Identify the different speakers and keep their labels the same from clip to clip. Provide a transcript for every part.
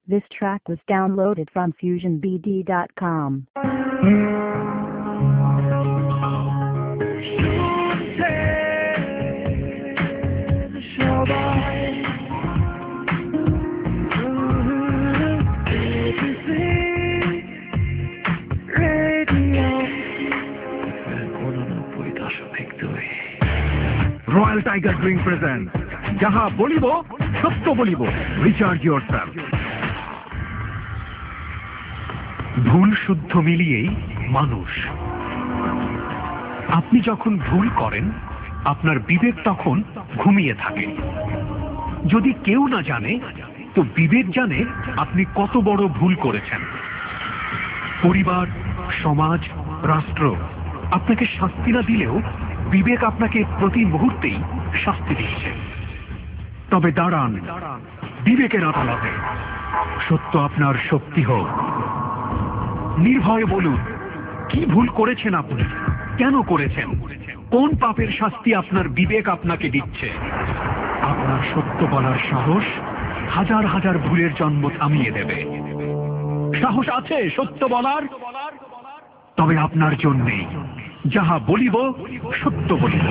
Speaker 1: This track was downloaded from FusionBD.com.
Speaker 2: Royal Tiger Drink presents Jaha Bolibo, Sotto Bolibo. Recharge yourself. ভুল শুদ্ধ মিলিয়েই মানুষ। আপনি যখন ভুল করেন, আপনার বিবেক তখন ঘুমিয়ে থাকে। যদি কেউ না জানে, তো বিবেক জানে আপনি কত বড় ভুল করেছেন। পরিবার, সমাজ, রাষ্ট্র আপনাকে শাস্তি না দিলেও বিবেক আপনাকে প্রতি মুহূর্তেই শাস্তি দিচ্ছে। তবে দাঁড়ান বিবেকের আদালতে, সত্য আপনার শক্তি হোক। নির্ভয়ে বলুন, কি ভুল করেছেন আপনি, কেন করেছেন, কোন পাপের শাস্তি আপনার বিবেক আপনাকে দিচ্ছে। আপনার সত্য বলার সাহস হাজার হাজার ভুলের জন্ম থামিয়ে দেবে। সাহস আছে সত্য বলার? তবে আপনার জন্যেই যাহা বলিব সত্য বলিব।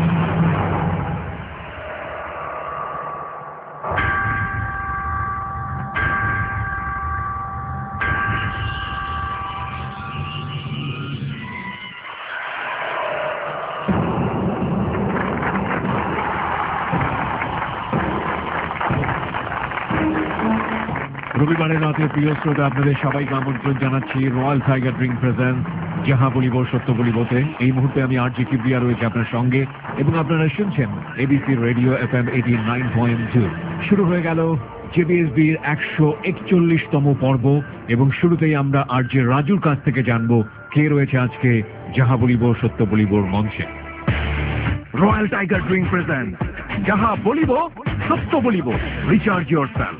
Speaker 2: রবিবারের রাতে প্রিয় শ্রোতা, আপনাদের সবাইকে আমন্ত্রণ জানাচ্ছি রয়্যাল টাইগার ড্রিঙ্ক প্রেজেন্ট যাহা বলিব সত্য বলিবতে। এই মুহূর্তে আমি আরজি কিবরিয়া রয়েছে আপনার সঙ্গে এবং আপনারা শুনছেন এবিসি রেডিও FM 89.2। শুরু হয়ে গেল জেবিএসবির 141তম পর্ব এবং শুরুতেই আমরা আরজি রাজুর কাছ থেকে জানবো কে রয়েছে আজকে যাহা বলিব সত্য বলিবর মঞ্চে। রয়্যাল টাইগার ড্রিঙ্ক প্রেজেন্ট যাহা বলিব সত্য বলিব। Recharge yourself.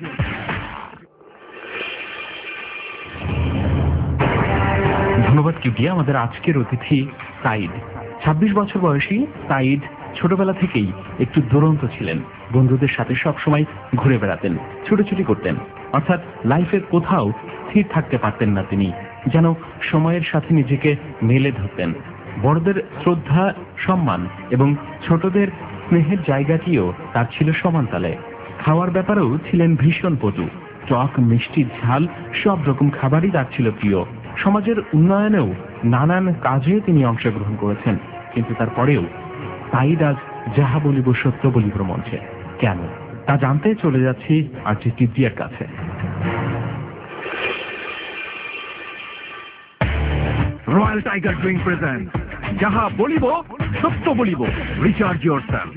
Speaker 3: ধন্যবাদ কিবরিয়া। আমাদের আজকের অতিথি সাইদ। 26 বছর বয়সী সাইদ ছোটবেলা থেকেই একটু দুরন্ত ছিলেন। বন্ধুদের সাথে সবসময় ঘুরে বেড়াতেন, ছুটোছুটি করতেন, অর্থাৎ লাইফের কোথাও স্থির থাকতে পারতেন না তিনি, যেন সময়ের সাথে নিজেকে মেলে ধরতেন। বড়দের শ্রদ্ধা, সম্মান এবং ছোটদের স্নেহের জায়গাটিও তার ছিল সমানতালে। খাওয়ার ব্যাপারেও ছিলেন ভীষণ পটু। টক, মিষ্টি, ঝাল সব রকম খাবারই তার ছিল প্রিয়। সমাজের উন্নয়নেও নানান কাজে তিনি অংশগ্রহণ করেছেন। কিন্তু তারপরেও সাইদ আজ যাহা বলিব সত্য বলিবর মঞ্চে কেন, তা জানতে চলে যাচ্ছি আরজি কিবরিয়ার কাছে।
Speaker 2: রয়্যাল টাইগার ড্রিঙ্ক প্রেজেন্ট যাহা বলিব সত্য বলিব। Recharge yourself.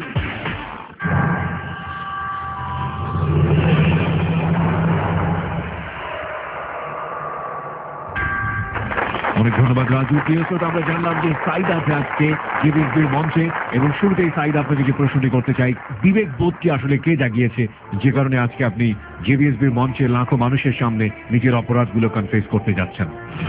Speaker 2: অনেক ধন্যবাদ রাজু। প্রিয় শ্রোতা, আমরা জানলাম যে সাইদ আছে আজকে জেবিএসবির মঞ্চে এবং শুরুতেই সাইদ আপনাকে যে প্রশ্নটি করতে চাই, বিবেক বোধকে আসলে কে জাগিয়েছে যে কারণে আজকে আপনি জেবিএসবির মঞ্চে লাখো মানুষের সামনে নিজের অপরাধগুলো কনফেস করতে যাচ্ছেন?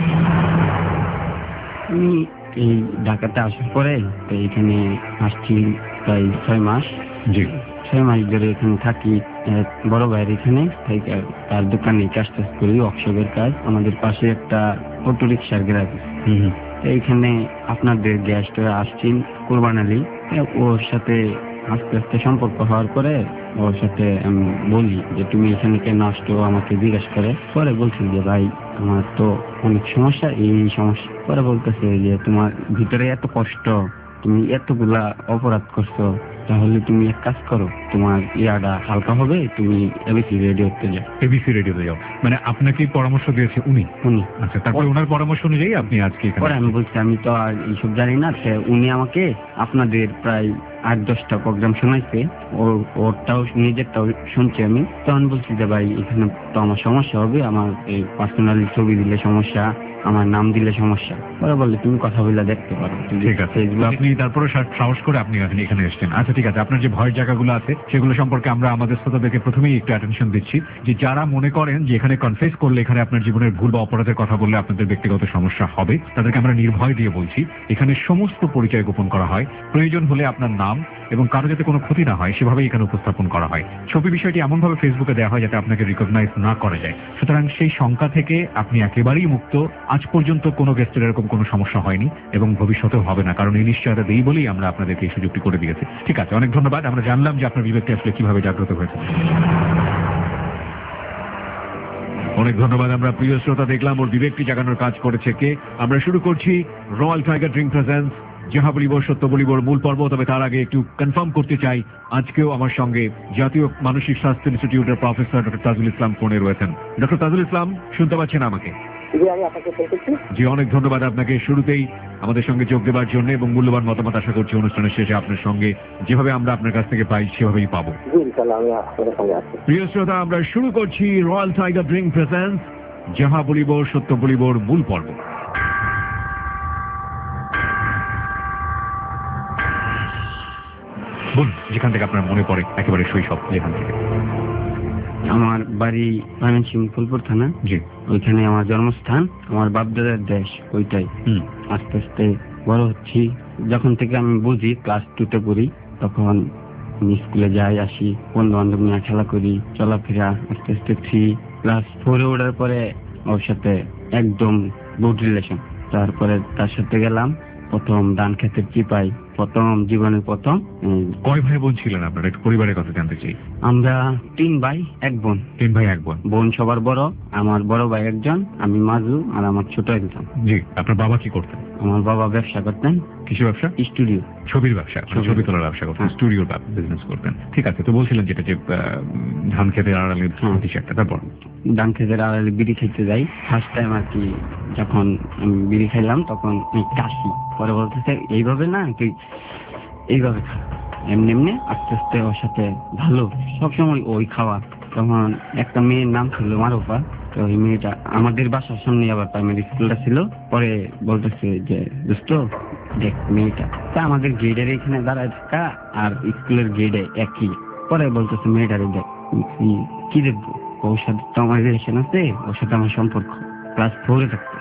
Speaker 4: আমি এই ঢাকাতে আসার পরে এখানে আসছি প্রায় 6 মাস।
Speaker 2: জি,
Speaker 4: 6 মাস ধরে এখানে থাকি। বড় ভাইয়ের এখানে তার দোকানে কাজ টাজ করি, ওয়ার্কশপের কাজ। আমাদের পাশে একটা অটো রিক্সার গ্যারেজ। এইখানে আপনাদের গ্যাসটা আসছেন কোরবান আলী, ওর সাথে আস্তে আস্তে সম্পর্ক হওয়ার পরে ওর সাথে আমি বলি যে তুমি এখানে কেন আসছো, আমাকে জিজ্ঞেস করে। পরে বলছি যে ভাই আমার তো অনেক সমস্যা, এই সমস্যা। পরে বলতেছে যে তোমার ভিতরে এত কষ্ট, তুমি এতগুলা অপরাধ করছো, তাহলে তুমি এক কাজ করো, তোমার ইয়াটা হালকা হবে, তুমি এবিসি রেডিওতে যাও।
Speaker 2: এবিসি রেডিওতে যাও মানে আপনাকে পরামর্শ দিয়েছে উনি? আচ্ছা, তারপরে ওনার পরামর্শ অনুযায়ী আপনি আজকে এখানে?
Speaker 4: পরে আমি বলছি আমি তো আর এইসব জানি না। উনি আমাকে আপনাদের প্রায় 8-10টা প্রোগ্রাম শোনাইছে, ওরটাও নিজেরটাও শুনছি আমি। তখন বলছি যে ভাই এখানে তো আমার সমস্যা হবে, আমার এই পার্সোনালি ছবি দিলে সমস্যা, আমার নাম দিলে সমস্যা। ওরা বললে তুমি কথা বলে দেখতে পারো।
Speaker 2: ঠিক আছে, আপনি তারপরে সাহস করে আপনি এখানে এসেছেন। আচ্ছা ঠিক আছে, আপনার যে ভয়ের জায়গাগুলো আছে সেগুলো সম্পর্কে আমরা আমাদের শ্রোতাদেরকে প্রথমেই একটু অ্যাটেনশন দিচ্ছি, যে যারা মনে করেন যে এখানে কনফেস করলে, এখানে আপনার জীবনের ভুল বা অপরাধের কথা বললে আপনাদের ব্যক্তিগত সমস্যা হবে, তাদেরকে আমরা নির্ভয় দিয়ে বলছি এখানে সমস্ত পরিচয় গোপন করা হয়। প্রয়োজন হলে আপনার নাম, এবং কারো যাতে কোনো ক্ষতি না হয় সেভাবেই এখানে উপস্থাপন করা হয়। ছবি বিষয়টি এমনভাবে ফেসবুকে দেওয়া হয় যাতে আপনাকে রিকগনাইজ না করা যায়। সুতরাং সেই শঙ্কা থেকে আপনি একেবারেই মুক্ত। আজ পর্যন্ত কোনো গেস্টের এরকম কোনো সমস্যা হয়নি এবং ভবিষ্যতেও হবে না, কারণ এই নিশ্চয়তা দেই বলেই আমরা আপনাদেরকে এই সুযোগটি করে দিয়েছি। ঠিক আছে, অনেক ধন্যবাদ। আমরা জানলাম যে আপনার বিবেকটা আসলে কিভাবে জাগ্রত হয়েছে। অনেক ধন্যবাদ। আমরা প্রিয় শ্রোতা দেখলাম ওর বিবেকটি জাগানোর কাজ করেছে কে। আমরা শুরু করছি রয়্যাল টাইগার ড্রিঙ্ক প্রেজেন্স যাহা বলিব সত্য বলিবর মূল পর্ব। তবে তার আগে একটু কনফার্ম করতে চাই, আজকেও আমার সঙ্গে জাতীয় মানসিক স্বাস্থ্য ইনস্টিটিউটের প্রফেসর ডক্টর তাজুল ইসলাম ফোনে রয়েছেন। ডক্টর তাজুল ইসলাম, শুনতে পাচ্ছেন আমাকে? জি, অনেক ধন্যবাদ আপনাকে শুরুতেই আমাদের সঙ্গে যোগ দেওয়ার জন্য এবং মূল্যবান মতামত আশা করছি অনুষ্ঠানের শেষে আপনার সঙ্গে যেভাবে আমরা আপনার কাছ থেকে পাই সেভাবেই পাবো। প্রিয় শ্রোতা, আমরা শুরু করছি রয়্যাল টাইগার ড্রিঙ্ক প্রেজেন্স যাহা বলিব সত্য বলিবর মূল পর্ব। বলুন, যেখান থেকে আপনার মনে পড়ে একেবারে শৈশব, যেখান থেকে।
Speaker 4: আমার বাড়ি ময়মনসিংহ ফুলপুর থানা।
Speaker 2: জি।
Speaker 4: ওইখানে আমার জন্মস্থান, আমার বাপদাদার দেশ ওইটাই। আস্তে আস্তে বড় হচ্ছি, যখন থেকে আমি বুঝি ক্লাস 2 তে পড়ি, তখন আমি স্কুলে যাই আসি, বন্ধু বান্ধব নিয়ে খেলা করি, চলাফেরা। আস্তে আস্তে 3 ক্লাস 4 এ ওঠার পরে ওর সাথে একদম গুড রিলেশন। তারপরে তার সাথে গেলাম প্রথম ধান ক্ষেতের চিপাই, প্রথম জীবনের প্রথম।
Speaker 2: কয় ভাই বোন ছিলেন আপনার? একটু পরিবারের কথা জানতে চাই।
Speaker 4: আমরা 3 ভাই 1 বোন।
Speaker 2: 3 ভাই 1 বোন।
Speaker 4: বোন সবার বড়, আমার বড় ভাই একজন, আমি মাজু, আর আমার ছোট একজন।
Speaker 2: জি। আপনার বাবা কি করতেন?
Speaker 4: আমার বাবা ব্যবসা করতেন।
Speaker 2: কিসের ব্যবসা?
Speaker 4: স্টুডিও।
Speaker 2: ছবির ব্যবসা, ছবি তোলার ব্যবসা করতেন, স্টুডিওর বিজনেস করতেন। ঠিক আছে, তো বলছিলেন যেটা যে ধান খেতের আড়ালে কিছু একটা। তারপর
Speaker 4: ধান খেতের আড়ালে বিড়ি খেতে যাই। ফার্স্ট টাইম আর কি, যখন আমি বিড়ি খাইলাম তখন কাশি, পরে বলতেছে এইভাবে না, তুই এইভাবে খা। এমনি এমনি আস্তে আস্তে ওর সাথে ভালো, সবসময় ওই খাওয়া। তখন একটা মেয়ের নাম ছিল মারুফা, তো ওই মেয়েটা আমাদের বাসার সামনে আবার প্রাইমারি স্কুলটা ছিল। পরে বলতেছে যে দোস্ত দেখ মেয়েটা, তা আমাদের গেটের এখানে দাঁড়ায় থাকা আর স্কুলের গেটে একই। পরে বলতেছে মেয়েটারে দেখ। কি দেখবো, ওর সাথে তো আমার রিলেশন আছে, ওর সাথে আমার সম্পর্ক ক্লাস 4 এ থাকতে।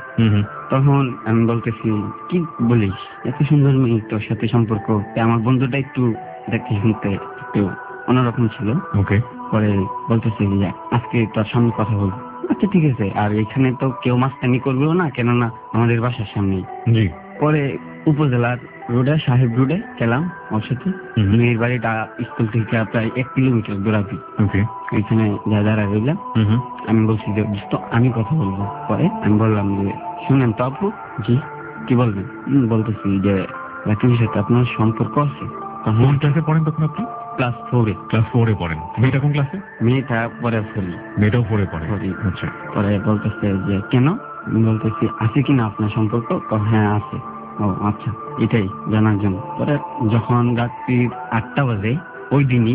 Speaker 4: তখন আমি বলতেছি কি বলিস, এত সুন্দর মেয়ে, তোর সাথে সম্পর্ক? আমার বন্ধুটা একটু দেখতে শুনতে একটু অন্যরকম ছিল।
Speaker 2: ওকে।
Speaker 4: পরে বলতেছে যে আজকে তোর সামনে কথা বলবো। আচ্ছা ঠিক আছে। আর এখানে তো কেউ মাস্তানি করবেও না, কেননা আমাদের বাসার সামনেই।
Speaker 2: জি।
Speaker 4: পরে উপজেলার রোডে, সাহেব রোডে গেলাম ওর সাথে। মেয়ের বাড়িটা স্কুল থেকে প্রায় 1 কিলোমিটার দূরাপি।
Speaker 2: ওকে।
Speaker 4: এখানে দাঁড়া রইলাম। আমি বলছি যে দোস্ত আমি কথা বলবো। পরে আমি বললাম যে শুনেন তো আপু। জি, কি বলবেন? বলতেছি যে রাকিবের সাথে আপনার সম্পর্ক আছে।
Speaker 2: কোন ক্লাসে পড়েন তখন আপনি?
Speaker 4: ক্লাস 4 এ।
Speaker 2: ক্লাস 4 এ পড়েন। মেয়েটা কোন ক্লাসে?
Speaker 4: মেয়েটা পরে পড়ি।
Speaker 2: মেয়েটাও 4 এ পড়ে। আচ্ছা।
Speaker 4: পরে বলতেছে যে কেন? আমি বলতেছি আছে কিনা আপনার সম্পর্ক? হ্যাঁ আছে। ও আচ্ছা, এটাই জানার জন্য। পরে যখন রাত্রি 8টা বাজে ওই দিনই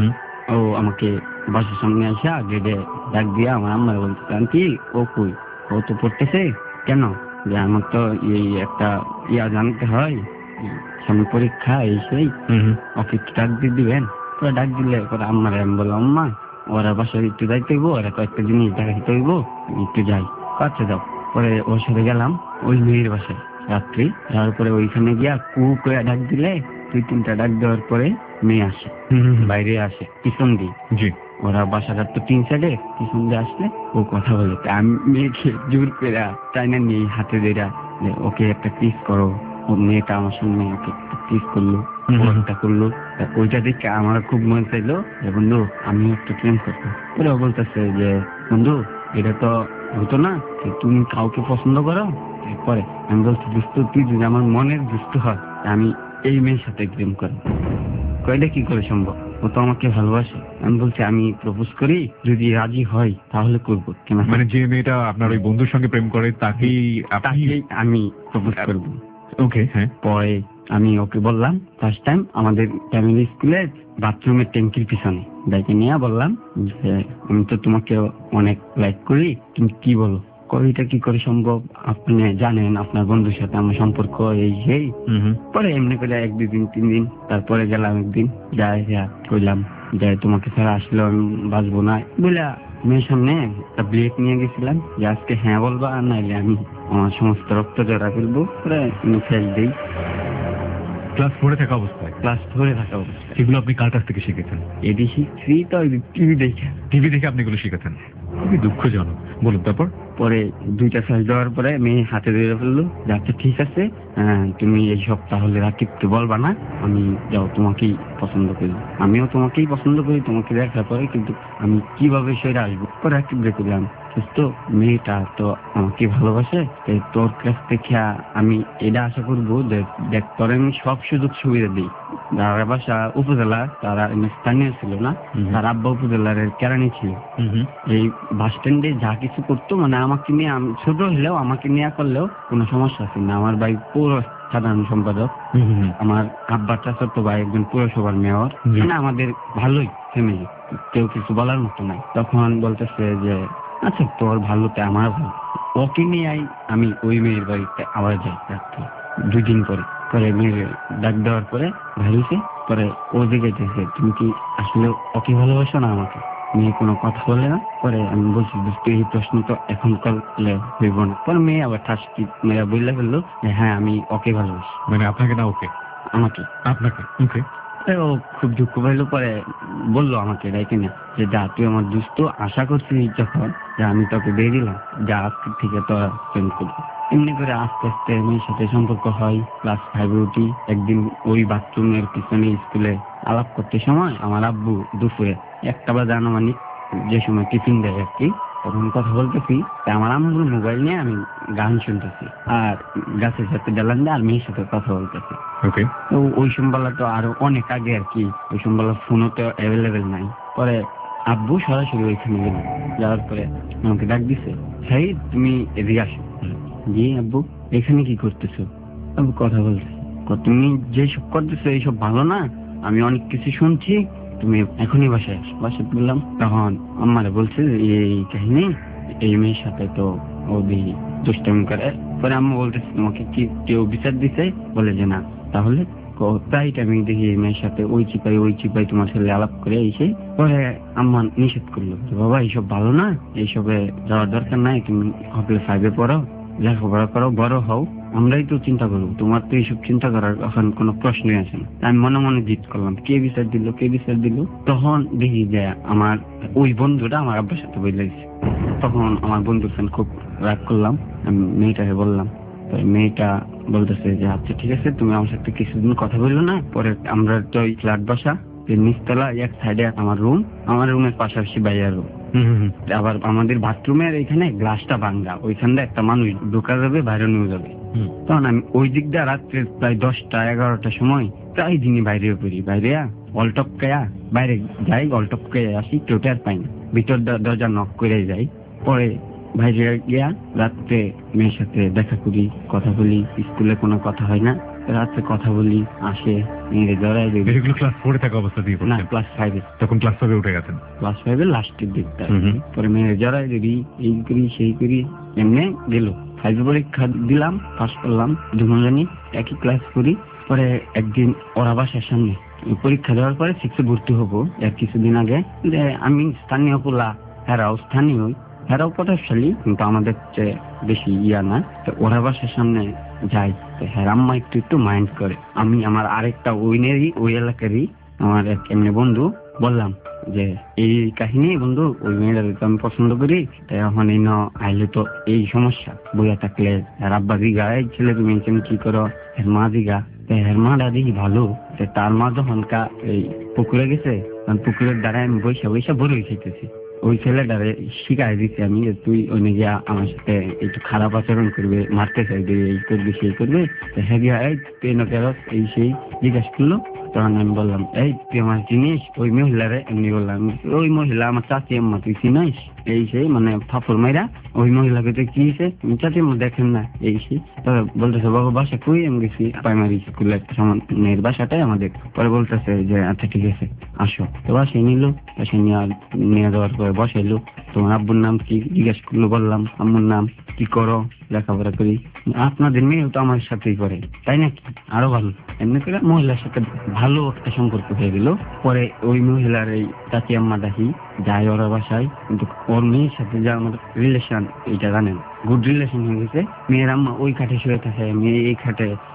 Speaker 4: ও আমাকে বাসার সামনে আসা গেটে ডাক দিয়া আমার আম্মা বলতেছে আন্টি ও কই, ও তো পড়তেছে। কেন? যে আমার তো এই একটা জানতে হয়, সামনে পরীক্ষা, এই সেই, ওকে একটু ডাক দিয়ে দিবেন। পরে ডাক দিলে পরে আম্মারে আমি বললাম আম্মা ওরা বাসায় একটু যাইতে হইব, ওরা কয়েকটা জিনিস দেখাইতে হইব, একটু যাই। আচ্ছা যাও। পরে ওর সাথে গেলাম ওই মেয়ের বাসায় রাত্রি। যাওয়ার পরে ওইখানে গিয়া করে ডাক দিলে 2-3টা ডাক দেওয়ার পরে মেয়ে আসে, বাইরে আসে পিছন দিয়ে।
Speaker 2: জি।
Speaker 4: ওরা বাসাটা তো 3 সাইডে, পিছন দিয়ে আসলে ও কথা বলে। আমি মেয়েকে জোর করে চাইনা নিয়ে হাতে দেয়া ওকে একটা কিস করো। ও মেয়েটা আমার সামনে ওকে একটা কিস করলো, একটা করলো। ওইটা দেখে আমার খুব মন চাইলো যে বন্ধু আমিও একটা প্রেম করবো। ওরা বলতেছে যে বন্ধু এটা তো হতো না, তুমি কাউকে পছন্দ করো। পরে আমি বলছি দুস্থ তুই যদি আমার মনের দুস্থ হয় আমি এই মেয়ের সাথে প্রেম করি। কয়টা কি করে সম্ভব, ও তো আমাকে ভালোবাসে। আমি বলছি আমি প্রপোজ করি, যদি রাজি হয় তাহলে করবো।
Speaker 2: মানে যে মেয়েটা আপনার ওই বন্ধুর সঙ্গে প্রেম করে তাকেই
Speaker 4: আমি প্রপোজ করবো।
Speaker 2: ওকে। হ্যাঁ।
Speaker 4: পরে আমি ওকে বললাম ফার্স্ট টাইম আমাদের ফ্যামিলি স্কুলে বাথরুমের ট্যাঙ্কির পিছনে ডাইকে নিয়ে বললাম যে আমি তো তোমাকে অনেক লাইক করি, তুমি কি বলো? কবিতা কি করে সম্ভব, আপনি জানেন আপনার বন্ধুর সাথে আমার সম্পর্ক এই সেই। পরে এমনি করে 1-2 দিন 3 দিন, তারপরে গেলাম একদিন যাই কইলাম যে তোমাকে ছাড়া আসলে আমি বাঁচবো না বলে মেয়ের সামনে একটা ব্লেড নিয়ে গেছিলাম যে আজকে হ্যাঁ বলবা আর নাইলে আমি আমার সমস্ত রক্ত জড়া ফেলবো। পরে ফেল দিই।
Speaker 2: ক্লাস 4-এ থাকা অবস্থায়?
Speaker 4: ক্লাস 4-এ থাকা অবস্থায়।
Speaker 2: এগুলো আপনি কার কাছ থেকে শিখেছেন?
Speaker 4: এটি শিখছি তো টিভি দেখে।
Speaker 2: টিভি দেখে আপনি এগুলো শিখেছেন? খুবই দুঃখজনক। বলুন তারপর।
Speaker 4: পরে 2টা সাইজ দেওয়ার পরে মেয়ে হাতে ধরে ফেললো, যাচ্ছে ঠিক আছে, তুমি এইসব তাহলে রাকিবকে বলবা না, আমি যাও তোমাকেই পছন্দ করি, আমিও তোমাকেই পছন্দ করি, তোমাকে দেখার পরে কিন্তু আমি কিভাবে সেটা আসবো। পরে রাকিব দেখলাম তো মেয়েটা তো আমাকে ভালোবাসে, তোর কাছ থেকে আমি এটা আশা করবো যে দেখ তোর আমি সব সুযোগ সুবিধা দিই। যারা বাসা উপজেলা, তারা স্থানীয় ছিল না, তার আব্বা উপজেলার কেরানি ছিল। এই বাস স্ট্যান্ডে যা কিছু করতো মানে আমাকে নিয়ে, ছোট হলেও আমাকে নিয়ে করলেও কোনো সমস্যা ছিল না। আমার ভাই পৌর সাধারণ সম্পাদক, আমার আব্বাটা ছোট ভাই একজন পৌরসভার মেয়র, মানে আমাদের ভালোই ফ্যামিলি, কেউ কিছু বলার মতো নাই। তখন বলতেছে যে আচ্ছা তোর ভালোতে আমার ভালো, ওকে নিয়ে আমি ওই মেয়ের বাড়িতে আবার যাই রাত্রে 2 দিন পরে। পরে মেয়ের ডাক দেওয়ার পরে ভাইছে, পরে ও জিজ্ঞেস তুমি কি আসলে ওকে ভালোবাসো না আমাকে? মেয়ে কোনো কথা বলে না। পরে আমি বলছি এই প্রশ্ন তো এখন করলে হইব না। পরে মেয়ে আবার ঠাসকি মেয়েরা বললে ফেললো যে হ্যাঁ আমি ওকে ভালোবাসি।
Speaker 2: মানে আপনাকে না ওকে?
Speaker 4: আমাকে।
Speaker 2: আপনাকে? ওকে।
Speaker 4: ও খুব দুঃখ পাইলো, পরে বললো আমাকে ডাইকে না যে যা তুই আমার দুস্থ, আশা করছিস যখন যে আমি তোকে দিয়ে দিলাম, যা আজকে থেকে তোরা প্রেম করবি। এমনি করে আস্তে আস্তে মেয়ের সাথে সম্পর্ক হয়। ক্লাস 5-এ উঠি। একদিন ওই বাথরুমের পিছনে স্কুলে আলাপ করতে সময় আমার আব্বু দুপুরে 1টা বাজে আনুমানিক, যে সময় টিফিন দেয় আর কি, তখন কথা বলতেছি, আমার আম্মুর মোবাইল নিয়ে আমি গান শুনতেছি আর গাছের সাথে ডালান দিয়ে আর মেয়ের সাথে কথা বলতেছি। তো ওই সম্বেলা তো আরো অনেক আগে আর কি, ওই সম্বেলা ফোনও তো অ্যাভেলেবেল নাই। পরে আব্বু সরাসরি ওইখানে গেল, যাওয়ার পরে আমাকে ডাক দিছে, সেই তুমি এদিকে আসো। জি আব্বু, এখানে কি করতেছো? আব্বু কথা বলতেছি। তুমি যেসব করতেছো এইসব ভালো না, আমি অনেক কিছু শুনছি, তুমি এখনই বাসায় আসো। বাসায় বললাম, তখন আমারে বলছে এই কাহিনী, এই মেয়ের সাথে তো ওদি দুষ্টামি করে। পরে আম্মু বলতেছে তোমাকে কি কেউ বিচার দিছে? বলে যে না। তাহলে তাই আমি দেখি এই মেয়ের সাথে ওই চিপাই তোমার ছেলে আলাপ করে এসে। পরে আম্মা নিষেধ করলো যে বাবা এইসব ভালো না, এইসবে যাওয়ার দরকার নাই, তুমি হলে 5-এ পড়ো, লেখাপড়া করো, বড় হও, আমরাই তো চিন্তা করবো, তোমার তো এইসব চিন্তা করার এখন কোনো প্রশ্নই আসে না। আমি মনে মনে জিদ করলাম কে বিচার দিল। তখন দেখি যে আমার ওই বন্ধুটা আমার আব্বার সাথে বলে দিচ্ছে। তখন আমার বন্ধুর সাথে খুব রাগ করলাম, আমি মেয়েটাকে বললাম। মেয়েটা বলতেছে যে আচ্ছা ঠিক আছে, তুমি আমার সাথে কিছুদিন কথা বললো না। পরে আমরা তো ওই ফ্ল্যাট বাসা, নিচতলা, এক সাইডে আমার রুম, আমার রুমের পাশাপাশি বাইরের রুম। আবার আমাদের বাথরুমের এখানে গ্লাসটা ভাঙা, ওইখানটা একটা মানুষ ঢোকা যাবে, বাইরে নিয়ে যাবে। তখন আমি ওই দিক দিয়ে রাত্রে প্রায় 10টা-11টার সময় প্রায় দিনই বাইরে পড়ি। বাইরে অলটপকায়া বাইরে যাই, অলটপকায়া আসি, কেউ টের পাই না। ভিতর দরজা নক করে যাই। পরে বাইরে গিয়া রাত্রে মেয়ের সাথে দেখা করি, কথা বলি। স্কুলে কোনো কথা হয় না, রাত্রে কথা বলি, আসে, মেয়েরে জড়াই দেবে।
Speaker 2: ক্লাস 4-এ থাকা অবস্থা দিয়ে?
Speaker 4: না, ক্লাস 5-এ।
Speaker 2: তখন ক্লাস 5-এ উঠে গেছেন? ক্লাস
Speaker 4: 5-এর লাস্টের দিকটা। পরে মেয়েরে জড়াই দেবি, এই করি সেই করি, এমনি গেল। 5 পরীক্ষা দিলাম, পাস করলাম, দুজনই একই ক্লাস করি। পরে একদিন ওরা বাসার সামনে পরীক্ষা দেওয়ার পরে 6-এ ভর্তি হবো এর কিছুদিন আগে, আমি স্থানীয় পোলা, হেরাও স্থানীয়, হেরাও প্রতাপশালী, কিন্তু আমাদের চেয়ে বেশি ইয়া না। তো ওরা বাসার সামনে যাই, হেরাম্মা একটু মাইন্ড করে। আমি আমার আরেকটা ওই এলাকারই আমার এক এমনি বন্ধু বললাম যে এই কাহিনী বন্ধু, ওই মেয়েটাকে আমি পছন্দ করি, তাই এখন এই আইলে তো এই সমস্যা, বইয়া থাকলে রাব্বা দিঘা, এই ছেলে তুমি এখানে কি করো? এর মা দিঘা, এর মা দাদি ভালো, তার মা যখন এই পুকুরে গেছে, পুকুরের দ্বারা আমি বৈশা বড়ই খেতেছি। ওই ছেলেটারে শিখাই দিচ্ছি আমি, তুই ওই গিয়া আমার সাথে একটু খারাপ আচরণ করবে, মারতে চাইবে, এই করবে সেই করবে। হ্যাঁ গিয়া তুই এই সেই জিজ্ঞাসা করলো। তখন আমি বললাম এই তুই আমার চিনিস? ওই মহিলারে এমনি বললাম, ওই মহিলা আমার চাচি আম্মা, তুই চিনিস? এই সেই মানে ফাফর মাইরা ওই মহিলাকে তো কি হয়েছে, চাচি আম্মা দেখেন না, এই সেই। বলতেছে বাবা বাসা কই? আমি গেছি প্রাইমারি স্কুলের সামনের বাসাটাই আমাদের। পরে বলতেছে যে আচ্ছা ঠিক আছে আসো। তো বাসায় নিল, বাসায় নিয়ে যাওয়ার পরে বসাইলো। তোমার আব্বুর নাম কি জিজ্ঞেস করলো, বললাম আম্মুর নাম। কি করো? লেখাপড়া করি। আপনাদের মেয়েও তো আমার সাথেই করে, তাই নাকি? আরো ভালো। এমনি করে মহিলার সাথে ভালো একটা সম্পর্ক হয়ে গেল। পরে ওই মহিলার এই চাচি আম্মা দেখি যায় ওরা বাসায়, কিন্তু ওর মেয়ের সাথে যে আমার রিলেশন, এইটা জানেন, গুড রিলেশন হয়ে গেছে। মেয়ের আম্মা ওই খাটে শুয়ে থাকে, মেয়ে এই খাটে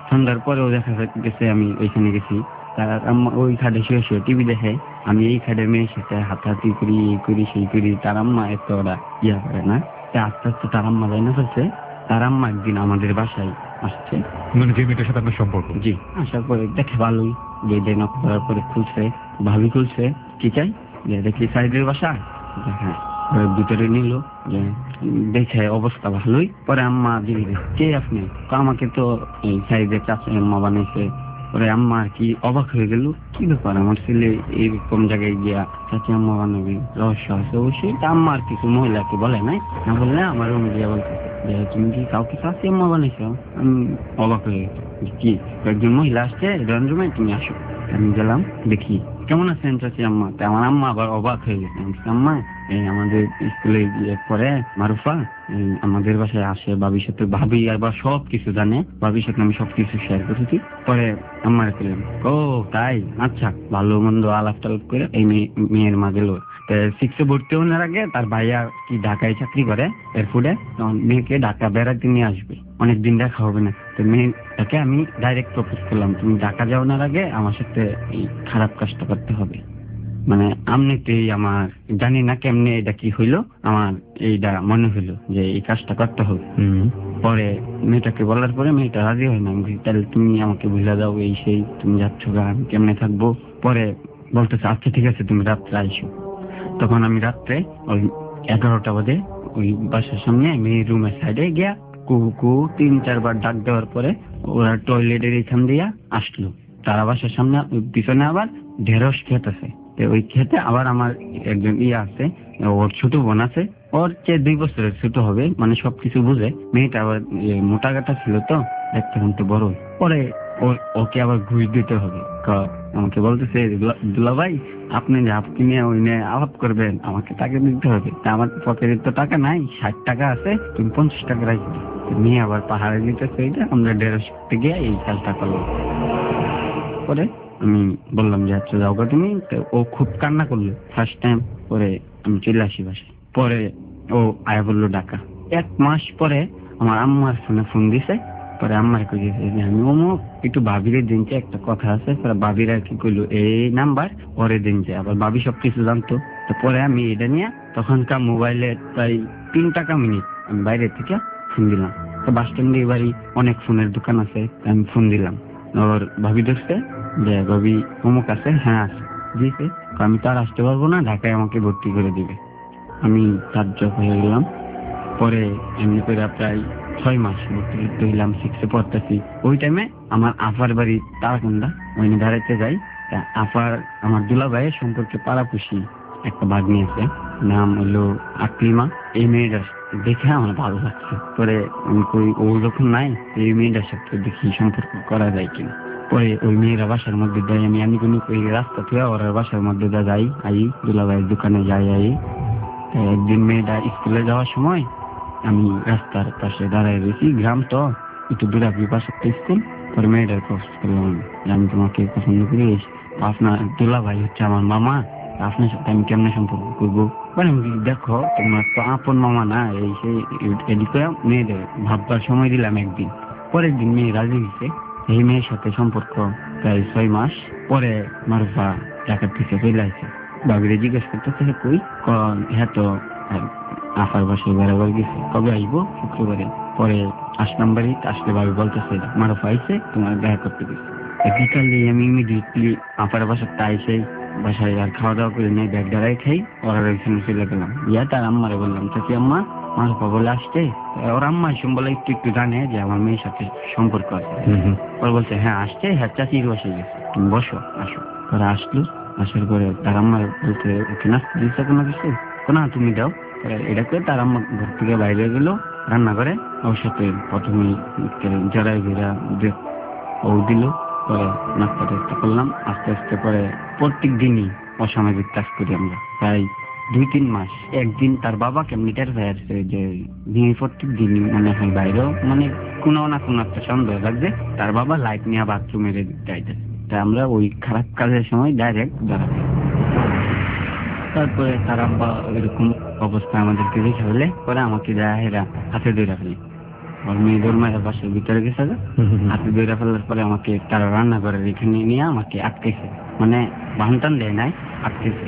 Speaker 4: সন্ধ্যার পরেও দেখা গেছে আমি ওইখানে গেছি, তার আম্মা ওই খাটে শুয়ে শুয়ে টিভি দেখে, আমি এই খাটের মেয়ের সাথে হাতাহাতি করি, এই করি সেই করি। তার আম্মা এত ওরা ইয়া করে না, আস্তে আস্তে তার আম্মা যাই না ফেলছে। তার আম্মা একদিন আমাদের বাসায় আসছে,
Speaker 2: মানে যে মেয়েটার সাথে আপনার সম্পর্ক?
Speaker 4: জি। আসার পরে দেখে ভালোই, যে নক করার পরে খুলছে, ভাবি খুলছে, কি চাই, যে দেখি সাইডের বাসা, হ্যাঁ। ভিতরে নিল, যে দেখে অবস্থা ভালোই। পরে আম্মা জিজ্ঞেস, কে আপনি? আমাকে তো এই সাইডের চাচা আম্মা বানাইছে। পরে আম্মা আর কি অবাক হয়ে গেল, কি ব্যাপার আমার ছেলে এইরকম জায়গায় গিয়া চাচা আম্মা বানাবি, রহস্য আছে অবশ্যই। আম্মা আর কিছু মহিলাকে বলে নাই, না বললে আমার রুমে গিয়া বলতেছে যে তুমি কি কাউকে চাচি আম্মা বানাইছো? আমি অবাক হয়ে গেছি, কি একজন মহিলা আসছে ড্রয়িং রুমে, তুমি আসো। আমি গেলাম, দেখি কেমন আছেন চাচি আম্মা। আমার আম্মা আবার অবাক হয়ে গেছে, আম্মা এই আমাদের স্কুলে গিয়ে পরে মারুফা আমাদের বাসায় আসে, ভাবির সাথে, ভাবি আবার সবকিছু জানে, ভাবির সাথে আমি সবকিছু শেয়ার করেছি। পরে আম্মার পেলাম, ও তাই, আচ্ছা। ভালো মন্দ আলাপ টালাপ করে এই মেয়ের মা গেল। 6 ভর্তি হওয়ার আগে তার ভাইয়া কি ঢাকায় চাকরি করে এয়ারপোর্টে, মেয়েকে ঢাকা বেড়াতে নিয়ে আসবে, অনেকদিন দেখা হবে না। তো মেয়েটাকে আমি ডাইরেক্ট প্রপোজ করলাম, তুমি ঢাকা যাওয়ার আগে আমার সাথে এই খারাপ কাজটা করতে হবে। মানে এমনিতেই আমার জানি না কেমনে এটা কি হইলো, আমার এইটা মনে হইলো যে এই কাজটা করতে হবে। পরে মেয়েটাকে বলার পরে মেয়েটা রাজি হয় না। তাহলে তুমি আমাকে বুঝা দাও, এই সেই, তুমি যাচ্ছ গা, আমি কেমনে থাকবো? পরে বলতেছে আচ্ছা ঠিক আছে, তুমি রাত্রে আইসো। তখন আমি রাত্রে ওই 11টা বাজে ওই বাসার সামনে মেয়ের রুমের সাইডে গিয়া কুকু 3-4 বার ডাক দেওয়ার পরে ওরা টয়লেটের এখান দিয়া আসলো। তারা বাসার সামনে পিছনে আবার ঢেঁড়স ক্ষেত আছে, ওই ক্ষেতে আবার আমার একজন আছে, ওর ছোট বোন আছে, ওর চেয়ে 2 বছরের ছোট হবে, মানে সবকিছু বুঝে। মেয়েটা আবার মোটা গাটা ছিল তো, দেখতে কিন্তু বড়। পরে ওকে আবার ঘুষ দিতে হবে। আমাকে বলতেছে, দুলা ভাই আপনি যে আপনি নিয়ে ওই নিয়ে আলাপ করবেন, আমাকে টাকা দিতে হবে। তা আমার পকেটে তো টাকা নাই, 60 টাকা আছে, তুমি 50 টাকা রাখবে। নিয়ে আবার পাহাড়ে দিতেছে, আমরা 150 গিয়ে এই কাজটা করলাম। পরে আমি বললাম যে আচ্ছা যাও তুমি। ও খুব কান্না করলো ফার্স্ট টাইম। পরে আমি চলে আসি বাসায়। পরে ও আয়া বললো ঢাকা। 1 মাস পরে আমার আম্মার ফোন দিছে। পরে আম্মার কইছে যে আমি অমুক একটু ভাবিরে দিনছে, একটা কথা আছে। পরে ভাবিরা কি কইলো, এই নাম্বার পরে দিনছে। আবার ভাবি সবকিছু জানতো। তো পরে আমি এটা নিয়ে তখনকার মোবাইলে প্রায় 3 টাকা মিনিট আমি বাইরে থেকে ফোন দিলাম। তো বাস স্ট্যান্ডে বাড়ি, অনেক ফোনের দোকান আছে, আমি ফোন দিলাম। ওর ভাবি দেখছে যে ভাবি অমুক আছে, হ্যাঁ আছে দিয়েছে। আমি তো আর আসতে পারবো না, ঢাকায় আমাকে ভর্তি করে দিবে। আমি তাজ্জব হয়ে গেলাম। পরে এমনি করে প্রায় 6 মাস ভর্তি হইলাম, 6 পড়তেছি। ওই টাইমে আমার আফার বাড়ি তারাকান্দা, ওইখানে বেড়াইতে যাই। আফার আমার দুলা ভাইয়ের সম্পর্কে পাড়াপুষি একটা ভাগ্নি আছে, নাম হলো আকলিমা। এই মেয়েটার দেখে আমার ভালো লাগছে। পরে আমি কই ও যখন নাই, এই মেয়েটার সাথে দেখি সম্পর্ক করা যায় কিনা। পরে ওই মেয়েরা বাসার মধ্যে যাই, আমি কোনো ওই রাস্তা থেকে ওরা বাসার মধ্যে যাই, দুলা ভাইয়ের দোকানে যাই। একদিন মেয়েটা স্কুলে যাওয়ার সময় আমি রাস্তার পাশে দাঁড়ায় রয়েছি, গ্রাম তো একটু দূরাপি পাশে স্কুল। পরে মেয়েটার প্রপোজ করলাম আমি তোমাকে পছন্দ করি, আপনার দুলা ভাই হচ্ছে আমার মামা, আপনার সাথে আমি কেমনে সম্পর্ক করবো? মানে দেখো তোমার তো আপন মামা না, এই সেই এদিকে মেয়েদের ভাববার সময় দিলাম একদিন। পরের দিন মেয়ে রাজি হয়েছে। এই মেয়ের সাথে সম্পর্ক প্রায় 6 মাস। পরে মারুফা ঢাকার থেকে চলে আসে। ভাবিরে জিজ্ঞেস করতেছে কই, হ্যাঁ তো আফার বাসায় বেড়াবার গেছে, কবে আসবো? শুক্রবারে। পরে আসলাম বাড়ি, আসলে ভাবি বলতেছে মারুফা আইছে, তোমার দেখা করতে গেছে। বিকালে আমি ইমিডিয়েটলি আফার বাসাটা আইসে বাসায় আর খাওয়া দাওয়া করে নিয়ে ব্যাগ দাঁড়াই খাই, ওরা ওইখানে চলে গেলাম। তার আম্মারে বললাম চাচি আম্মা মারুফা বলে আসছে। ওর আম্মা এসব বলে একটু জানে যে আমার মেয়ের সাথে সম্পর্ক আছে। ওরা বলছে হ্যাঁ আসছে, হ্যাঁ চাচির বাসায় গেছে, তুমি বসো আসো। ওরা আসলো, আসার পরে তার আম্মা বলতে ওকে নাস্তা দিচ্ছে কোনো কিছু, না তুমি দাও। এটা করে তার আম্মা ঘর থেকে বাইরে গেল রান্না করে, ওর সাথে প্রথমে জড়াই ঘেরা ও দিল। পরে নাস্তা টাস্তা করলাম আস্তে আস্তে। পরে প্রত্যেক দিনই অসামাজিক কাজ করি আমরা প্রায় 2-3 মাস। একদিন তার বাবা কেমনি টের হয়ে আসছে যে প্রত্যেক দিনই মনে হয় বাইরেও মানে কোনো না কোনো একটা সন্দেহ লাগছে, তার বাবা লাইট নিয়ে বাথরুমে যাইতে। তাই আমরা ওই খারাপ কাজের সময় ডাইরেক্ট দাঁড়াই। তারপরে তার আব্বা এরকম অবস্থা আমাদেরকে দেখে হলে পরে আমাকে হেরা হাতে ধরে ফেলি। ওর মেয়ে ধর্মের বাসার ভিতরে গেছে, হাতে ধরে ফেলার পরে আমাকে তারা রান্না করে এখানে নিয়ে আমাকে আটকেছে, মানে বান্টান দেয় নাই, আটকেছে।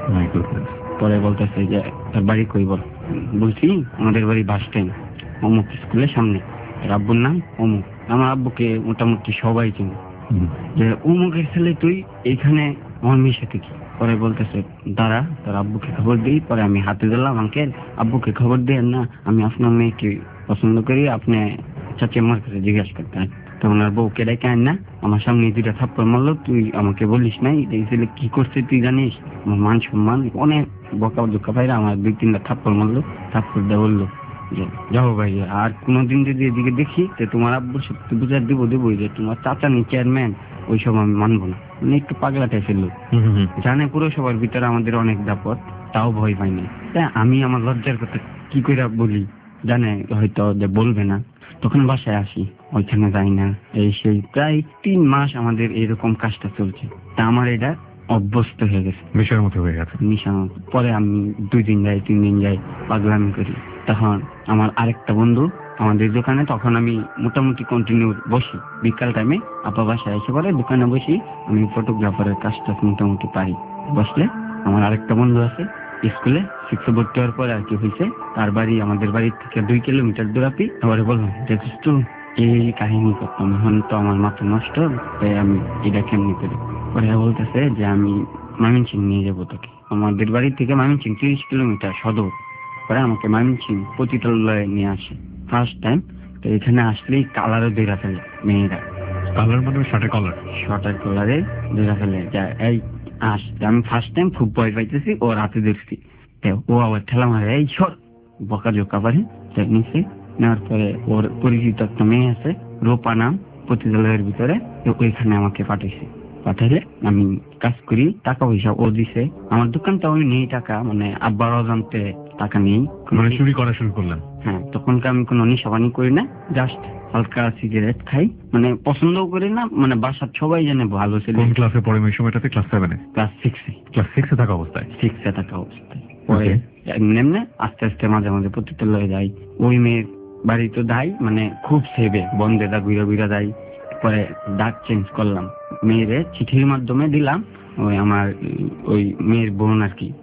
Speaker 4: পরে বলতেছে যে তার বাড়ি কই বল, বলছি আমাদের বাড়ি বাস স্ট্যান্ড অমুক স্কুলের সামনে, আব্বুর নাম অমুক। আমার আব্বুকে মোটামুটি সবাই চিনি, যে অমুকের ছেলে তুই এইখানে আমার মেয়ের সাথে কি। পরে বলতেছে দাঁড়া তোর আব্বুকে খবর দিই। পরে আমি হাতে দিলাম, আঙ্কেল আব্বুকে খবর দেন না, আমি আপনার মেয়েকে পছন্দ করি, আপনি চাচি আমার কাছে জিজ্ঞাসা করতেন। তখন আর বউকে ডেকে আন না, আমার সামনে দুইটা থাপ্পড় মারলো, তুই আমাকে বলিস নাই এই ছেলে কি করছে তুই জানিস। আমার মান সম্মান অনেক বকা দুঃখা পাইরা আমার 2-3টা থাপ্পড় মারলো। থাপ্পড় দিয়ে বললো যে যাও ভাই, আর কোনোদিন যদি এদিকে দেখি তো তোমার আব্বুর সাথে বুঝার দেবো যে তোমার চাচা নি চেয়ারম্যান, ওইসব আমি মানবো না। মানে একটু পাগলাটাই ফেললো, জানে পুরো সবার ভিতরে আমাদের অনেক দাপট, তাও ভয় পাই না। আমি আমার লজ্জার কথা কি করে বলি, জানে হয়তো যে বলবে না। তখন বাসায় আসি, ওইখানে যাই না, এই সেই প্রায় 3 মাস আমাদের এরকম কাজটা চলছে। তা আমার এটা অভ্যস্ত হয়ে গেছে,
Speaker 2: বিষয়ের মতো হয়ে গেছে।
Speaker 4: পরে আমি 2 দিন যাই 3 দিন যাই পাগলামি করি। তখন আমার আরেকটা বন্ধু আমাদের দোকানে, তখন আমি মোটামুটি কন্টিনিউ বসি, বিকাল টাইমে আপা বাসায় এসে পরে দোকানে বসি, আমি ফটোগ্রাফারের কাজটা মোটামুটি পারি। বসলে আমার আরেকটা বন্ধু আছে স্কুলে 6 ভর্তি হওয়ার পরে আর কি হয়েছে, তার বাড়ি আমাদের বাড়ির থেকে 2 কিলোমিটার দূরাপি। এবারে বললাম দেখিস তো এই কাহিনী করতাম, এখন তো আমার মাথা নষ্ট, তাই আমি এটা কেমনি করি। পরে বলতেছে যে আমি ময়মনসিং নিয়ে যাবো তোকে, আমাদের বাড়ি থেকে ময়মনসিং 30 কিলোমিটার সদর। পরে আমাকে ময়মনসিং পতিতালয়ে নিয়ে আসে ফার্স্ট টাইম। তো এখানে আসলেই কালারও ধরে ফেলে মেয়েরা,
Speaker 2: কালার মানে
Speaker 4: শর্টের কলারে ধরে ফেলে। এই আসতে আমি ফার্স্ট টাইম খুব ভয় পাইতেছি, ওর হাতে দেখছি, ও আবার ঠেলা মারে এই সর, বকা জোকা পারে নিচে নেওয়ার পরে ওর পরিচিত একটা মেয়ে আছে রূপা নাম, পতিতালয়ের ভিতরে, ওইখানে আমাকে পাঠাইলে আমি কাজ করি, টাকা পয়সা ও দিছে। আমার দোকানটা ওই নেই টাকা, মানে আব্বার অজান্তে টাকা নেই,
Speaker 2: মানে চুরি করা শুরু করলাম।
Speaker 4: হ্যাঁ, তখনকার আমি কোনো নেশাবানি করি না, জাস্ট হালকা সিগারেট খাই, মানে পছন্দও করি না, মানে বাসার সবাই জানে ভালো ছেলে।
Speaker 2: কোন ক্লাসে পড়ে ওই সময়টাতে? ক্লাস 7-এ?
Speaker 4: ক্লাস 6-এ।
Speaker 2: ক্লাস 6-এ থাকা অবস্থায়?
Speaker 4: 6-এ থাকা অবস্থায়। পরে এমনি আস্তে আস্তে মাঝে মাঝে পতিতালয়ে যাই, ওই মেয়ের বাড়ি তো যাই, মানে খুব সেবে বন্ধে দা ঘুরা যাই। পরে ডাক চেঞ্জ করলাম, মেয়েরে চিঠির মাধ্যমে দিলাম, ওই আমার ওই মেয়ের বোন আর কি,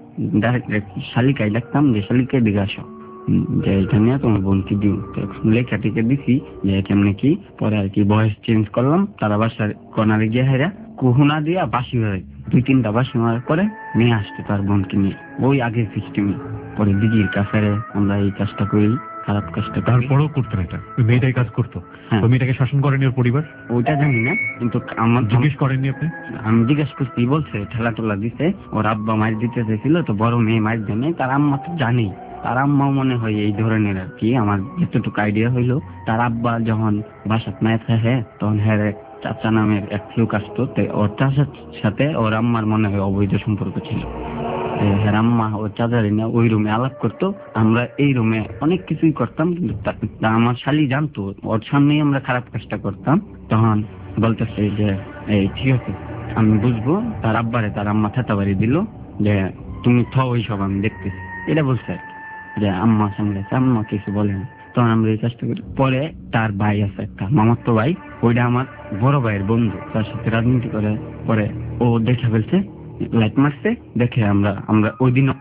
Speaker 4: শালিকায় ডাকতাম যে শালিকায় দিকে আসো, যে এখানে তোমার বোনকে দিও। লেখা টিকে দিছি যে কেমনে কি। পরে আর কি ভয়েস চেঞ্জ করলাম, তারা বাসার কর্নারে গিয়ে হেরা কুহুনা দিয়া বাসি হয়ে 2-3টা বাসি মারার পরে নিয়ে আসতো তার বোনকে নিয়ে, ওই আগের সিস্টেমে। পরে দিদির কাছে আমরা এই কাজটা করি, খারাপ কাজটা।
Speaker 2: তারপরেও করতেন এটা? ওই মেয়েটাই কাজ করতো? ওই মেয়েটাকে শাসন করেনি ওর পরিবার?
Speaker 4: ওইটা জানি না, কিন্তু আমার
Speaker 2: জিজ্ঞেস করেননি আপনি?
Speaker 4: আমি জিজ্ঞেস করছি, বলছে ঠেলা টোলা দিতে, ওর আব্বা মার দিতে চাইছিল, তো বড় মেয়ে মার দেয় নাই, তার আম্মা তো জানি, তার আম্মাও মনে হয় এই ধরনের আর কি। আমার যতটুকু আইডিয়া হইলো, তার আব্বা যখন বাসাত নাই থাকে তখন হ্যাঁ চাচা নামের এক লোক আসতো, ওর চাচার সাথে ওর আম্মার মনে হয় অবৈধ সম্পর্ক ছিল। হ্যাঁ, আম্মা ওর চাচারি না ওই রুমে আলাপ করতো, আমরা এই রুমে অনেক কিছুই করতাম, কিন্তু আমার শালি জানতো, ওর সামনেই আমরা খারাপ কাজটা করতাম। তখন বলতেছে যে এই ঠিক আছে আমি বুঝবো, তার আব্বারে তার আম্মা থাতা বাড়ি দিল যে তুমি ওই সব আমি দেখতেছি, এটা বলছে আর কি, যে আম্মা সামলাইছে, আম্মা কিছু বলে না। তখন আমরা এই কাজটা করি। পরে তার ভাই আছে একটা মামাতো ভাই, ওইটা আমার বড় ভাইয়ের বন্ধু, তার সাথে রাজনীতি করে। পরে ও দেখে ফেলছে, লাইট মারছে, দেখে আমরা ওই দিন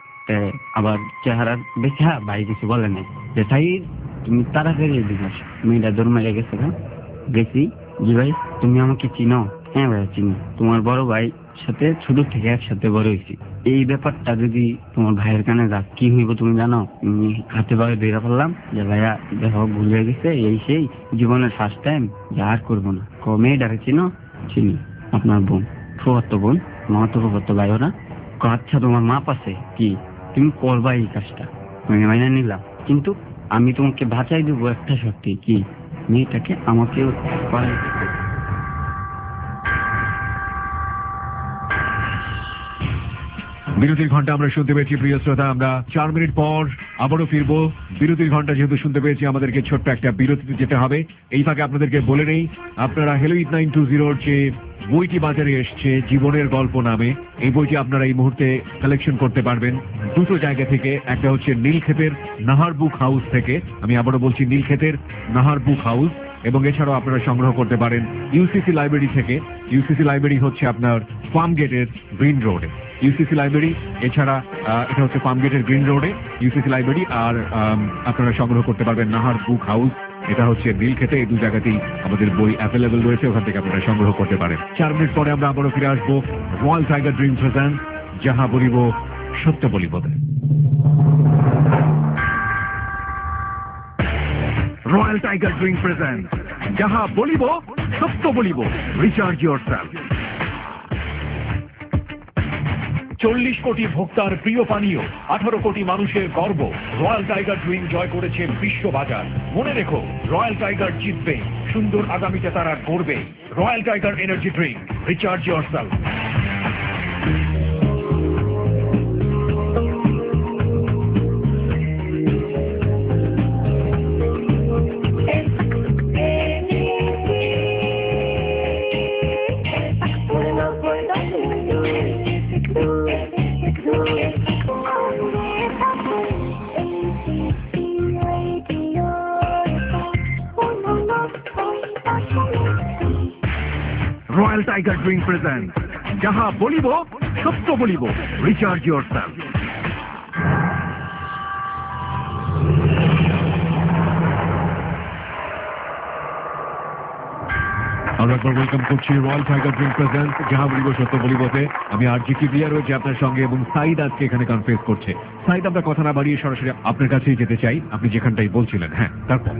Speaker 4: আবার চেহারা দেখে ভাই কিছু বলে নাই, যে তাই তুমি তাড়াতাড়ি এদিকে আসো, মেয়েটা দৌড় মেরে গেছে। গেছি, জি ভাই তুমি আমাকে চিনো? হ্যাঁ ভাই চিনি, তোমার বড় ভাই সাথে ছোট থেকে একসাথে বড় হয়েছি, এই ব্যাপারটা যদি তোমার ভাইয়ের কানে যাক কি হইব তুমি জানো? হাতে পায়ে ধরে ফেললাম যে ভাইয়া দেখো ভুল হয়ে গেছে, এই সেই জীবনের ফার্স্ট টাইম, যা আর করবো না। মেয়েটাকে চিনো? চিনি, আপনার বোন, ফুফাতো বোন, মামাতো ফুফাতো ভাই ওরা। আচ্ছা তোমার মাপ আছে কি, তুমি করবা এই কাজটা, আমি মাইনে নিলাম, কিন্তু আমি তোমাকে বাঁচাই দেবো একটা শর্তে, কি মেয়েটাকে আমাকে
Speaker 5: বিরতির ঘন্টা আমরা শুনতে পেয়েছি প্রিয় শ্রোতা। আমরা 4 মিনিট পর আবারও ফিরবো। বিরতির ঘন্টা যেহেতু শুনতে পেয়েছি, আমাদেরকে ছোট্ট একটা বিরতিতে যেতে হবে। এই ফাঁকে আপনাদেরকে বলে নেই, আপনারা হেলো 920 যে বইটি বাজারে এসছে জীবনের গল্প নামে, এই বইটি আপনারা এই মুহূর্তে কালেকশন করতে পারবেন দুটো জায়গা থেকে। একটা হচ্ছে নীলক্ষেতের নাহার বুক হাউস থেকে, আমি আবারও বলছি নীলক্ষেতের নাহার বুক হাউস, এবং এছাড়াও আপনারা সংগ্রহ করতে পারেন ইউসিসি লাইব্রেরি থেকে। ইউসিসি লাইব্রেরি হচ্ছে আপনার ফার্ম গেটের গ্রিন রোডে ইউসিসি লাইব্রেরি। এছাড়া এটা হচ্ছে ফার্ম গেটের গ্রিন রোডে ইউসিসি লাইব্রেরি। আর আপনারা সংগ্রহ করতে পারবেন নাহার বুক হাউস, এটা হচ্ছে নীলক্ষেতে। এই দু জায়গাতেই আমাদের বই অ্যাভেলেবেল রয়েছে, ওখান থেকে আপনারা সংগ্রহ করতে পারেন। 4 মিনিট পরে আমরা আবারও ফিরে আসবো রয়্যাল টাইগার ড্রিম প্রেজেন্ট যাহা বলিব সত্য বলিব। রয়্যাল টাইগার ড্রিম প্রেজেন্ট যাহা বলিব সত্য বলিব, রিচার্জ ইয়োরসেলফ।
Speaker 2: 40 কোটি ভোক্তার প্রিয় পানীয়, 18 কোটি মানুষের গর্ব। রয়্যাল টাইগার ড্রিঙ্ক জয় করেছে বিশ্ববাজার। মনে রেখো, রয়্যাল টাইগার জিতবে, সুন্দর আগামীতে তারা গড়বে। Royal tiger energy drink, recharge yourself. Royal tiger drink present যাহা বলিব সত্য বলিব, রিচার্জ ইয়োরসেলফ। আমরা একবার ওয়েলকাম করছি রয়্যাল টাইগার ড্রিঙ্ক প্রেজেন্ট যাহা বলিব সত্য বলিবতে। আমি আরজি কিবরিয়া রয়েছে আপনার সঙ্গে, এবং সাইদ আজকে এখানে কনফেস করছে। সাইদ, আমরা কথা না বাড়িয়ে সরাসরি আপনার কাছেই যেতে চাই। আপনি যেখানটাই বলছিলেন, হ্যাঁ, তারপর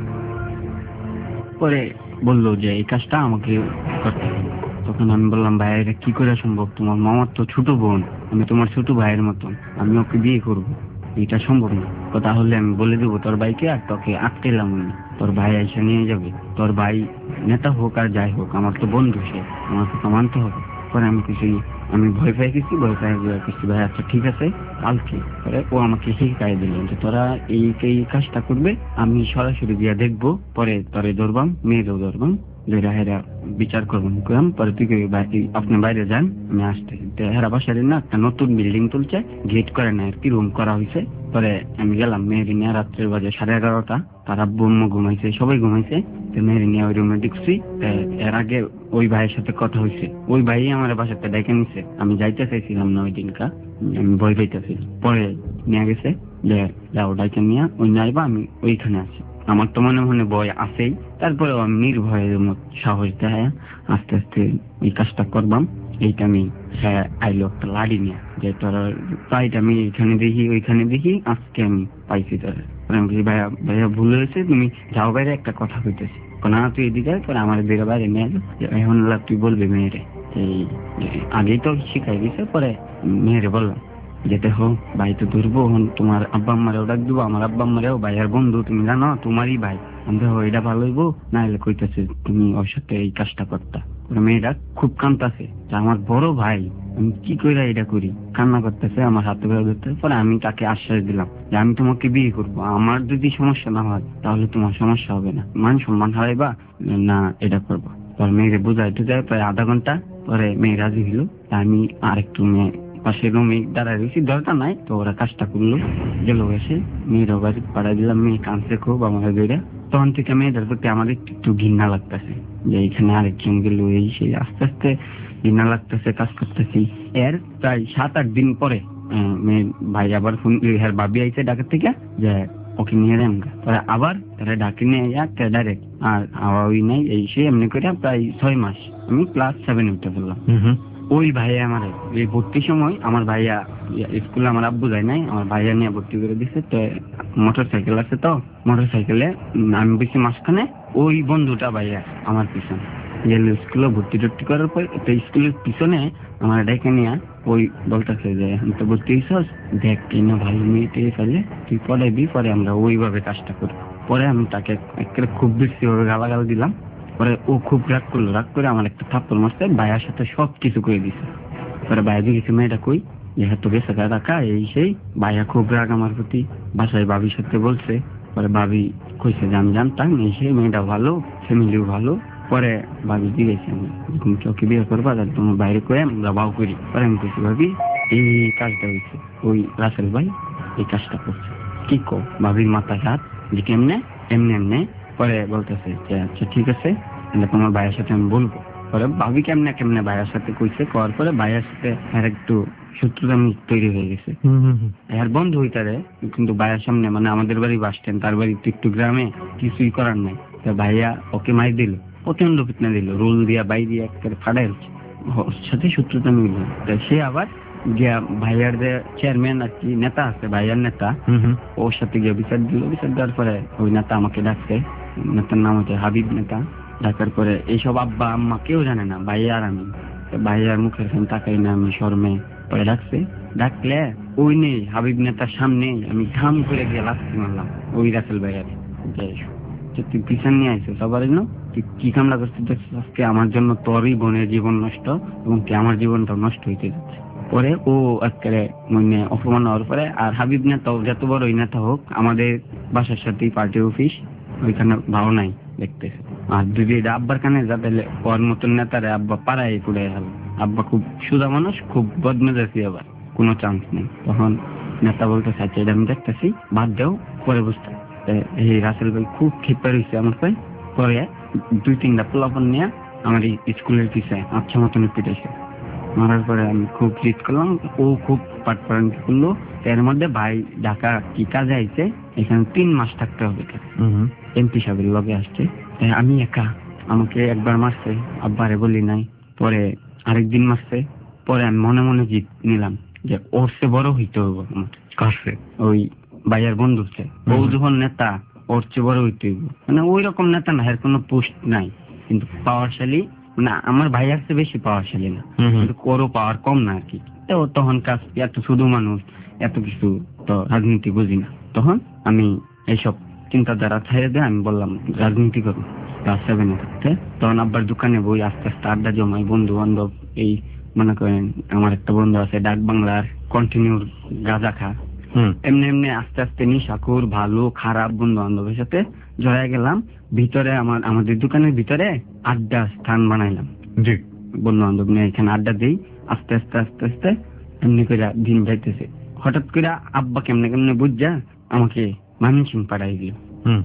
Speaker 4: পরে বললো যে এই কাজটা আমাকে করতে হবে। তখন আমি বললাম, ভাই এটা কি করে সম্ভব? তোমার মামার তো ছোট বোন, আমি তোমার ছোট ভাইয়ের মতন, আমি ওকে বিয়ে করব, এটা সম্ভব না। তাহলে আমি বলে দেবো তোর ভাইকে, আর তোকে আটকেলাম আমি, তোর ভাই এসে নিয়ে যাবে। তোর ভাই নেতা হোক আর যাই হোক, আমার তো বন্ধু, সে আমাকে তো মানতে হবে। পরে আমি ভয় পেয়ে গেছি, ভাই আচ্ছা ঠিক আছে কালকে। পরে ও আমাকে শিখাই দিল যে তোরা এই কাজটা করবে, আমি সরাসরি গিয়ে দেখবো, পরে তোরে ধরবাম, মেয়েরও ধরবাম, হেরা বিচার করবেন। পরে তুই আপনি বাইরে যান, আমি আসতে। হেরা বাসার না একটা নতুন বিল্ডিং তুলছে, গেট করে না আর কি, রুম করা হয়েছে। পরে আমি গেলাম মেয়েরি নিয়ে, রাত্রের বাজে 11:30। তার আব্বু আম্মু ঘুমাইছে, সবাই ঘুমাইছে। মেয়েরি নিয়ে ওই রুমে ঢুকছি। এর আগে ওই ভাইয়ের সাথে কথা হয়েছে, ওই ভাই আমার বাসাতে ডেকে নিছে। আমি যাইতে চাইছিলাম না ওই দিনকা, আমি ভয় পাইতেছি। পরে নিয়ে গেছে যে যাও ডাইকে নিয়ে ওই নাইবা, আমি ওইখানে আছি। আমার তো মনে মনে ভয় আছেই, তারপরে আমি নির্ভয়ের মত সাহস দেয় আস্তে আস্তে এই কাজটা করবাম। এইটা আমি আইলো একটা লাড়ি নিয়ে, যে তোর প্রাইটা আমি এখানে দেখি ওইখানে দেখি, আজকে আমি পাইছি তোর। ভাইয়া ভাইয়া ভুল হয়েছে, তুমি যাও বাইরে, একটা কথা কইতেছি। না তুই এদিকে, পরে আমার বেরো বাইরে নিয়ে আসো, এখন তুই বলবি মেয়েরে। এই আগেই তো শিখাই দিছে। পরে মেয়েরে বললাম যে দেখো ভাই তো ধরবো, তোমার আব্বা আম্মারেও ডাক দিবো, আমার আব্বা আম্মারেও, ভাইয়ার বন্ধু তুমি জানো, তোমারই ভাই। দেখো এটা ভালো হইবো না হলে কইতেছে তুমি ওর সাথে এই কাজটা করতা। মেয়েটা খুব কাঁদতেছে যে আমার বড় ভাই, আমি কি করে এটা করি, কান্না করতেছে, আমার হাতে ধরে ধরতেছে। পরে আমি তাকে আশ্বাস দিলাম যে আমি তোমাকে বিয়ে করবো, আমার যদি সমস্যা না হয় তাহলে তোমার সমস্যা হবে না, মান সম্মান হারাইবা না, এটা করবো। পরে মেয়েরে বোঝাইতে যায় প্রায় আধা ঘন্টা। পরে মেয়ে রাজি হইল। আমি আরেকটু মেয়ে পাশে রুমে দাঁড়ায় রয়েছি, দরকার নাই তো, ওরা কাজটা করলো, গেল এসে মেয়েরা বাড়ি পাড়াই দিলাম। মেয়ে কাঁদছে খুব আমার বেড়ে। তখন থেকে মেয়েদের প্রতি আমাদের একটু ঘৃণা লাগতেছে যে এখানে আরেকজন গেল, এই সেই আস্তে আস্তে ঘৃণা লাগতেছে, কাজ করতেছি। এর প্রায় 7-8 দিন পরে মেয়ের ভাই আবার ফোন, ভাবি আইছে ঢাকা থেকে যে ওকে নিয়ে যান। পরে আবার তারা ডাকে নিয়ে যাক ডাইরেক্ট, আর হাওয়াই নাই, এই সে এমনি করে প্রায় 6 মাস আমি ক্লাস 7 উঠতে পারলাম। ওই ভাইয়া আমার এই ভর্তির সময়, আমার ভাইয়া স্কুলে আমার আব্বু যায় নাই, আমার ভাইয়া নিয়ে ভর্তি করে দিচ্ছে। তো মোটর সাইকেল আছে, তো মোটর সাইকেলে আমি বেশি মাঝখানে, ওই বন্ধুটা ভাইয়া আমার পিছনে গেল স্কুলে ভর্তি টর্তি করার পর। তো স্কুলের পিছনে আমার ডেকে নিয়ে ওই বলতেছে যে তো ভর্তি হইছস, দেখ কিনা ভালো মেয়েটে ফেলে তুই পড়াইবি, পরে আমরা ওইভাবে কাজটা করি। পরে আমি তাকে খুব বেশি ভাবে গালাগাল দিলাম। পরে ও খুব রাগ করলো, রাগ করে আমার একটা থাপ্পড় মারছে, ভাইয়ার সাথে সব কিছু করে দিছে। পরে ভাইয়া কিছু মেয়েটা কই যে এত বেঁচে টাকা এই সেই। ভাইয়া খুব রাগ আমার প্রতি, বাসায় ভাবির সাথে বলছে। পরে ভাবি কইছে যে আমি জানতাম এই সেই মেয়েটা ভালো, ফ্যামিলিও ভালো। পরে ভাবি দিয়েছে আমি তুমি চোখে বিয়ে করবা, তাহলে তোমার বাইরে করে আমরা বাউ করি। পরে আমি কইছি ভাবি এই কাজটা হয়েছে, ওই রাসেল ভাই এই কাজটা করছে। কি কো? ভাবির মাথায় হাত যে কেমনে এমনি। পরে বলতেছে যে আচ্ছা ঠিক আছে, তাহলে তোমার ভাইয়ের সাথে আমি বলবো। পরে ভাবি কেমনে ভাইয়ের সাথে কইছে, করার পরে ভাইয়ের সাথে আর একটু শত্রুতা তৈরি হয়ে গেছে। আর বন্ধু হইতারে, কিন্তু ভাইয়ের সামনে মানে আমাদের বাড়ি বাস স্ট্যান্ড, তার বাড়ি একটু গ্রামে, কিছুই করার নাই। ভাইয়া ওকে মাই দিল, প্রচন্ড পিটনা দিল, রোল দিয়া বাই দিয়ে একেবারে ফাটাই হচ্ছে। ওর সাথে শত্রুতা মিলল। সে আবার গিয়া ভাইয়ার যে চেয়ারম্যান আর কি নেতা আছে, ভাইয়ার নেতা, ওর সাথে গিয়ে বিচার দিল। বিচার দেওয়ার পরে ওই নেতা আমাকে ডাকছে, নেতার নাম হচ্ছে হাবিব নেতা। ডাকার পরে এইসব আব্বা আম্মা কেউ জানে না, ভাইয়া আর আমি। ভাইয়ার মুখের সামনে তাকাই না আমি, শর্মে। পরে ডাকছে, ডাকলে ওই নেই হাবিব নেতার সামনে আমি ঘাম করে গিয়ে লাথি মারলাম ওই রাসেল ভাইয়ার। তুই পিছন নিয়ে আইসো সবার জন্য, তুই কি কামড়া করছিস আজকে আমার জন্য? তোরই বোনের জীবন নষ্ট এবং তুই আমার জীবনটা নষ্ট হইতে যাচ্ছে। পরে ও আজকে মানে অপমান হওয়ার পরে, আর হাবিব নেতাও যত বড় ওই নেতা হোক, আমাদের বাসার সাথেই পার্টি অফিস, ওইখানে ভালো নাই দেখতেছে। আর যদি আব্বার কানে যা, তাহলে ওর মতন নেতারে আব্বা পাড়ায় পুড়ে গেল। আব্বা খুব সুদা মানুষ, খুব বদমেজাজি, আবার কোনো চান্স নেই। তখন নেতা বলতে চাইছে এটা আমি দেখতেছি, বাদ দেও, পরে বুঝতে। এই রাসেল ভাই খুব ক্ষিপ্ত রয়েছে আমার ভাই। পরে 2-3টা পোলাপন নিয়ে আমার স্কুলের পিছনে আচ্ছা মতন পিটেছে। মারার পরে আমি খুব জিদ করলাম, ও খুব পাটপাড়ানি করলো। এর মধ্যে ভাই ঢাকা কি কাজে আইছে, এখানে 3 মাস থাকতে হবে, এমপি সাহেবের লগে আসছে। আমি একা, আমাকে একবার মারছে, আব্বারে বলি নাই। পরে আরেকদিন মারছে। পরে আমি মনে মনে জিত নিলাম যে ওর সে বড় হইতে হইব আমার কাছে, ওই ভাইয়ার বন্ধু সে। ও যখন নেতা, ওর চেয়ে বড় হইতে হইব। মানে ওই রকম নেতা না, এর কোনো পোস্ট নাই, কিন্তু পাওয়ারশালী। মানে আমার ভাইয়ার চেয়ে বেশি পাওয়ারশালী না, কিন্তু ওরও পাওয়ার কম না আর কি। ও তখন কাজ, এত শুধু মানুষ, এত কিছু তো রাজনীতি বুঝি না। তখন আমি এইসব চিন্তাধারা ছেড়ে দিয়ে আমি বললাম রাজনীতি করবো। ক্লাস 7-এ থাকতে তখন আব্বার দোকানে বই, আস্তে আস্তে আড্ডা জমাই, বন্ধু বান্ধব। এই মনে করেন আমার একটা বন্ধু আছে ডাক বাংলার, কন্টিনিউ গাঁজা খা। এমনি আস্তে আস্তে নিশাখোর, ভালো খারাপ বন্ধু বান্ধবের সাথে জড়াই গেলাম। ভিতরে আমাদের দোকানের ভিতরে আড্ডা স্থান বানাইলাম, বন্ধু বান্ধব নিয়ে এখানে আড্ডা দিই। আস্তে আস্তে আস্তে আস্তে এমনি করে দিন যাইতেছে। হঠাৎ করে আব্বা কেমনে বুঝা আমাকে ময়মনসিং পাঠাই দিল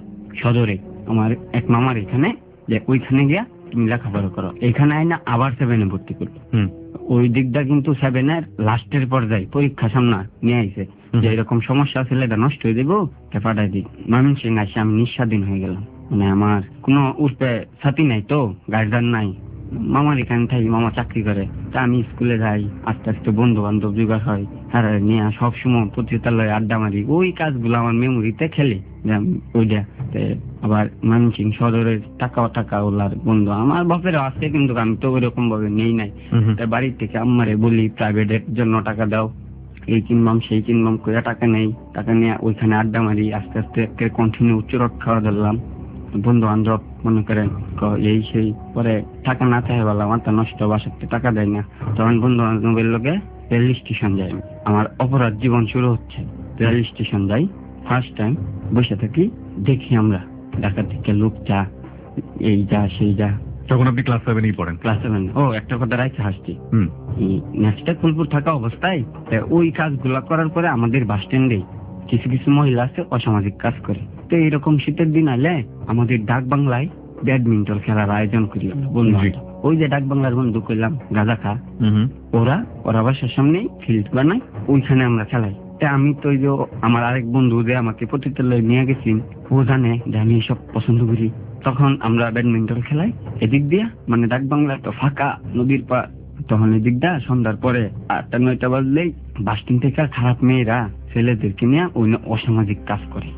Speaker 4: সদরে, আমার এক মামার এখানে, যে ওইখানে গিয়া তুমি লেখাপড়া করো। এখানে আইনা আবার 7-এ ভর্তি করলো। ওই দিকটা কিন্তু 7-এর লাস্টের পর্যায়ে পরীক্ষা সামনে নিয়ে আইছে, যে এরকম সমস্যা ছিল, এটা নষ্ট হয়ে দেবো, পাঠাই দিই। ময়মনসিং আসে আমি নিঃস্বাধীন হয়ে গেলাম। মানে আমার কোনো উর্পে সাথী নাই, তো গার্জিয়ান নাই। মামার এখানে থাকি, মামা চাকরি করে, তা আমি স্কুলে যাই। আস্তে আস্তে বন্ধু বান্ধব জোগাড় হয়, আর নিয়ে সবসময় পত্রিকালয়ে আড্ডা মারি। ওই কাজগুলো আমার মেমোরিতে খেলে ওইটা। আবার ময়মনসিং শহরের টাকা ওলার বন্ধু আমার বাপেরও আছে, কিন্তু আমি তো ওইরকম ভাবে নেই নাই। বাড়ির থেকে আম্মারে বলি প্রাইভেটের জন্য টাকা দাও, এই কিনবাম সেই কিনবাম করে টাকা নেই। টাকা নিয়ে ওইখানে আড্ডা মারি। আস্তে আস্তে কন্টিনিউ উচ্চরট খাওয়া ধরলাম। বন্ধু বান্ধব মনে করেন এই সেই। পরে টাকা না থাকে বলা মাথা নষ্ট, বাসাতে টাকা দেয় না। তখন বন্ধু বান্ধবের লোকে রেল স্টেশন যাই। আমার অপরাধ জীবন শুরু হচ্ছে। রেল স্টেশন যাই, ফার্স্ট টাইম বসে থাকি, দেখি আমরা ঢাকা থেকে লোক যা, এই যা সেই যা।
Speaker 5: তখন আপনি ক্লাস 7-এই পড়েন?
Speaker 4: ক্লাস 7। ও একটা কথা রাখতে হাসছি, নেক্সটে ফুলপুর থাকা অবস্থায় ওই কাজগুলা করার পরে আমাদের বাস স্ট্যান্ডে কিছু কিছু মহিলা আছে অসামাজিক কাজ করে। তো এইরকম শীতের দিন আলে আমাদের ডাক বাংলায় ব্যাডমিন্টন খেলার আয়োজন করি বন্ধু। ওই যে ডাক বাংলার বন্ধু করলাম গাঁজা খা, ওরা বাসার সামনে ফিল্ড বানায়, ওইখানে আমরা খেলাই। আমি তো ওই যে আমার আরেক বন্ধু যে আমাকে পতিতালয়ে নিয়ে গেছি, ও জানে যে আমি সব পছন্দ করি। তখন আমরা ব্যাডমিন্টন খেলাই এদিক দিয়া, মানে ডাক বাংলা তো ফাঁকা, নদীর পা। তখন এদিক দিয়া সন্ধ্যার পরে 8-9টা বাজলেই বাস স্ট্যান্ড থেকে খারাপ মেয়েরা ছেলেদেরকে নিয়ে ওই অসামাজিক কাজ করে।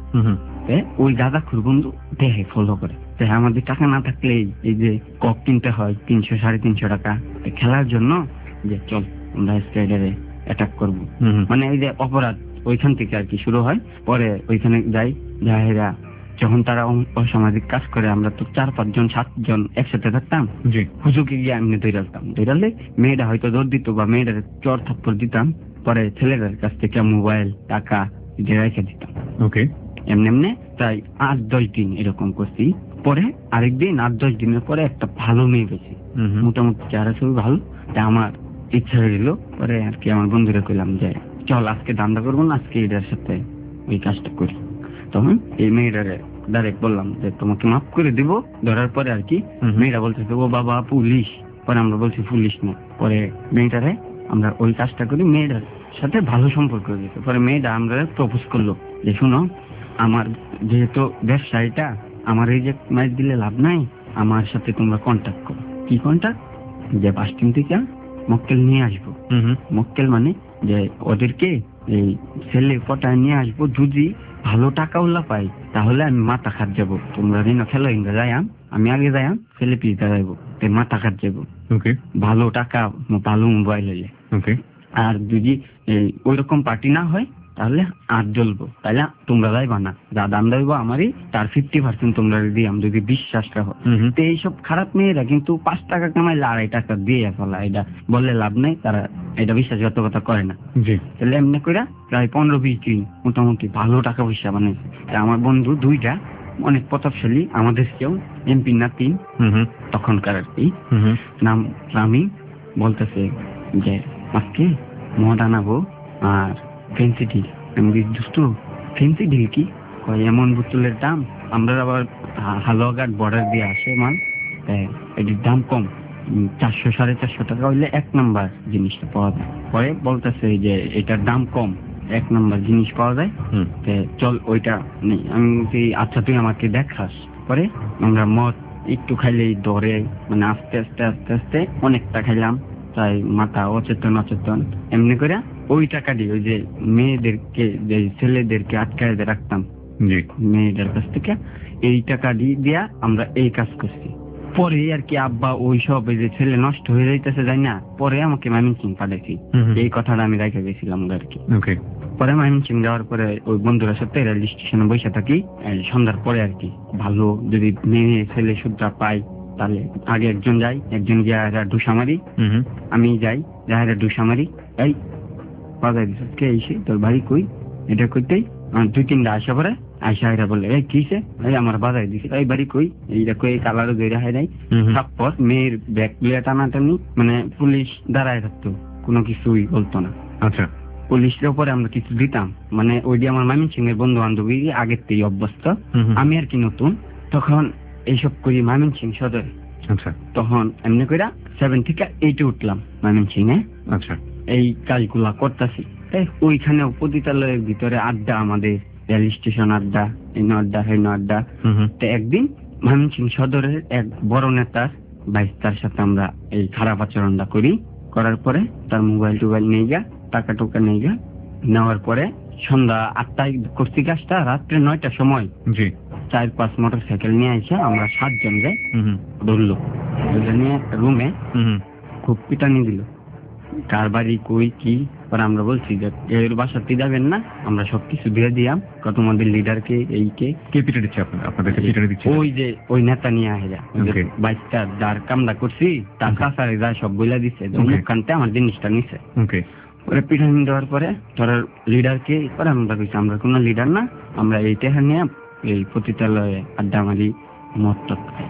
Speaker 4: ওই গাঁজাখোর বন্ধু দেখে ফলো করে। আমাদের টাকা না থাকলে এই যে কক কিনতে হয় 300-350 টাকা খেলার জন্য, যে চল আমরা স্ট্রাইডারে অ্যাটাক করবো। মানে এই যে অপরাধ ওইখান থেকে আর কি শুরু হয়। পরে ওইখানে যাই, যাহেরা যখন তারা অসামাজিক কাজ করে, আমরা তো 4-5 জন 7 জন একসাথে থাকতাম। হুজুকে গিয়ে আমি ধরে রাখতাম। ধরালে মেয়েটা হয়তো দৌড় দিত বা মেয়েটা চর থাপ্পড় দিতাম, পরে ছেলেদের কাছ থেকে মোবাইল টাকা দিয়ে রেখে দিতাম।
Speaker 5: ওকে।
Speaker 4: এমনি এমনি প্রায় 8-10 দিন এরকম করছি। পরে আরেকদিন 8-10 দিনের পরে একটা ভালো মেয়ে পেয়েছি, মোটামুটি চেহারা ছবি ভালো। তা আমার ইচ্ছা হয়ে গেল, পরে আর কি আমার বন্ধুরা কইলাম যে চল আজকে ধান্দা করবো না, আজকে এটার সাথে ওই কাজটা করি। তখন এই মেয়েটারে ডাইরেক্ট বললাম যে তোমাকে মাফ করে দিব। ধরার পরে আর কি মেয়েটা বলতেছে ও বাবা পুলিশ। পরে আমরা বলছি পুলিশ না। পরে মেয়েটারে আমরা ওই কাজটা করি, মেয়েটার সাথে ভালো সম্পর্ক হয়ে গেছে। পরে মেয়েটা আমরা প্রপোজ করলো যে শুনো, আমার যেহেতু ব্যবসায়ীটা, আমার এই যে ম্যাচ দিলে লাভ নাই, আমার সাথে তোমরা কন্ট্যাক্ট করো। কি কন্ট্যাক্ট? যে বাস্টিং থেকে মক্কেল নিয়ে আসবো। মক্কেল মানে যে ওদেরকে এই ছেলে পটায় নিয়ে আসবো, যদি ভালো টাকা উল্লা পাই তাহলে আমি মাথা খাট যাবো। তোমরা দিন খেলো ইন্দা যাইয়াম, আমি আগে যাইয়াম, ছেলে পিতা যাইবো, মাথা খাট যাবো।
Speaker 5: ওকে।
Speaker 4: ভালো টাকা ভালো মোবাইল হইলে।
Speaker 5: ওকে।
Speaker 4: আর যদি ওই রকম পার্টি না হয় তাহলে আর জ্বলবো, তাহলে তোমরা যাইবা না। যা দাম দেবো আমারই, তার 50% তোমরা দিয়াম যদি বিশ্বাস রাখো। তো এইসব খারাপ মেয়েরা কিন্তু 5 টাকা কামাইলে 2.5 টাকা দিয়ে ফেলা, এটা বললে লাভ নেই, তারা এটা বিশ্বাসঘাতকতা করে না। তাহলে এমনি করে প্রায় 15-20 দিন মোটামুটি ভালো টাকা পয়সা বানাইছে। আমার বন্ধু 2টা অনেক প্রতাপশালী, আমাদের কেউ এমপি না 3 তখনকার আর কি, নাম রামি, বলতেছে যে আজকে মদ আনাবো আর ফেন্সি ডিল। আমি দোস্তু ফেন্সি ডিল কি? এমন বোতলের দাম, আমরা আবার হালুয়াঘাট বর্ডার দিয়ে আসে মাল, এটির দাম কম, 400-450 টাকা হইলে 1 নাম্বার জিনিসটা পাওয়া যায়। পরে বলতেছে যে এটার দাম কম, 1 নাম্বার জিনিস পাওয়া যায়, চল ওইটা নেই। আমি আচ্ছা তুই আমাকে দেখাস। পরে আমরা মদ একটু খাইলেই ধরে, মানে আস্তে আস্তে আস্তে আস্তে অনেকটা খাইলাম, তাই মাথা অচেতন অচেতন। এমনি করে ওই টাকা দিয়ে ওই যে মেয়েদেরকে, যে ছেলেদেরকে আটকায় রাখতাম মেয়েদের কাছ থেকে, এই টাকা দিয়া আমরা এই কাজ করছি। পরে আর কি আব্বা ওই সব যে ছেলে নষ্ট হয়ে যাইতেছে যাই না, পরে আমাকে ময়মনসিং পাঠাইছি। এই কথাটা আমি রেখে গেছিলাম আর কি। পরে ময়মনসিং যাওয়ার পরে ওই বন্ধুরা সাথে রেল স্টেশনে বসে থাকি, সন্ধ্যার পরে আর কি ভালো যদি মেয়ে ছেলে সুদ্ধা পাই তাহলে আগে একজন যাই, একজন গিয়ে ডুসা মারি, আমি যাই যাহারা ডুসা মারি, এই বাজার কে এসে তোর বাড়ি কই, এটা করতেই 2-3টা আসা পরে আয়সা এরা বলে এই কিসে, এই আমার বাজার দিছে, এই বাড়ি কই, এইটা কই কালারও দইরা হয় নাই। তারপর মেয়ের ব্যাগ লিয়ে টানাটানি, মানে পুলিশ দাঁড়ায় থাকতো, কোনো কিছুই বলতো না। আচ্ছা, পুলিশের উপরে আমরা কিছু দিতাম, মানে ওই যে আমার ময়মনসিং এর বন্ধু বান্ধবী আগের থেকে অভ্যস্ত, আমি আর কি নতুন, তখন এইসব করি ময়মনসিং সদরে। আচ্ছা, তখন এমনি করে 7 থেকে 8-এ উঠলাম ময়মনসিং এ। আচ্ছা, এই কাজগুলা করতেছি, তাই ওইখানে পতিতালয়ের ভিতরে আড্ডা, আমাদের রেল স্টেশন আড্ডা, এনো আড্ডা হেনো আড্ডা। তো একদিন ময়মনসিং সদরের এক বড় নেতার বাইস্তার সাথে আমরা এই খারাপ আচরণটা করি, করার পরে তার মোবাইল টোবাইল নিয়ে গা, টাকা টোকা নিয়ে গা, নেওয়ার পরে সন্ধ্যা 8টায় করছি কাজটা, রাত্রে 9টার সময় 4-5 মোটরসাইকেল নিয়ে আসে, আমরা 7 জন যাই, ধরলো নিয়ে রুমে খুব পিটানি দিল, কার বাড়ি কই কি। পরে আমরা বলছি যে এর বাসাতে যাবেন না, আমরা সবকিছু দিয়ে দিয়াম, তোমাদের লিডারকে এইকে। কে পিটানি দিচ্ছে আপনাদেরকে? পিটানি দিচ্ছে ওই যে ওই নেতা নিয়ে আসে, বাইকটা যার কামটা করছি তার কাছারে যা সব বইলা দিচ্ছে, মুখখানতে আমার জিনিসটা নিচ্ছে। পরে পিটানি দেওয়ার পরে তোর লিডারকে, পরে আমরা কইছি আমরা কোনো লিডার না, আমরা এইটা নিয়ে এই পতিতালয়ে আড্ডা মারি, মদ টদ খাই।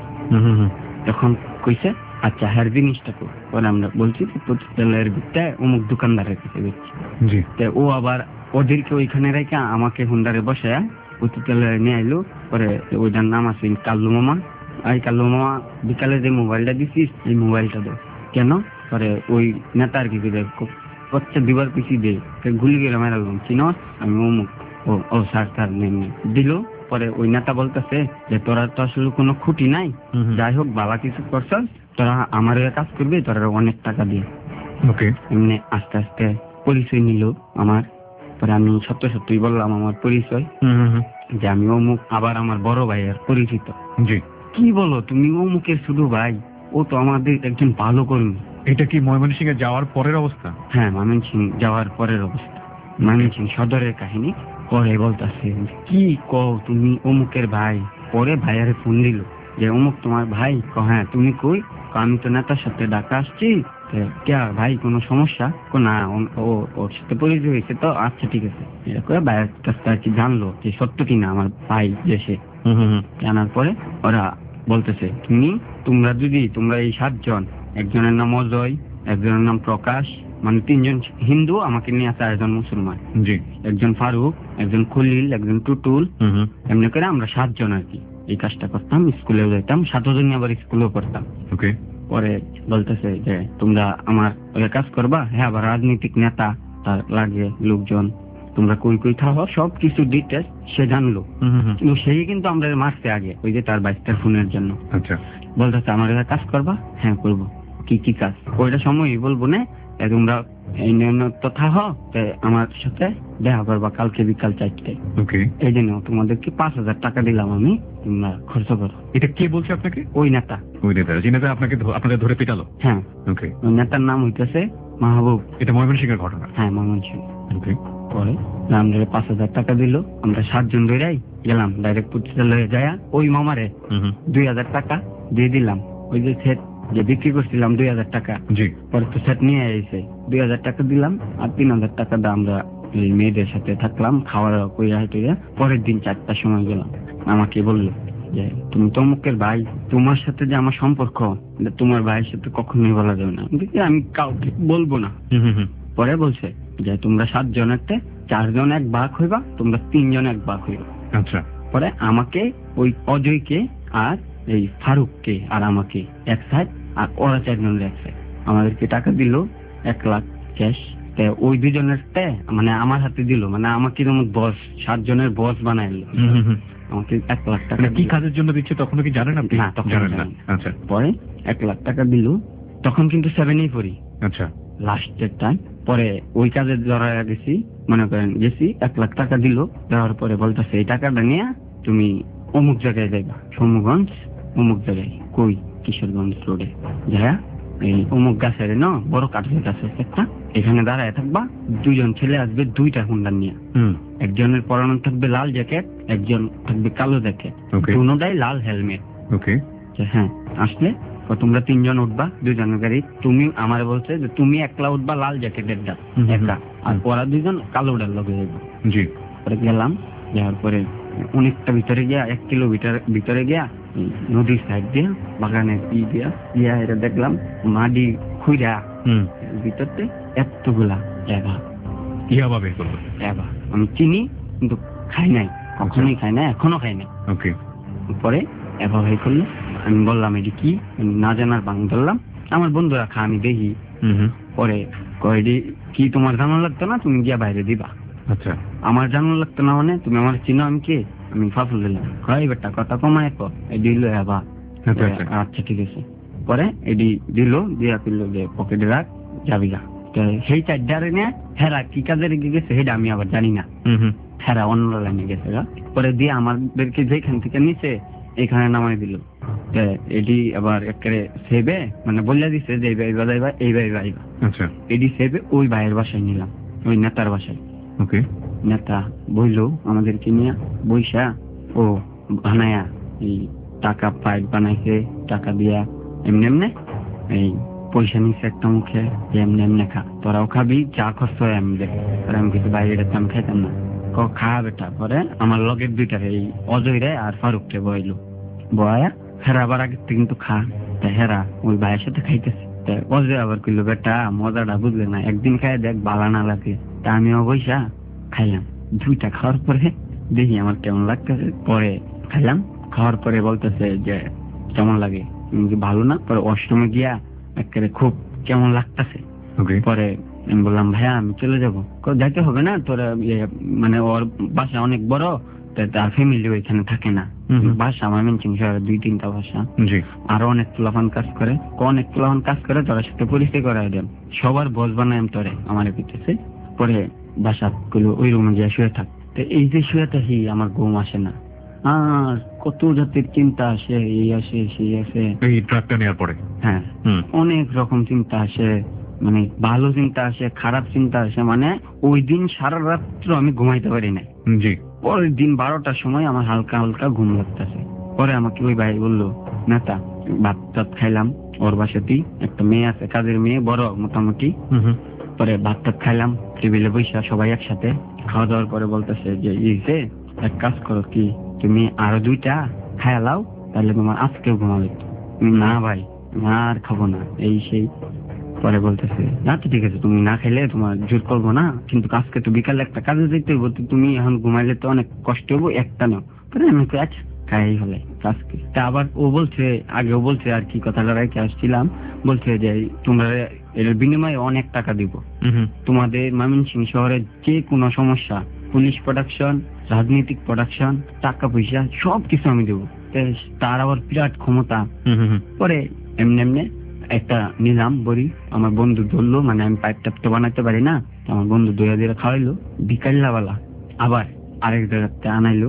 Speaker 4: তখন কইছে আচ্ছা হ্যার জিনিসটা কো। পরে আমরা বলছি পতিতালয়ের ভিতরে অমুক দোকানদারের কাছে গেছি, ও আবার ওদেরকে ওইখানে রেখে আমাকে হুন্ডারে বসে পতিতালয়ে নিয়ে আইলো। পরে ওইটার নাম আছে কাল্লু মামা। এই কাল্লু মামা বিকালে যে মোবাইলটা দিছিস এই মোবাইলটা দে। কেন? পরে ওই নেতা আর কি বাচ্চা দিবার পিছিয়ে দে, গুলি গেলে মেরা চিনস, আমি অমুক। ও স্যার স্যার দিল। পরে ওই নেতা বলতেছে যে তোরা তো আসলে কোনো খুঁটি নাই, যাই হোক বাবা কিছু করছ, তোরা আমার কাজ করবি, তোরা অনেক টাকা দিয়ে। এমনি আস্তে আস্তে পরিচয় নিল আমার। পরে আমি সত্যই বললাম আমার পরিচয়, যে আমি অমুক, আবার আমার বড় ভাইয়ের পরিচিত। কি বলো তুমি, অমুকের শুধু ভাই, ও তো আমাদের একজন ভালো কর্মী।
Speaker 5: এটা কি ময়মনসিং এ যাওয়ার পরের অবস্থা?
Speaker 4: হ্যাঁ, ময়মনসিং যাওয়ার পরের অবস্থা, ময়মনসিং সদরের কাহিনী। পরে বলতেছে কি কও তুমি অমুকের ভাই? পরে ভাইয়ারে ফোন দিল যে অমুক তোমার ভাই? হ্যাঁ। তুমি কই? আমি তো নেতার সাথে ঢাকা আসছি, কে ভাই কোনো সমস্যা? না, ওর সাথে পরিচয় হয়েছে তো, আচ্ছা ঠিক আছে। এটা করে ভাইয়ের কাছে আর কি জানলো যে সত্য কিনা আমার ভাই যে সে। জানার পরে ওরা বলতেছে তোমরা এই 7 জন, একজনের নাম অজয়, একজনের নাম প্রকাশ, মানে 3 জন হিন্দু, আমাকে নিয়ে 4 জন মুসলমান, একজন ফারুক, একজন খলিল, একজন টুটুল, এমনি করে আমরা 7 জন আর কি এই কাজটা করতাম। স্কুলেও যেতাম, 7 জন আবার স্কুলেও করতাম। পরে বলতেছে যে তোমরা আমার কাজ করবা। হ্যাঁ, আবার রাজনৈতিক নেতা তার লাগে লোকজন, তোমরা কই কই থাকো, সব কিছু ডিটেলস সে জানলো। কিন্তু সেই কিন্তু আমরা মারছে আগে, ওই যে তার 22টার ফোনের জন্য। বলতেছে আমার কাজ করবা? হ্যাঁ করবো। কি কি কাজ ওইটা সময় বলবো না, তোমরা এই তথা আমার সাথে দেখা করবা কালকে বিকাল 4টায়। এই জন্য তোমাদেরকে 5,000 টাকা দিলাম আমি, তোমরা খরচ করো।
Speaker 5: এটা কে বলছে আপনাকে?
Speaker 4: ওই নেতা।
Speaker 5: যে নেতা আপনাদের ধরে পিটালো?
Speaker 4: হ্যাঁ। ওই নেতার নাম হইতেছে মাহবুব।
Speaker 5: এটা ময়মনসিংহের ঘটনা?
Speaker 4: হ্যাঁ, ময়মনসিংহ। পরে আমাদের 5,000 টাকা দিল, আমরা 7 জন ধরেই গেলাম ডাইরেক্ট পুলিশে যায়। ওই মামারে 2,000 টাকা দিয়ে দিলাম। ওই যে সেট যে বিক্রি করছিলাম 2,000 টাকা, পরে তো সেট নিয়ে এসে 2,000 টাকা দিলাম, আর 3,000 টাকা দিয়ে আমরা এই মেয়েদের সাথে থাকলাম, খাওয়া দাওয়া কইরা হইয়া। পরের দিন 4টার সময় গেলাম, আমাকে বললো যে তুমি তমুকের ভাই, তোমার সাথে যে আমার সম্পর্ক তোমার ভাইয়ের সাথে কখনোই বলা যাবে না। আমি কাউকে বলবো না। পরে বলছে যে তোমরা 7 জনেরতে 4 জন এক ভাগ হইবা, তোমরা 3 জন এক ভাগ হইবা। পরে আমাকে ওই অজয়কে আর এই ফারুককে আর আমাকে এক সাইড, আর ওরা 4 জনের এক সাইড। আমাদেরকে টাকা দিল 1 লাখ ক্যাশ। ওই 2 জনের মানে আমার হাতে দিল, মানে আমাকে যেমন বস, 7 জনের বস বানাইলো। আমাকে 1 লাখ টাকা।
Speaker 5: কি কাজের জন্য দিচ্ছে তখন কি জানেন আপনি?
Speaker 4: না, তখন জানেন না। পরে 1 লাখ টাকা দিল, তখন কিন্তু 7-এই পড়ি। লাস্টের টাইম। পরে ওই কাজে ধরা গেছি, মনে করেন গেছি, 1 লাখ টাকা দিল। দেওয়ার পরে বলতেছে এই টাকাটা নিয়ে তুমি অমুক জায়গায় যাইবা, সমগঞ্জ অমুক জায়গায়। কই? কিশোরগঞ্জ রোডে যাইয়া এই অমুক গাছের বড় কাঠের গাছ আছে একটা, এখানে দাঁড়ায় থাকবা। 2 জন ছেলে আসবে 2টা হুন্ডা নিয়ে। একজনের পরানো থাকবে লাল জ্যাকেট, একজন থাকবে কালো জ্যাকেট, দুটোটাই লাল হেলমেট। হ্যাঁ, আসলে তোমরা 3 জন উঠবা 2 জনের গাড়ি। তুমি আমার বলছে যে তুমি একলা উঠবা লাল জ্যাকেটের একা, আর ওরা 2 জন কালোটার লগে যাবো। পরে গেলাম, যাওয়ার পরে অনেকটা ভিতরে গিয়া, 1 কিলোমিটার ভিতরে গিয়া নদীর সাইড দিয়া বাগানের দিয়া এটা দেখলাম মাটি খুঁড়া ভিতরতে এতগুলা আমি চিনি, কিন্তু খাই নাই, কখনোই খাই নাই, এখনো খাই নাই। পরে এবার ভাই করলো, আমি বললাম এটি কি, না জানার বাং ধরলাম। আমার বন্ধুরা খা, আমি দেখি। পরে কয়ডি কি তোমার জানা লাগতো না, তুমি গিয়া বাইরে দিবা। আমার জানা লাগতো না মানে তুমি আমার চিনো, আমি কে? আমি ফাফুল দিলাম। হয় বেটা কথা কমায় তো দিল। আচ্ছা ঠিক আছে। পরে এটি দিল, দিয়া করলো যে পকেটে রাখ, যাবি গা। সেই 4টারে নিয়ে হেরা কি কাজে রেখে গেছে সেটা আমি আবার জানি না। হেরা অন্য লাইনে গেছে গা। পরে দিয়ে আমাদেরকে যেখান থেকে নিচে এখানে নামাই দিল। এটি আবার একেবারে সেবে মানে বললে দিচ্ছে যে এইবার এটি সেবে ওই ভাইয়ের বাসায় নিলাম, ওই নেতার বাসায়। নেতা বইলো আমাদেরকে নিয়ে বইসা ও বানায়া এই টাকা পাইপ বানাইছে, টাকা দিয়া এমনি এমনি এই পয়সা নিচ্ছে একটা মুখে, এমনি এমনি খা, তোরাও খাবি, চা খরচ হয় আমি দেখ। আমি কিছু বাইরে আমি খাইতাম না। খা বেটা। পরে আমার লগের 2টারে এই অজয় আর ফারুককে বইলো, বয়া হেরা আবার আগের থেকে কিন্তু খা। হেরা ওই ভাইয়ের সাথে খাইতেছে। অজয় আবার কইলো বেটা মজাটা বুঝলে না, একদিন খাই দেখ ভালো না লাগে। তা আমিও বইসা খাইলাম। 2টা খাওয়ার পরে দেখি আমার কেমন লাগতেছে। পরে খাইলাম, খাওয়ার পরে বলতেছে যে কেমন লাগে, ভালো না। পরে অষ্টমে গিয়া একেবারে খুব কেমন লাগতেছে। পরে আমি বললাম ভাইয়া আমি চলে যাবো। যাইতে হবে না, তোরা মানে ওর বাসা অনেক বড়, তার ফ্যামিলি ওইখানে থাকে না। বাসা আমার মেনশন শহরে 2-3টা বাসা, আরো অনেক পোলাপান কাজ করে, তোর সাথে পরিচয় করাই দেন, সবার বস বানায় তোরে আমার পিতেছে। পরে বাসা গুলো ওই রুমে গিয়ে শুয়ে থাক। এই যে শুয়ে থাকি আমার ঘুম আসে না, আর কত জাতির চিন্তা আসে, এই আসে সেই আসে।
Speaker 5: এই ট্রাকটা নেওয়ার পরে
Speaker 4: হ্যাঁ অনেক রকম চিন্তা আসে, মানে ভালো চিন্তা আসে, খারাপ চিন্তা আসে। মানে ওই দিন সারা রাত্র আমি ঘুমাইতে পারি না। পরের দিন 12টার সময় আমার হালকা হালকা ঘুম লাগতেছে। পরে আমাকে ওই ভাই বললো নেতা ভাত টাত খাইলাম ওর বাসাতেই। একটা মেয়ে আছে, কাজের মেয়ে, বড় মোটামুটি। পরে ভাত টাত খাইলাম টেবিলে বৈশা সবাই একসাথে। খাওয়া দাওয়ার পরে বলতেছে যে এক কাজ করো, কি তুমি আরো 2টা খায়া লাও, তাহলে তোমার আজকেও ঘুমাবে। না ভাই, না আর খাবো না, এই সেই। পরে বলতেছে আচ্ছা ঠিক আছে, তুমি না খাইলে তোমার জোর করবো না, কিন্তু আজকে তো বিকালে একটা কাজে যেতে হইব, তুমি এখন ঘুমাইলে তো অনেক কষ্ট হবো, একটা নাও। পরে আমি আচ্ছা খাই হলে আজকে। তা আবার ও বলছে, আগেও বলছে আর কি, কথাটা রেখে আসছিলাম, বলছে যে তোমরা এর বিনিময়ে অনেক টাকা দিব, তোমাদের ময়মনসিংহ শহরে যে কোনো সমস্যা, পুলিশ প্রোডাকশন, রাজনৈতিক প্রোডাকশন, টাকা পয়সা সবকিছু আমি দেবো। তার আবার বিরাট ক্ষমতা। পরে এমনি এমনি একটা নিলাম বড়ি, আমার বন্ধু ধরলো, মানে আমি পাইপ টাইপ তো বানাইতে পারি না, আমার বন্ধু দইয়া দিয়ে খাওয়াইলো। বিকালবেলা আবার আরেক জায়গাতে আনাইলো।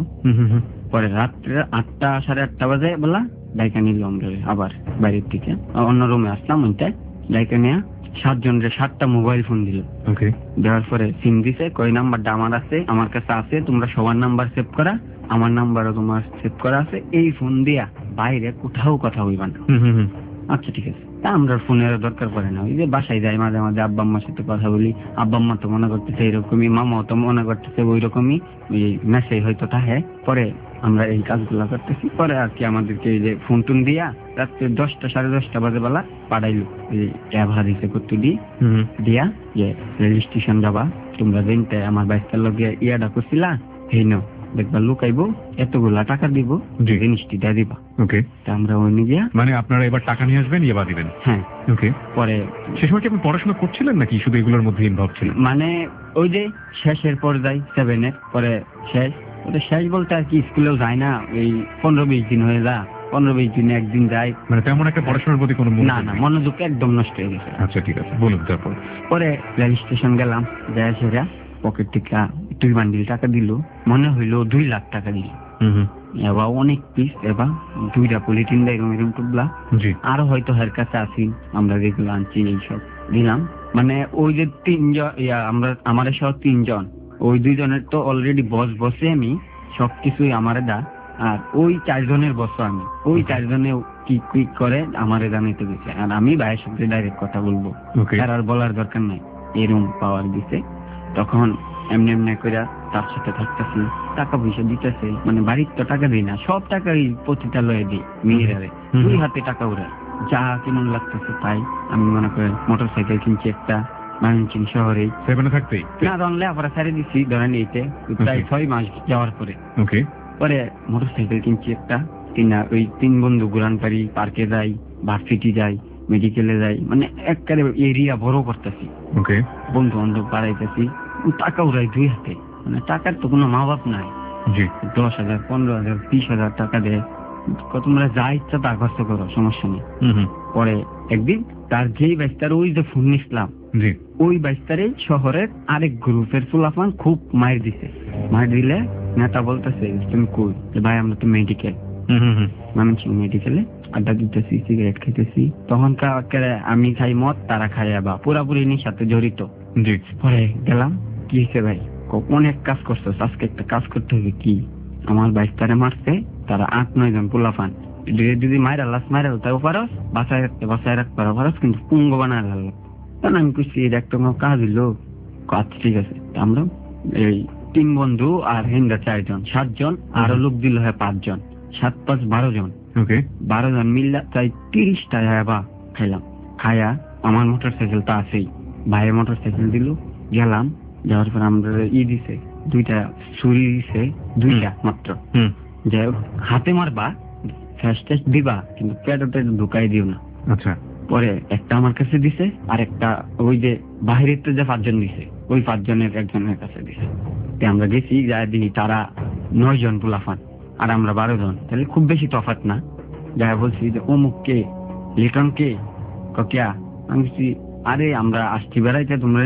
Speaker 4: পরে রাত্রে 8টা 8:30 বাজে বেলা ডাইকা নিল আমরা আবার বাইরের থেকে, অন্য রুমে আসলাম। ওইটাই ডাইকা নিয়ে 7 জনের 7টা মোবাইল ফোন দিল। দেওয়ার পরে সিম দিছে, কই নাম্বারটা আমার আছে, আমার কাছে আছে, তোমরা সবার নাম্বার সেভ করা, আমার নাম্বারও তোমার সেভ করা আছে, এই ফোন দিয়া বাইরে কোথাও কথা হইবা না। আচ্ছা ঠিক আছে। তা আমরা ফোনের দরকার পড়ে না, ওই যে বাসায় যাই মাঝে মাঝে, আব্বা আম্মার সাথে কথা বলি, আব্বা আম্মা তো মনে করতেছে এরকমই, মামাও তো মনে করতেছে ওই রকমই, ওই মেসেজ হয়তো থাকে। পরে আমরা এই কাজগুলা করতেছি। পরে আর কি আমাদেরকে এই যে ফোন টুন দিয়া রাত্রে 10টা 10:30 বাজে বেলা পাঠাইলো, এই ক্যাব হারিয়েছে করতে দিয়া যে রেল স্টেশন যাবা, তোমরা দিনতে আমার বাইকটার লগে ইয়াটা করছিলা, হেই নাও দেখবা লুকাইবো, এতগুলা টাকা দিব, জিনিসটি দিয়ে দিবা। আমরা ওই নিয়ে গিয়া,
Speaker 5: মানে আপনারা এবার টাকা নিয়ে আসবেন, ইয়ে দিবেন।
Speaker 4: হ্যাঁ। পরে
Speaker 5: সে সময় কি আপনি পড়াশোনা করছিলেন নাকি শুধু এগুলোর মধ্যে ইনভলভ ছিলেন?
Speaker 4: মানে ওই যে শেষের পর্যায়ে 7-এর পরে শেষ, শেষ বলতে আর কি স্কুলেও যায় না, এই 15-20 দিন হয়ে যা, 15-20 দিনে একদিন যাই, মানে তেমন একটা পড়াশোনার প্রতি কোনো না, মনোযোগ একদম নষ্ট হয়ে গেছে। আচ্ছা ঠিক আছে, বলুন। তারপর পরে রেল স্টেশন গেলাম, যাই সেরা পকেট থেকে 2 বান্ডিল টাকা দিল, মনে হইলো 2 লাখ টাকা দিল। এবার অনেক পিস, এবার 2টা পলিথিন দেয় এরকম টুকলা, আরো হয়তো হের কাছে আসি, আমরা যেগুলো আনছি এইসব দিলাম। মানে ওই যে 3 জন, আমরা আমাদের সহ 3 জন, ওই 2 জনের তো অলরেডি বসে আমি, সবকিছুই আমারে দা, আর ওই 4 জনের বস আমি, ওই 4 জনে কি করে আমারে জানাইতে দিচ্ছে, আর আমি ভাইয়ের সাথে ডাইরেক্ট কথা বলবো, আর বলার দরকার নাই, এরকম পাওয়ার দিছে। তখন এমনি এমনি করে তার সাথে থাকতেছি, টাকা পয়সা দিতেছে, মানে বাড়ির তো টাকা দিই না, সব টাকাই প্রতিটা লয়ে দিই মেয়েরারে, 2 হাতে টাকা উড়ায়, যা কেমন লাগতেছে তাই। আমি মনে করেন মোটরসাইকেল কিনছি একটা, ময়মনসিংহ শহরে
Speaker 5: থাকতেই
Speaker 4: না রনলে আবার ছেড়ে দিচ্ছি, ধরেন এইতে প্রায় 6 মাস যাওয়ার পরে। পরে মোটরসাইকেল কিনছি একটা, ওই 3 বন্ধু ঘুরান পারি, পার্কে যাই, ভার্সিটি যাই, মেডিকেলে যাই, মানে একবারে এরিয়া বড় করতেছি, বন্ধু বান্ধব বাড়াইতেছি, টাকা উড়াই 2 হাতে, মানে টাকার তো কোনো মা বাপ নাই। 10,000 15,000 20,000 টাকা দেয়, তোমরা যা ইচ্ছা তা খরচ করো, সমস্যা নেই। পরে একদিন তার যেই বাইস্তার ওই যে ফোন নিছিলাম, ওই বাইস্তারে শহরের আরেক গ্রুপের ফুলাফান খুব মার দিছে, মার দিলে নেতা বলতেছে তুমি কই, ভাই আমরা তো মেডিকেল, ময়মনসিংহ মেডিকেলে আড্ডা দিতেছি, সিগারেট খাইতেছি। তখন আমি খাই মদ, তারা খাই আবার পুরাপুরি সাথে জড়িত। পরে গেলাম, কি হয়েছে ভাই, অনেক কাজ করছো, আজকে একটা কাজ করতে হবে। কি, আমার বাইস্তারে মারছে, তারা 8-9 জন পোলাফান, যদি মাইরা লাশ মাইরা তাও পারো, বাসায় রাখতে পারো, কিন্তু পুঙ্গ বানায় লাগলো। তখন আমি খুশি, এটা একটা কাজ হইলো। আচ্ছা ঠিক আছে। আমরা এই 3 বন্ধু আর হিন্দা 4 জন, 7 জন, আরো লোক দিল হয় 5 জন, 7-5 12 জন। 12 জন মিললা তাই 30টা বা খাইলাম। খায়া আমার মোটরসাইকেল তো আছেই, ভাইয়ের মোটরসাইকেল দিল, গেলাম। যাওয়ার পর আমরা দিছে 2টা ছুরি দিছে, 2টা মাত্র। যাই হোক, হাতে মারবা, ফার্স্ট টেস্ট দিবা, কিন্তু পেটে ঢুকাই দিও না। আচ্ছা। পরে একটা আমার কাছে দিছে, আর একটা ওই যে বাহিরের তো যে 5 জন দিছে, ওই 5 জনের একজনের কাছে দিছে। আমরা গেছি, যাই দিই তারা 9 জন পোলাফান, আর আমরা 12 জন, তাহলে খুব বেশি তফাৎ না। যাই বলছি যে অমুক কে, লিটন কে, কিয়া? আমি বলছি আরে আমরা আসছি বেড়াইতে, তোমরা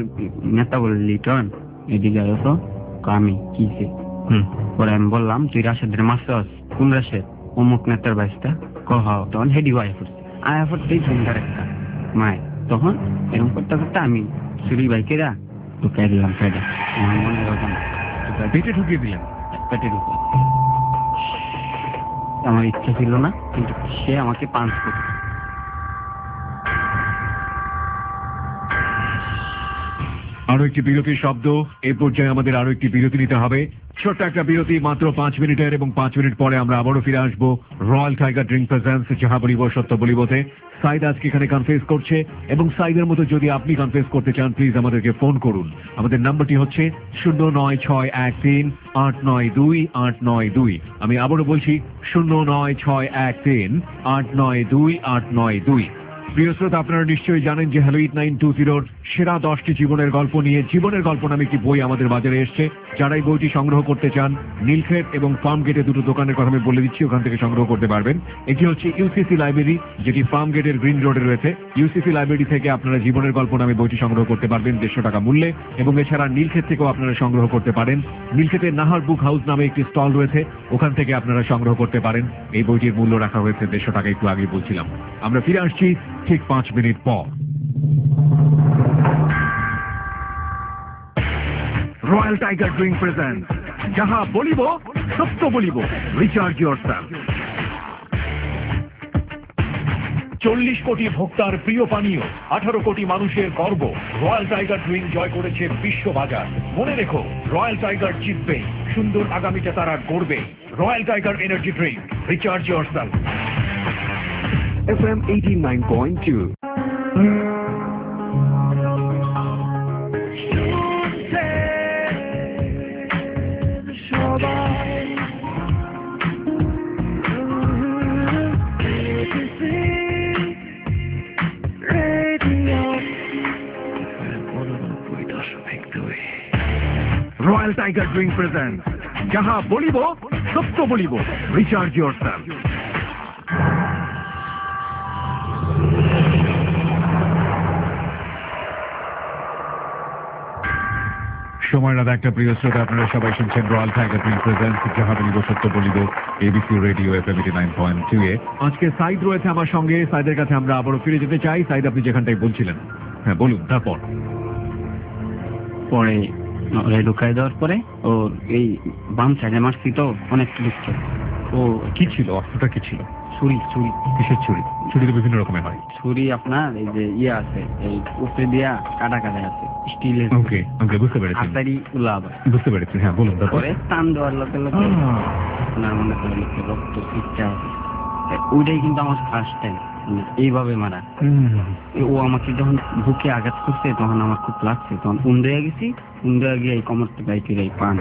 Speaker 4: নেতা বলে লিটন, এদিকে আসো। আমি কিছে? পরে আমি বললাম তুই রাশেদের মাসস, কোন রাশেদ? অমুক নেতার বাইসটা। কহাও। তখন হেডি আয়া পড়ছে, আয়া পড়তেই ফোনটার একটা মায়। তখন এরকম করতে করতে আমি চুরি বাইকেরা ঢুকাই দিলাম পেটে, আমার মনে এরকম পেটে ঢুকিয়ে দিলাম, পেটে ঢুকে। আমার ইচ্ছা ছিল না, কিন্তু সে আমাকে পাঞ্চ করছে।
Speaker 5: আরো একটি বিরতির শব্দ। এই পর্যায়ে আমাদের আরো একটি বিরতি নিতে হবে, ছোট্ট একটা বিরতি, মাত্র 5 মিনিটের, এবং 5 মিনিট পরে আমরা আবারও ফিরে আসবো রয়্যাল টাইগার ড্রিঙ্ক প্রেজেন্স যাহা বলিব সত্য বলিবতে। সাইদ আজকে এখানে কনফেস করছে, এবং সাইদের মতো যদি আপনি কনফেস করতে চান প্লিজ আমাদেরকে ফোন করুন। আমাদের নাম্বারটি হচ্ছে 09613892892। আমি আবারও বলছি 09613892892। প্রিয় শ্রোতা, আপনারা নিশ্চয়ই জানেন যে হ্যালো 8920 সেরা 10টি জীবনের গল্প নিয়ে জীবনের গল্প নামে একটি বই আমাদের বাজারে এসছে। যারা এই বইটি সংগ্রহ করতে চান, নীলক্ষেত এবং ফার্ম গেটে দুটো দোকানের কথা আমি বলে দিচ্ছি, ওখান থেকে সংগ্রহ করতে পারবেন। এটি হচ্ছে ইউসিসি লাইব্রেরি, যেটি ফার্ম গেটের গ্রিন রোডে রয়েছে। ইউসিসি লাইব্রেরি থেকে আপনারা জীবনের গল্প নামে বইটি সংগ্রহ করতে পারবেন 150 টাকা মূল্যে, এবং এছাড়া নীলক্ষেত থেকেও আপনারা সংগ্রহ করতে পারেন। নীলক্ষেতের নাহার বুক হাউস নামে একটি স্টল রয়েছে, ওখান থেকে আপনারা সংগ্রহ করতে পারেন। এই বইটির মূল্য রাখা হয়েছে 150 টাকা, একটু আগে বলছিলাম। আমরা ফিরে আসছি ঠিক 5 মিনিট পর। রয়্যাল টাইগার ড্রিঙ্ক প্রেজেন্ট যাহা বলিব সত্য বলিব, রিচার্জ ইয়োরসেলফ। 40 কোটি ভোক্তার প্রিয় পানীয়, 18 কোটি মানুষের গর্ব, রয়্যাল টাইগার ড্রিঙ্ক জয় করেছে বিশ্ববাজার। মনে রেখো, রয়্যাল টাইগার জিতবে, সুন্দর আগামীতে তারা গড়বে। Royal tiger energy drink, recharge yourself. FM 89.2। Royal tiger drink present যাহা বলিব সত্য বলিব, রিচার্জ ইয়োরসেলফ। সময় রাত একটা। প্রিয় শ্রোতা, আপনারা সবাই শুনছেন রয়্যাল টাইগার ড্রিঙ্ক প্রেজেন্ট যাহা বলিব সত্য বলিব, এবিসি রেডিও FM 89.2 এ। আজকে সাইদ রয়েছে আমার সঙ্গে। সাইদের কাছে আমরা আবারও ফিরে যেতে চাই। সাইদ, আপনি যেখানটাই বলছিলেন, হ্যাঁ বলুন। তারপর
Speaker 4: পরে ঢুকাই দেওয়ার পরে ও এই বাম সাইডে মারছি তো অনেক লিখছে।
Speaker 5: ও কি ছিল, অস্ত্রটা কি ছিল?
Speaker 4: ছুরি।
Speaker 5: কিসের ছুরি? ছুরি তো বিভিন্ন রকমের হয়।
Speaker 4: ছুরি আপনার এই যে আছে, এই উপরে দিয়া কাটা আছে, স্টিলের।
Speaker 5: ওকে, বুঝতে পেরেছি।
Speaker 4: আতারি উলা আবার
Speaker 5: বুঝতে পেরেছি, হ্যাঁ বলুন। তারপরে
Speaker 4: টান দেওয়ার লোকে আপনার মনে করেন রক্ত ইচ্ছা, ওইটাই কিন্তু আমার ফার্স্ট টাইম এইভাবে মারা। ও আমাকে যখন বুকে আঘাত করছে তখন আমার খুব লাগছে, তখন উন্দে গেছি, উন্দে গিয়ে এই কোমরটা বাইকে এই পান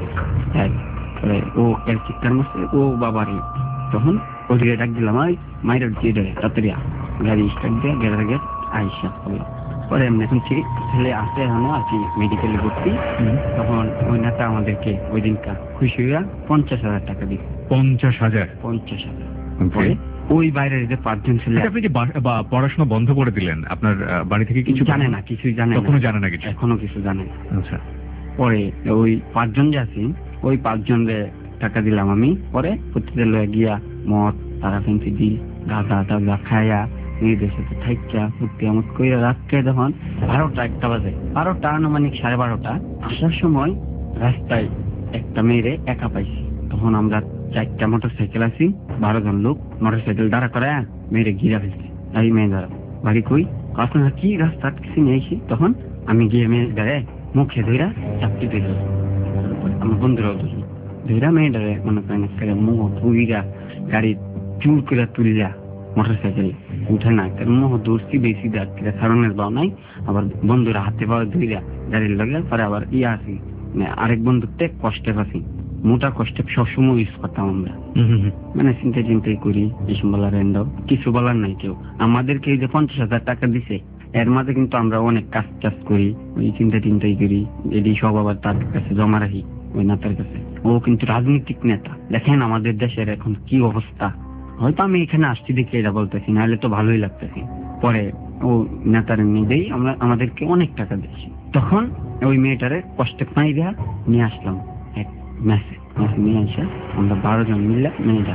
Speaker 4: ও এর চিৎকার মারছে, ও বাবারে। তখন ওদিকে ডাক দিলাম, মাইরের দিয়ে তাড়াতাড়ি গাড়ি স্টার্ট দিয়ে গেড়ে গেট আইসা হলো। পরে এমনি শুনছি ছেলে আসে এখনো আর কি মেডিকেলে ভর্তি। তখন ওই নেতা আমাদেরকে ওই দিনকার খুশি হইয়া 50,000 টাকা দিচ্ছে।
Speaker 5: 50,000?
Speaker 4: 50,000। পরে ওই বাইরের যে 5 জন ছেলে।
Speaker 5: আপনি যে পড়াশোনা বন্ধ করে দিলেন, আপনার বাড়ি থেকে কিছু
Speaker 4: জানে না? কিছুই জানে না,
Speaker 5: কখনো জানে না কিছু?
Speaker 4: এখনো কিছু জানে না।
Speaker 5: আচ্ছা।
Speaker 4: পরে ওই 5 জন যে আছি, ওই 5 জনের টাকা দিলাম আমি। পরে প্রতিদিন লয়ে গিয়া মদ, তারা ফেন্সি দিল, গাঁজা টাজা খাইয়া মেয়েদের সাথে থাইকা ফুর্তি আমোদ কইরা রাত্রে যখন 12টা বাজে, 12টা আনুমানিক 12:30 আসার সময় রাস্তায় একটা মেয়েরে একা পাইছি। তখন আমরা 4টা মোটরসাইকেল আছি, 12 জন লোক মোটরসাইকেল দাঁড়া করে মেয়েরে ঘিরা ফেলছি। এই মেয়ে দাঁড়া বাড়ি কই কাছে কি রাস্তা কিছু নিয়েছি। তখন আমি গিয়ে মেয়ে দাঁড়ায় মুখে ধইরা চাপটি ধরে, আমার বন্ধুরাও ধইরা মেয়েটারে মনে করেন একটা মুখ ধুইরা গাড়ি চুর করে তুলিয়া মোটরসাইকেল উঠে না, মুখ দৌড়ছি বেশি যাত্রীরা সারণের বাও নাই। আবার বন্ধুরা হাতে পাওয়া ধইরা গাড়ির লগে। পরে আবার আছি আরেক বন্ধুতে কষ্টে পাচ্ছি, মোটা কষ্টে সবসময় ইউজ করতাম আমরা, মানে চিন্তাই করি এসব বলার কিছু বলার নাই কেউ। আমাদেরকে এই যে 50,000 টাকা দিছে, এর মাঝে কিন্তু আমরা অনেক কাজ করি, ওই চিন্তাই করি, এটি সব আবার তার কাছে জমা রাখি ওই নেতার কাছে। ও কিন্তু রাজনৈতিক নেতা। দেখেন আমাদের দেশের এখন কি অবস্থা। হয়তো আমি এখানে আসছি দেখে এটা বলতেছি, নাহলে তো ভালোই লাগতেছি। পরে ও নেতার নিজেই আমাদেরকে অনেক টাকা দিয়েছি। তখন ওই মেয়েটারে কষ্টে পাই দেওয়া নিয়ে আসলাম এক ম্যাচে নিয়ে আসা। আমরা 12 জন মিলে মেয়েটা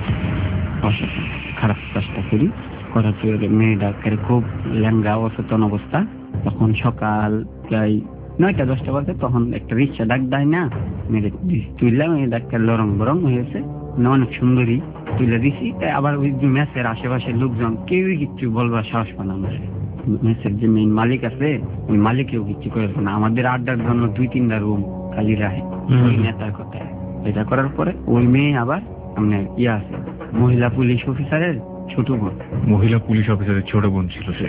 Speaker 4: খারাপ কাজটা করার পরে মেয়েটাকে খুব ল্যাংরা অচেতন অবস্থা। তখন সকাল প্রায় 9টা-10টা বাজে। তখন একটা রিক্সা ডাক দেয় না, মেরে তুললাম। এই ডাক্তার লরং বরং হয়েছে, অনেক সুন্দরী তুলে দিছি। তাই আবার ওই মেসের আশেপাশের লোকজন কেউই কিচ্ছু বলবার সাহস পায় না। আমার মেসের যে মেইন মালিক আছে ওই মালিকেও কিচ্ছু করে না। আমাদের আড্ডার জন্য 2-3টা রুম খালি রাখে ওই নেতার কথায়। এটা করার পরে ওই মেয়ে আবার আপনার আছে মহিলা পুলিশ অফিসারের ছোট বোন।
Speaker 5: মহিলা পুলিশ অফিসারের ছোট বোন ছিল সে।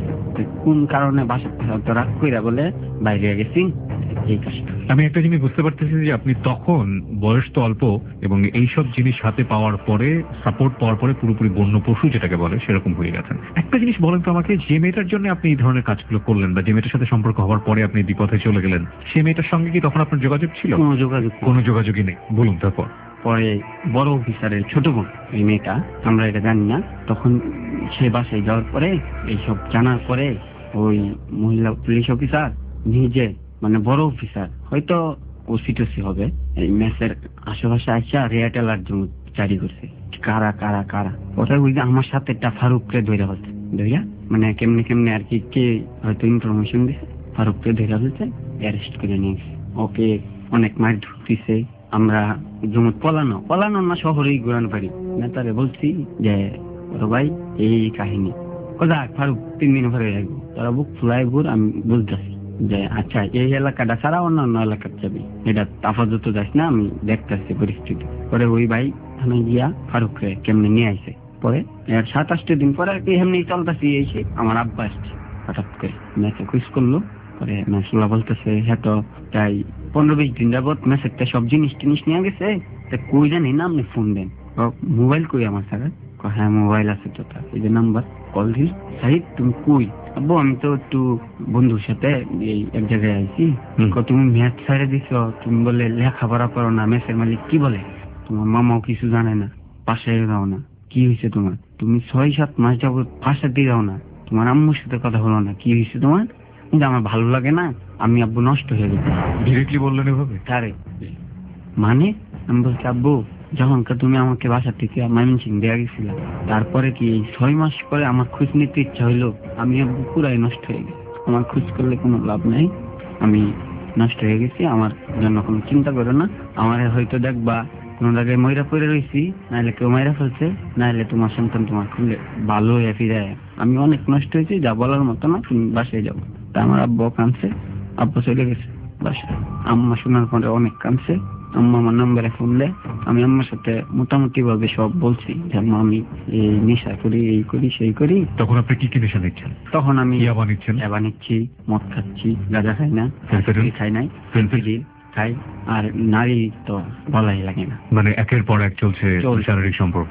Speaker 4: কোন কারণে বাসা রাগ কইরা বলে বাইরে গেছি এই কাজটা।
Speaker 5: আমি একটা জিনিস বুঝতে পারতেছি যে আপনি তখন বয়স তো অল্প এবং এইসব জিনিস হাতে পাওয়ার পরে, সাপোর্ট পাওয়ার পরে পুরোপুরি বন্য পশু যেটাকে বলে সেরকম হয়ে গেছেন। একটা জিনিস বলেন তো আমাকে, যে মেয়েটার জন্য আপনি এই ধরনের কাজগুলো করলেন বা যে মেয়েটার সাথে সম্পর্ক হওয়ার পরে আপনি বিপথে চলে গেলেন, সেই মেয়েটার সঙ্গে কি তখন আপনার যোগাযোগ ছিল? কোনো যোগাযোগই নেই। বলুন তারপর।
Speaker 4: পরে বড় অফিসারের ছোট বোন এই মেয়েটা, আমরা এটা জানি না তখন, সে বাসায় যাওয়ার পরে এইসব জানার পরে ওই মহিলা পুলিশ অফিসার নিজে মানে বড় অফিসার হয়তো ওসি হবে এই মেসের আশেপাশে আসা রেড অ্যালার্ট জারি করছে। কারা কারা কারা ওটা ওই যে আমার সাথে একটা ফারুককে ধরে হচ্ছে ধরিয়া মানে কেমনে কেমনে আর কি কে হয়তো ইনফরমেশন দিছে, ফারুককে ধরে হচ্ছে অ্যারেস্ট করে নিয়েছে। ওকে অনেক মার ঢুকতেছে। আমরা জমুত পলানো না শহরেই ঘুরানো পারি। নেতারে বলছি যে ভাই এই কাহিনী কোথা ফারুক 3 দিন পরে আসবো, তারা বুক ফুলাই ঘুর। আমি বলতেছি যে আচ্ছা এই এলাকাটা ছাড়া অন্যান্য এলাকার যাবি, এটা আপাতত যাস না, আমি দেখতেছি পরিস্থিতি। পরে ওই ভাই থানায় গিয়া ফারুককে কেমনে নিয়ে আইছে। পরে 7-8 দিন পরে আর কি এমনি চলতেছি এসে আমার আব্বা আসছে হঠাৎ করে মেসে খুঁজ করলো। পরে মেসুলা বলতেছে হ্যাঁ তো তাই 15-20 দিন যাবত মেসেজটা সব জিনিস নিয়ে গেছে, তা কই জানি না আপনি ফোন দেন। মোবাইল কই আমার স্যার? হ্যাঁ মোবাইল আছে তো, এই যে নাম্বার কল দিল। সাহিদ তুমি কই? আব্বু আমি তো একটু বন্ধুর সাথে এই এক জায়গায় আইছি। তুমি ম্যাথ ছেড়ে দিছ, তুমি বলে লেখাপড়া করো না। মেসের মালিক কি বলে তোমার মামাও কিছু জানে না, পাশে যাও না। কি হয়েছে তোমার? তুমি 6-7 মাস যাবত পাশে দিয়ে যাও না, তোমার আম্মুর সাথে কথা বলো না। কি হয়েছে তোমার? কিন্তু আমার ভালো লাগে না, আমি আব্বু নষ্ট হয়ে গেছি।
Speaker 5: ডিরেক্টলি বললেন এভাবে?
Speaker 4: আরে মানে আমি বলছি আব্বু যখনকার তুমি আমাকে বাসা থেকে ময়মনসিং দেয়া গেছিল, তারপরে কি 6 মাস পরে আমার খোঁজ নিতে ইচ্ছা হইলো, আমি আব্বু পুরাই নষ্ট হয়ে গেছি। আমার খোঁজ করলে কোনো লাভ নাই, আমি নষ্ট হয়ে গেছি। আমার জন্য কোনো চিন্তা করো না। আমার হয়তো দেখবা কোন জায়গায় ময়রা পড়ে রয়েছি, নাহলে কেউ মাইরা ফেলছে, নাহলে তোমার সন্তান তোমার খুলে ভালো হয়ে ফিরে। আমি অনেক নষ্ট হয়েছি, যা বলার মতো না, তুমি বাসায় যাবো। তা আমার আব্বু কাঁদছে, আব্বু চলে গেছে বাসায়। আম্মা শোনার পরে অনেক কাঁদছে। আম্মা আমার নাম্বারে ফোন দেয়। আমি আম্মার সাথে মোটামুটি ভাবে সব বলছি যে আমি এই নেশা করি, এই করি, সেই করি।
Speaker 5: তখন আপনি কি কি নেশা নিচ্ছেন?
Speaker 4: তখন আমি
Speaker 5: ইয়াবা
Speaker 4: নিচ্ছি, মদ খাচ্ছি, গাঁজা খাই না, খাই নাই, খাই। আর নারী তো বলাই লাগে না,
Speaker 5: মানে একের পর এক চলছে শারীরিক সম্পর্ক।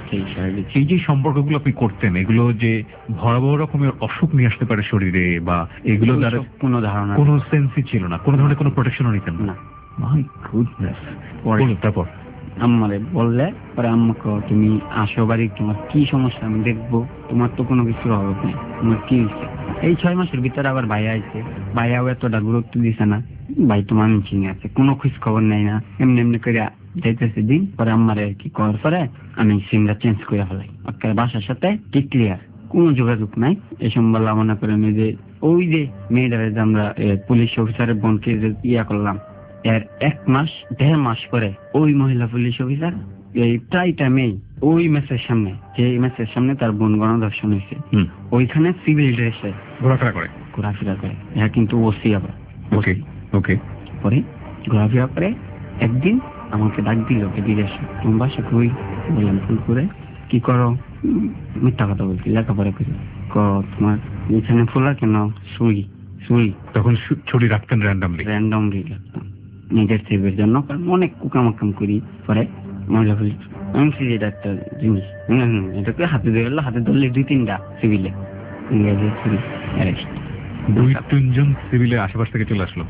Speaker 5: এই যে সম্পর্কগুলো আপনি করতেন, এগুলো যে ভয়াবহ রকমের অসুখ নিয়ে আসতে পারে শরীরে বা এগুলো দ্বারা
Speaker 4: কোনো ধারণা,
Speaker 5: কোনো সেন্সই ছিল না, কোনো ধরনের কোনো প্রোটেকশনও নিতেন না? My goodness. তারপর
Speaker 4: আম্মারে বললে পরে আম্মাকে তুমি আসো বাড়ি, তোমার কি সমস্যা আমি দেখবো, তোমার তো কোনো কিছুর অভাব নেই, তোমার কি হয়েছে। এই 6 মাসের ভিতরে আবার ভাইয়া আইছে, ভাইয়াও এতটা গুরুত্ব দিছে না। ভাই তো মানুষই আছে, কোনো খোঁজ খবর নেই না, এমনি এমনি করে যাইতেছে দিন। পরে আম্মারে কি করার পরে আমি সিমটা চেঞ্জ করে ফেলাই। বাসার সাথে কি ক্লিয়ার, কোনো যোগাযোগ নাই। এই সম্বন্ধে মনে করেন যে ওই যে মেয়েটারে যে আমরা পুলিশ অফিসারের বোনকে ইয়া করলাম, এর 1-1.5 মাস পরে ওই মহিলা পুলিশ অফিসার এই প্রায় টাইমেই ওই মেসের সামনে, যে মেসের সামনে তার বোন গণধর্ষণ হয়েছে, ওইখানে সিভিল ড্রেসে ঘোরাফেরা করে। হ্যাঁ কিন্তু ওসি আবার পরে ঘোরাফেরা করে। একদিন আমাকে ডাক দিল, এদিকে তোমার বাসা কই? বললাম ফুলপুরে। কি করো? মিথ্যা কথা বলছি, লেখাপড়া করি। তোমার এখানে ফুলা কেন? সুই। তখন
Speaker 5: ছুরি রাখতেন র্যান্ডমলি
Speaker 4: রাখতাম নিজের সেভের জন্য, কারণ অনেক কুকামাকাম করি। পরে মহিলা পুলিশ আমি এটা একটা জিনিস, এটাকে হাতে ধরলে 2-3টা সিভিলে অ্যারেস্ট।
Speaker 5: 2-3 জন সিভিলে আশেপাশ থেকে চলে আসলো।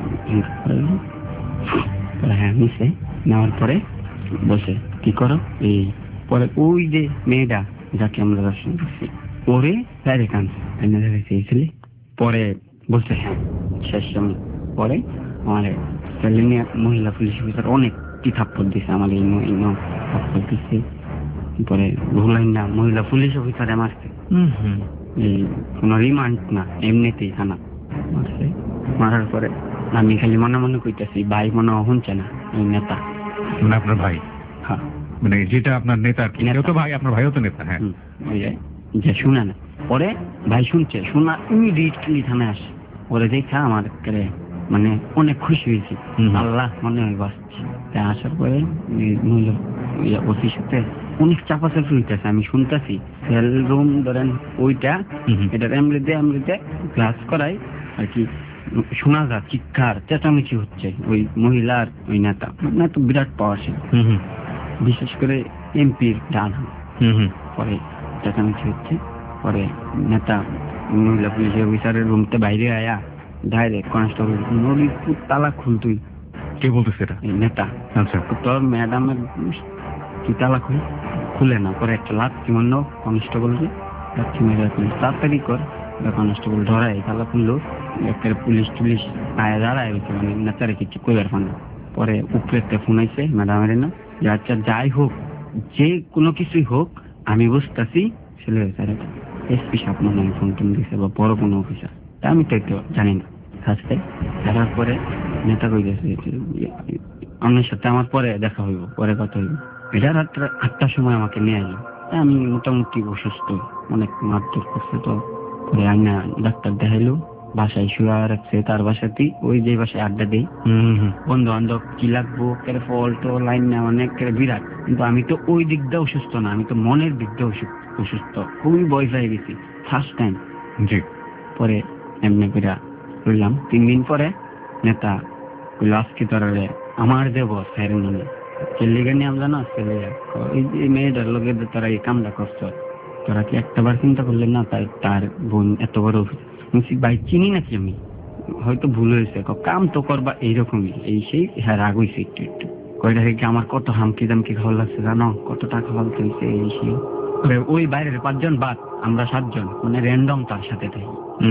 Speaker 4: হ্যাঁ নিচে নেওয়ার পরে বসে কি করো এই। পরে ওই যে মেয়েটা যাকে আমরা দর্শন করছি ওরে তারে কাঁদছে। পরে বলছে হ্যাঁ শেষ সময়। পরে আমার মহিলা পুলিশ অফিসার অনেক কি থাপ্পড় দিছে, আমার এই থাপ্পড় দিচ্ছে। পরে ভুলাই না, মহিলা পুলিশ অফিসারে মারছে, এই কোনো রিমান্ড না, এমনিতেই থানা মারছে। মারার পরে আমি খালি মনে মনে কইতেছি ভাই মনে শুনছে না, ওই নেতা
Speaker 5: মানে আপনার ভাই।
Speaker 4: হ্যাঁ
Speaker 5: মানে যেটা আপনার নেতা,
Speaker 4: নেতা।
Speaker 5: কেউ তো ভাই, আপনার ভাইও তো নেতা। হ্যাঁ,
Speaker 4: ওই যে শুনে না, পরে ভাই শুনছে, শোনা ইমিডিয়েটলি থানায় আসে। ওরা দেখা আমার একেবারে মানে অনেক খুশি হয়েছি, আল্লাহ মনে হয় বাঁচছি। তাই আসার পরে ওসির সাথে অনেক চাপাচাপি হইতেছে, আমি শুনতেছি সেল রুম ধরেন ওইটা, এটা এমরিতে ক্লাস করাই আর কি, শোনা যা চিৎকার চেঁচামেচি হচ্ছে ওই মহিলার ওই নেতা, মানে তো বিরাট পাওয়ার ছিল, বিশেষ করে এমপির ডান হাত। পরে চেঁচামেচি হচ্ছে, পরে নেতা মহিলা পুলিশ অফিসারের রুমতে বাইরে আয়া ডাইরেক্ট কনস্টেবল তালা খুল, তুই
Speaker 5: কে বলতেছে এটা?
Speaker 4: নেতা।
Speaker 5: আচ্ছা,
Speaker 4: তোর ম্যাডামের কি তালা খুলে না, পরে একটা লাথি মারলো কনস্টেবলকে, লাথি মেরে তাড়াতাড়ি কর, কনস্টেবল ধরাই তালা খুললো, একটা পুলিশ টুলিশ আয়া দাঁড়ায় মানে নেতারে কিছু কইবার পান না। পরে উপরে ফোন আইছে ম্যাডামের না, যে আচ্ছা যাই হোক, যে কোনো কিছুই হোক, আমি বুঝতেছি ছেলে এসপি সাহেব মনে হয় ফোন টোন দিছে বা বড় কোনো অফিসার, আমি তো একটু জানি না। হাসতে দেখার পরে নেতা কই গেছে, আপনার সাথে আমার পরে দেখা হইব, পরে কথা হইব। এটা রাত্রে 8টার সময় আমাকে নিয়ে এলো। আমি মোটামুটি অসুস্থ, অনেক মারধর করছে, তো পরে আইনা ডাক্তার দেখাইলো, বাসায় শুয়ে রাখছে, তার বাসাতেই, ওই যে বাসায় আড্ডা দেই, বন্ধু বান্ধব কি লাগবো ফল তো লাইন না অনেক বিরাট। কিন্তু আমি তো ওই দিক দিয়ে অসুস্থ না, আমি তো মনের দিক দিয়ে অসুস্থ, খুবই ভয় পেয়ে গেছি ফার্স্ট টাইম। পরে এমনি করে রইলাম। 3 দিন পরে নেতা কইল আজকে তোর আমার দেব স্যার মনে ছেলেকে নিয়ে আমরা না, ছেলে এই যে মেয়েটার লোকের তোরা এই কামটা করছ, তোরা কি একটাবার চিন্তা করলেন না তার বোন এত বড় ভাই চিনি নাকি আমি, হয়তো ভুল হয়েছে, কাম তো করবা এইরকমই, এই সেই হ্যাঁ রাগ হয়েছে একটু কয়টা থেকে আমার কত হামকি দামকি খাওয়া লাগছে জানো, কত টাকা ফালতে হয়েছে এই সেই। ওই বাইরের 5 জন বাদ, আমরা 7 জন মানে র্যান্ডম তার সাথে থাকি,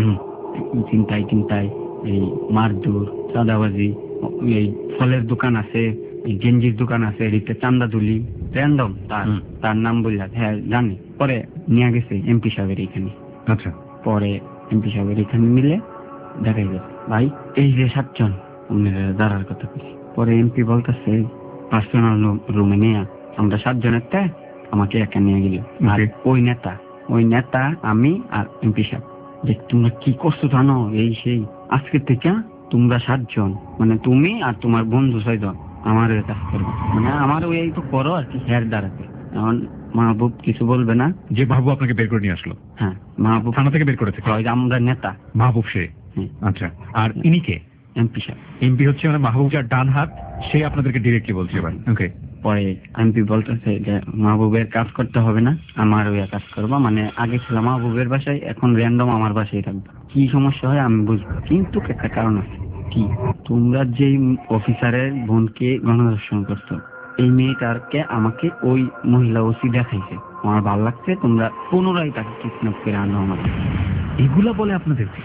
Speaker 4: চিন্তায় এই মারধর, চাঁদাবাজি, এই ফলের দোকান আছে, গেঞ্জির দোকান আছে, এদিকে চান্দা তুলি, র্যান্ডম তার নাম বললা, হ্যাঁ জানি। পরে নিয়ে গেছে এমপি সাহেবের এখানে।
Speaker 5: আচ্ছা,
Speaker 4: পরে এমপি সাহেবের এখানে মিলে দেখাই গেছে ভাই এই যে 7 জন দাঁড়ার কথা বলছি। পরে এমপি বলতেছে পার্সোনাল রুমে নিয়ে আমরা 7 জনের তে আমাকে একা নিয়ে গেল। আর ওই নেতা আমি আর এমপি সাহেব, যে তোমরা কি করছো জানো, এই সেই আজকে থেকে তোমরা 7 জন, মানে তুমি আর তোমার বন্ধু 6 জন আমার কাজ করবে, মানে আমার ওই তো করো আর কি, হেয়ার দাঁড়াতে। এখন মাহবুব কিছু বলবে না।
Speaker 5: যে মাহবুব আপনাকে বের করে নিয়ে আসলো?
Speaker 4: হ্যাঁ, মাহবুব
Speaker 5: থানা থেকে বের করেছে।
Speaker 4: আমরা নেতা
Speaker 5: মাহবুব সে। আচ্ছা, আর ইনি কে?
Speaker 4: এমপি সাহেব।
Speaker 5: এমপি হচ্ছে মানে মাহবুব যার ডান হাত, সে আপনাদেরকে ডিরেক্টলি বলছে এবার। ওকে।
Speaker 4: পরে এমপি বলতেছে যে মাহবুবের কাজ করতে হবে না, আমার ওই কাজ করবা, মানে আগে ছিল মাহবুবের বাসায়, এখন র্যান্ডম আমার বাসায় থাকবে, কি সমস্যা হয় আমি বুঝবো, কিন্তু একটা কারণ আছে। কি? তোমরা যে অফিসারের বোনকে গণধর্ষণ করছো, এই মেয়েটাকে আমাকে ওই মহিলা ওসি দেখাইছে, আমার ভালো লাগছে, তোমরা পুনরায় তাকে কিডন্যাপ করে আনো আমার।
Speaker 5: এগুলা বলে আপনাদেরকে?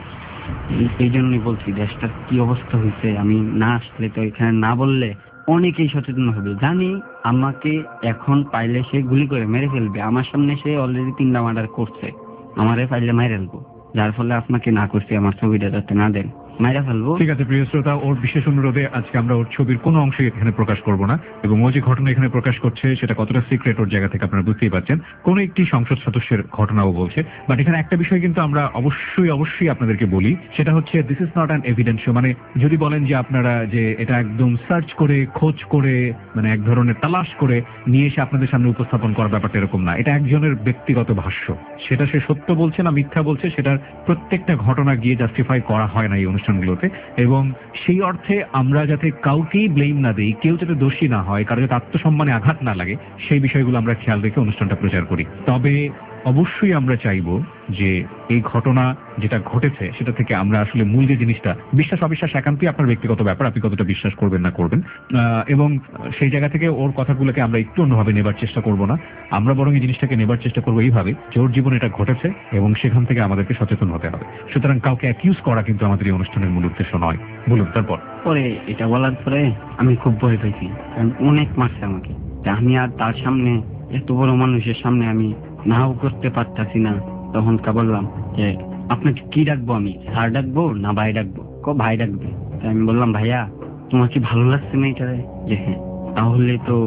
Speaker 4: এই জন্যই বলছি দেশটার কি অবস্থা হয়েছে, আমি না আসলে তো এখানে না বললে অনেকেই সচেতন হবে। জানি আমাকে এখন পাইলে সে গুলি করে মেরে ফেলবে, আমার সামনে সে অলরেডি 3টা মার্ডার করছে, আমারে পাইলে মেরে ফেলবো, যার ফলে আপনাকে না করছি আমার ছবিটা যাতে না দেন, মাইরা ফেলবো।
Speaker 5: ঠিক আছে প্রিয় শ্রোতা, ওর বিশেষ অনুরোধে আজকে আমরা ওর ছবির কোনো অংশ এখানে প্রকাশ করব না, এবং ও যে ঘটনা এখানে প্রকাশ করছে সেটা কতটা সিক্রেট ওর জায়গা থেকে আপনারা বুঝতেই পারছেন। কোন একটি সংসদ সদস্যের ঘটনাও বলছে, বাট এখানে একটা বিষয় কিন্তু আমরা অবশ্যই আপনাদেরকে বলি, সেটা হচ্ছে this is not an evidence show. মানে যদি বলেন যে আপনারা যে এটা একদম সার্চ করে খোঁজ করে মানে এক ধরনের তালাশ করে নিয়ে এসে আপনাদের সামনে উপস্থাপন করার ব্যাপারটা এরকম না। এটা একজনের ব্যক্তিগত ভাষ্য, সেটা সে সত্য বলছে না মিথ্যা বলছে সেটার প্রত্যেকটা ঘটনা গিয়ে জাস্টিফাই করা হয় না এই অনুষ্ঠানগুলোতে, এবং সেই অর্থে আমরা যাতে কাউকেই ব্লেম না দিই, কেউ যাতে দোষী না হয়, কারো যাতে আত্মসম্মানে আঘাত না লাগে, সেই বিষয়গুলো আমরা খেয়াল রেখে অনুষ্ঠানটা প্রচার করি। তবে অবশ্যই আমরা চাইবো যে এই ঘটনা যেটা ঘটেছে সেটা থেকে আমরা আসলে মূল যে জিনিসটা, বিশ্বাস অবিশ্বাস একান্তই আপনার ব্যক্তিগত ব্যাপার, আপনি কতটা বিশ্বাস করবেন না করবেন, এবং সেই জায়গা থেকে ওর কথাগুলোকে আমরা একটু অন্যভাবে নেবার চেষ্টা করব না, আমরা বরং এই জিনিসটাকে নেবার চেষ্টা করবো এইভাবে যে ওর জীবনে এটা ঘটেছে এবং সেখান থেকে আমাদেরকে সচেতন হতে হবে। সুতরাং কাউকে অ্যাকিউজ করা কিন্তু আমাদের এই অনুষ্ঠানের মূল উদ্দেশ্য নয়। বলুন তারপর।
Speaker 4: পরে এটা বলার পরে আমি খুব ভয় পেয়েছি, কারণ অনেক মারছে আমাকে, আমি আর তার সামনে এত বড় মানুষের সামনে আমি নাও করতে পারতাছি না। তখন কা বললাম যে আপনাকে কি ডাকবো, আমি স্যার ডাকবো না ভাই ডাকবো? ভাই ডাকবে। তাই আমি বললাম ভাইয়া তোমার কি ভালো লাগছে না এটারে? যে হ্যাঁ। তাহলে তো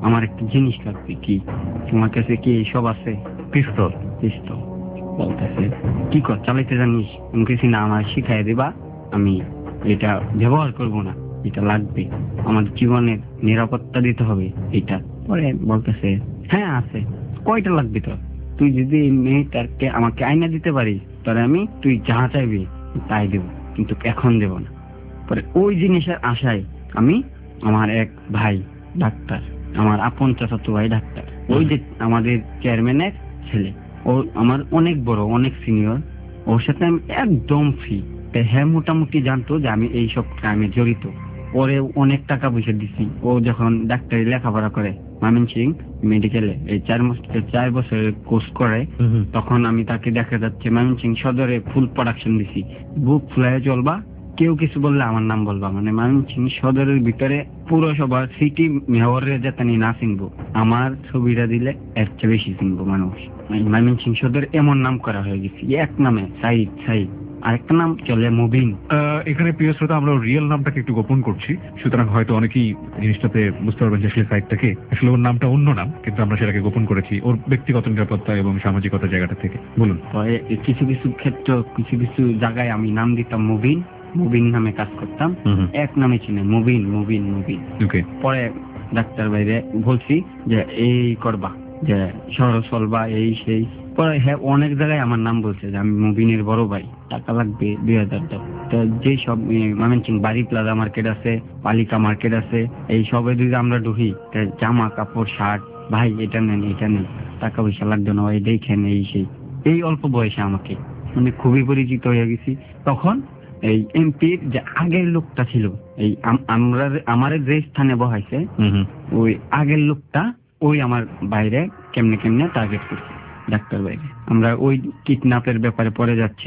Speaker 4: আমার একটা জিনিস লাগবে। কি তোমার কাছে কি এইসব আছে?
Speaker 3: পিস্তল।
Speaker 4: পিস্তল। বলতেছে কি কর, চালাইতে জানিস? আমি কিছু না, আমার শিখাই দিবা, আমি এটা ব্যবহার করব না, এটা লাগবে, আমার জীবনের নিরাপত্তা দিতে হবে এটা। পরে বলতেছে হ্যাঁ আছে। কয়টা লাগবে তোর? তুই যদি এই মেয়েটাকে আমাকে আইনা দিতে পারিস, তাহলে আমি তুই যা চাইবি তাই দেবো, কিন্তু এখন দেব না। পরে ওই জিনিসের আশায় আমি, আমার এক ভাই ডাক্তার, আমার আপন চাচাতো ভাই ডাক্তার, ওই যে আমাদের চেয়ারম্যানের ছেলে, ও আমার অনেক বড়, অনেক সিনিয়র, ওর সাথে আমি একদম ফ্রি। হ্যাঁ মোটামুটি জানতো যে আমি এইসব ক্রাইমে জড়িত। ওরে অনেক টাকা পয়সা দিচ্ছি। ও যখন ডাক্তারি লেখাপড়া করে ময়মনসিংহ মেডিকেলে, এই 4 বছরের কোর্স করে, তখন আমি তাকে দেখা যাচ্ছে ময়মনসিংহ সদরে ফুল প্রোডাকশন দিছি। বুক ফুলায় চলবা, কেউ কিছু বললে আমার নাম বলবা, মানে ময়মনসিংহ সদরের ভিতরে পুরসভার সিটি মেয়রের যাতে না চিনবো, আমার ছবিটা দিলে এর চেয়ে বেশি চিনবো মানুষ। ময়মনসিংহ সদর এমন নাম করা হয়ে গেছে, এক নামে সাইদ, আরেকটা নাম চলে মুবিন।
Speaker 5: এখানে প্রিয় শ্রোতা, আমরা রিয়েল নামটাকে একটু গোপন করছি, সুতরাং হয়তো অনেকেই জিনিসটাতে বুঝতে পারবেন যে আসলে সাইডটাকে, আসলে ওর নামটা অন্য নাম, কিন্তু আমরা সেটাকে গোপন করেছি ওর ব্যক্তিগত নিরাপত্তা এবং সামাজিকতা জায়গাটা থেকে। বলুন।
Speaker 4: কিছু কিছু ক্ষেত্র, কিছু কিছু জায়গায় আমি নাম দিতাম মুবিন, মুবিন নামে কাজ করতাম, এক নামে চিনে মুবিন মুবিন মুবিন। পরে ডাক্তার বাইরে বলছি যে এই করবা, যে শহর চলবা, এই সেই। পরে হ্যাঁ অনেক জায়গায় আমার নাম বলছে যে আমি মুবিনের বড় ভাই, টাকা লাগবে 2000 টাকা। তো যে সব ময়মনসিংহ বাড়ি প্লাজা মার্কেট আছে, পালিকা মার্কেট আছে, এই সবে যদি আমরা ঢুকি, জামা কাপড় শার্ট, ভাই এটা নেন এটা নেন, টাকা পয়সা লাগবে না, এই দেখেন এই সেই। এই অল্প বয়সে আমাকে মানে খুবই পরিচিত হয়ে গেছি। তখন এই এমপির যে আগের লোকটা ছিল, এই আমার যে স্থানে বহাইছে, ওই আগের লোকটা ওই আমার বাইরে কেমনে কেমনে টার্গেট করছে ডাক্তার বাইরে। আমরা ওই কিডন্যাপের ব্যাপারে পরে যাচ্ছি,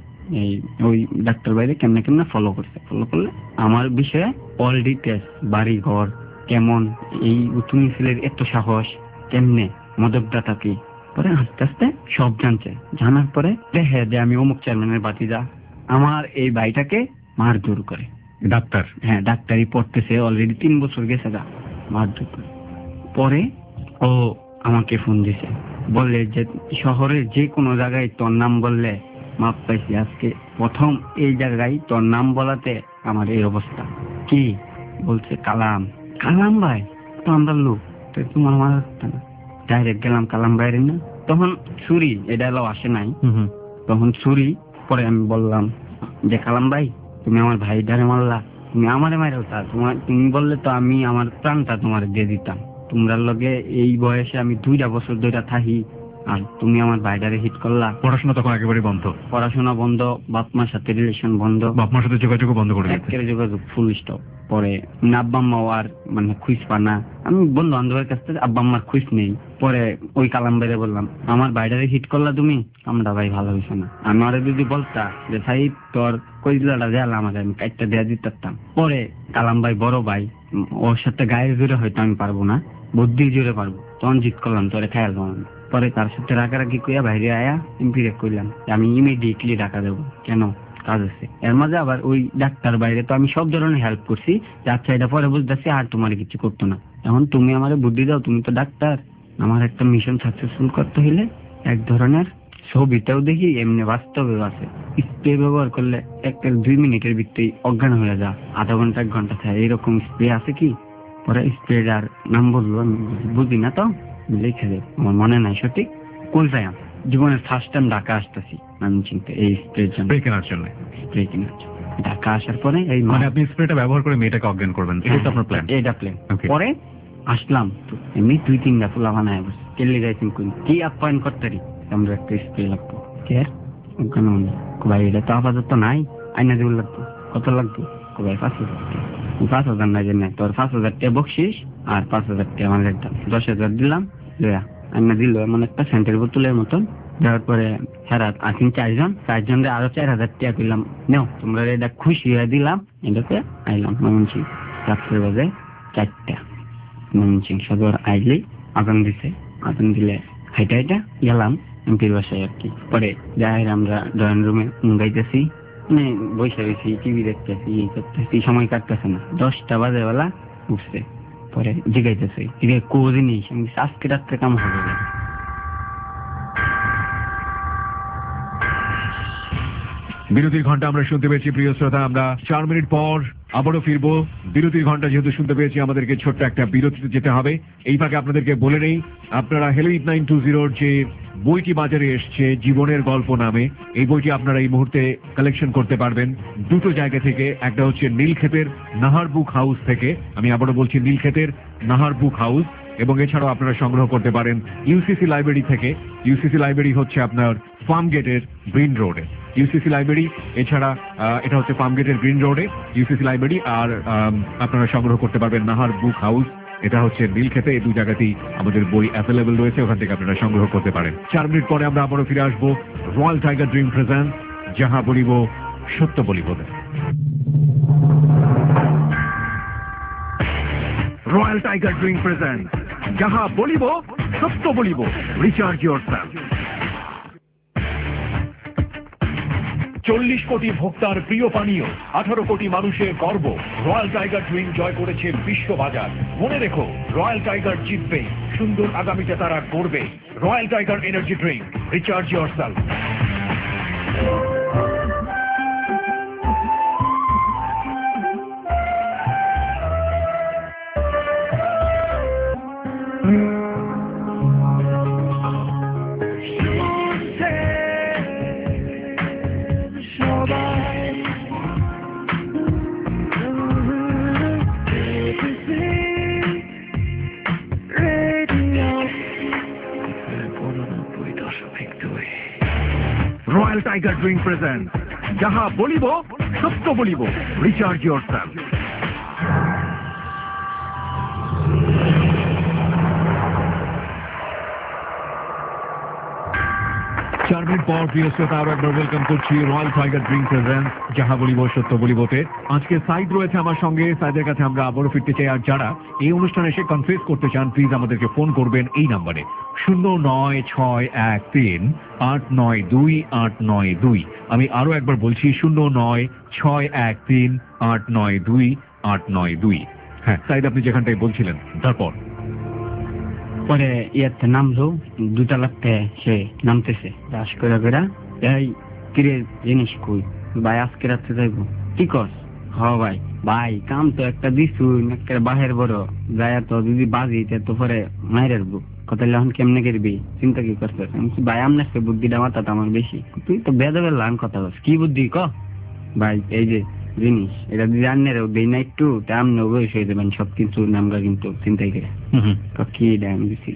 Speaker 4: এই ওই ডাক্তার বাইরে কেমনে কেমনে ফলো করলে আমার বিষয়ে অল ডিটেলস, বাড়ি ঘর কেমন, এই তুমি ছেলের এত সাহস কেমনে, মদকদাতা কি, পরে আস্তে আস্তে সব জানছে। জানার পরে দেখে যে আমি অমুক চেয়ারম্যানের বাতিজা, আমার এই ভাইটাকে মারধর করে।
Speaker 5: ডাক্তার? হ্যাঁ,
Speaker 4: ডাক্তারি পড়তেছে, অলরেডি 3 বছর গেছে, যা মারধর করে। পরে ও আমাকে ফোন দিছে, বললে যে শহরের যে কোনো জায়গায় তোর নাম বললে মাপ পাইছি, আজকে প্রথম এই জায়গায় তোর নাম বলাতে আমার এই অবস্থা। কি বলছে? কালাম। কালাম ভাই তো আমরা লোক, তো তোমার আমার ডাইরেক্ট গেলাম কালাম ভাইয়ের না। তখন ছুরি, এটা এলো আসে নাই, তখন ছুরি। পরে আমি বললাম যে কালাম ভাই, তুমি আমার ভাই ডারে মারলা, তুমি আমারে মারতা, তুমি বললে তো আমি আমার প্রাণটা তোমার দিয়ে দিতাম। তোমরার লগে এই বয়সে আমি 2 বছর ধরে থাকি, আর তুমি আমার ভাইডারে হিট করলা।
Speaker 5: পড়াশোনা তখন একেবারে বন্ধ? পড়াশোনা
Speaker 4: বন্ধ, বাপ মার সাথে রিলেশন বন্ধ,
Speaker 5: বাপ মার সাথে যোগাযোগ বন্ধ করে দিয়েছে,
Speaker 4: একেবারে যোগাযোগ ফুল স্টপ। পরে আব্বা আম্মাও আর মানে খুঁজ পানা, আমি বন্ধু বান্ধবের কাছ থেকে আব্বা আম্মার খুঁজ নেই। পরে ওই কালাম ভাইরে বললাম, আমার ভাইডারে হিট করলা তুমি, আমরা ভাই ভালো হয়েছে না। আমার যদি বলতা যে সাহিদ তোর কইলাটা দেয়াল আমাকে, আমি কাইটটা দেয়া দিতাম। পরে কালাম ভাই বড় ভাই, ওর সাথে গায়ের জোরে হয়তো আমি পারবো না, বুদ্ধির জোরে পারবো, তখন জিত করলাম তোরে খেয়াল করলাম। পরে তার সাথে রাগারাগি কইয়া বাইরে আয়া এমপিরে কইলাম আমি ইমিডিয়েটলি টাকা দেবো, কেন কাজ আছে। এর মাঝে আবার ওই ডাক্তার বাইরে তো আমি সব ধরনের হেল্প করছি, আচ্ছা এটা পরে বুঝতেছি আর তোমার কিছু করতো না। এখন তুমি আমার বুদ্ধি দাও, তুমি তো ডাক্তার, আমার একটা মিশন সাকসেসফুল করতে হইলে এক ধরনের ছবিটাও দেখি, এমনি বাস্তবে আছে, স্প্রে ব্যবহার করলে 1-2 মিনিটের ভিতরেই অজ্ঞান হয়ে যা, আধা ঘন্টা 1 ঘন্টা থাকে, এরকম স্প্রে আছে কি? পরে স্প্রেটার নাম বললো, আমি বুঝি না তো লিখে দেব, আমার মনে নাই সঠিক। কোন যাই জীবনের ফার্স্ট টাইম ঢাকা আসতেছি আমি চিন্তা এই স্প্রে কেনার জন্য, ঢাকা আসার পরে এই
Speaker 5: মানে আপনি স্প্রেটা ব্যবহার করে মেয়েটাকে অজ্ঞান করবেন, এটা তো আপনার প্ল্যান?
Speaker 4: এটা প্ল্যান। পরে আসলাম তো এমনি 2-3টা ফুলা বানায় বসে কেলে যাইছেন, কি আপ্যায়ন করতে পারি, আমরা একটা স্প্রে লাগবো, কে অজ্ঞান ভাই এটা তো আপাতত নাই, আইনা দেবো লাগবো, কত লাগবো ভাই? 5,000 না যে নাই, তোর 5,000 টাকা বকশিস আর 5,000 টাকা আমার একদম 10,000 দিলাম, আইনা দিল এমন একটা সেন্টের বোতলের মতন। দেওয়ার পরে হ্যাঁ আসেন 4জন আরো 4,000 টাকা করলাম, নেও তোমরা এটা খুশি হয়ে দিলাম। এটাতে আইলাম ময়মনসিংহ রাত্রে বাজে 4টা, ময়মনসিংহ সদর আইলে আগুন দিছে, আগুন দিলে হাইটা হাইটা গেলাম এমপির বাসায় আর কি। পরে যাই আমরা ড্রয়িং রুমে গাইতেছি, মানে বসে রয়েছি, টিভি দেখতেছি, এই করতেছি, সময় কাটতেছে না। 10টা বাজে বেলা উঠছে, পরে জিগাইতেছে এটা কো জিনিস, আজকে রাত্রে কাম হবে না।
Speaker 5: বিরতির ঘন্টা আমরা শুনতে পেয়েছি প্রিয় শ্রোতা, আমরা 4 মিনিট পর আবারও ফিরবো। বিরতির ঘন্টা যেহেতু শুনতে পেয়েছি, আমাদেরকে ছোট্ট একটা বিরতিতে যেতে হবে। এই ফাঁকে আপনাদেরকে বলে নেই, আপনারা হেলো 8920 যে বইটি বাজারে এসছে জীবনের গল্প নামে, এই বইটি আপনারা এই মুহূর্তে কালেকশন করতে পারবেন দুটো জায়গা থেকে। একটা হচ্ছে নীলক্ষেতের নাহার বুক হাউস থেকে, আমি আবারও বলছি নীলক্ষেতের নাহার বুক হাউস, এবং এছাড়াও আপনারা সংগ্রহ করতে পারেন ইউসিসি লাইব্রেরি থেকে। ইউসিসি লাইব্রেরি হচ্ছে আপনার ফার্ম গেটের গ্রিন রোডে ইউসিসি লাইব্রেরি, এছাড়া এটা হচ্ছে ফার্ম গেটের গ্রিন রোডে ইউসিসি লাইব্রেরি। আর আপনারা সংগ্রহ করতে পারবেন নাহার বুক হাউস, এটা হচ্ছে নীলক্ষেতে। এই দু জায়গাতেই আমাদের বই অ্যাভেলেবল রয়েছে, ওখান থেকে আপনারা সংগ্রহ করতে পারেন। 4 মিনিট পরে আমরা আবারও ফিরে আসবো রয়্যাল টাইগার ড্রিম প্রেজেন্ট যাহা বলিব সত্য বলিব। রয়্যাল টাইগার ড্রিম প্রেজেন্ট যাহা বলিব সত্য বলিব, রিচার্জ ইয়োরসেলফ। 40 কোটি ভোক্তার প্রিয় পানীয়, 18 কোটি মানুষের গর্ব। রয়্যাল টাইগার ড্রিঙ্ক জয় করেছে বিশ্ববাজার। মনে রেখো, রয়্যাল টাইগার জিতবে, সুন্দর আগামীতে তারা করবে। Royal tiger energy drink, recharge yourself. Royal tiger drink present যাহা বলিব সত্য বলিব, রিচার্জ ইয়োরসেলফ। 4 মিনিট পর প্রিয় শ্রোতা, আরো একবার ওয়েলকাম করছি রয়্যাল টাইগার ড্রিঙ্ক প্রেজেন্ট যাহা বলিব সত্য বলিবতে। আজকে সাইদ রয়েছে আমার সঙ্গে, সাইদের কাছে আমরা আবারও ফিরতে চাই। আর যারা এই অনুষ্ঠানে এসে কনফেস করতে চান, প্লিজ আমাদেরকে ফোন করবেন এই নাম্বারে 09613892 আমি আরো একবার বলছি 09613892। হ্যাঁ সাইদ, আপনি যেখানটায় বলছিলেন তারপর।
Speaker 4: পরে ইয়াতে নামলো, 2 তলাতে সে নামতেছে দাস করে করে, এই কিরে জিনিস কই ভাই, আজকে রাতে যাইবো। কি কস? হ ভাই, ভাই কাম তো একটা দিছু একটা বাহের বড় যায়, তো যদি বাজি তো পরে মায়ের কথা এখন কেমনে করবি, চিন্তা কি করছিস? ভাই আপনার বুদ্ধিটা মাথা তো আমার বেশি, তুই তো বেদবের লান কথা বলছ, কি বুদ্ধি ক ভাই? এই যে জিনিস এটা যদি আন্নের দেই না একটু, আমনে বয়স হয়ে যাবেন সবকিছু আমরা কিন্তু চিন্তাই করে কি ডাম দিছি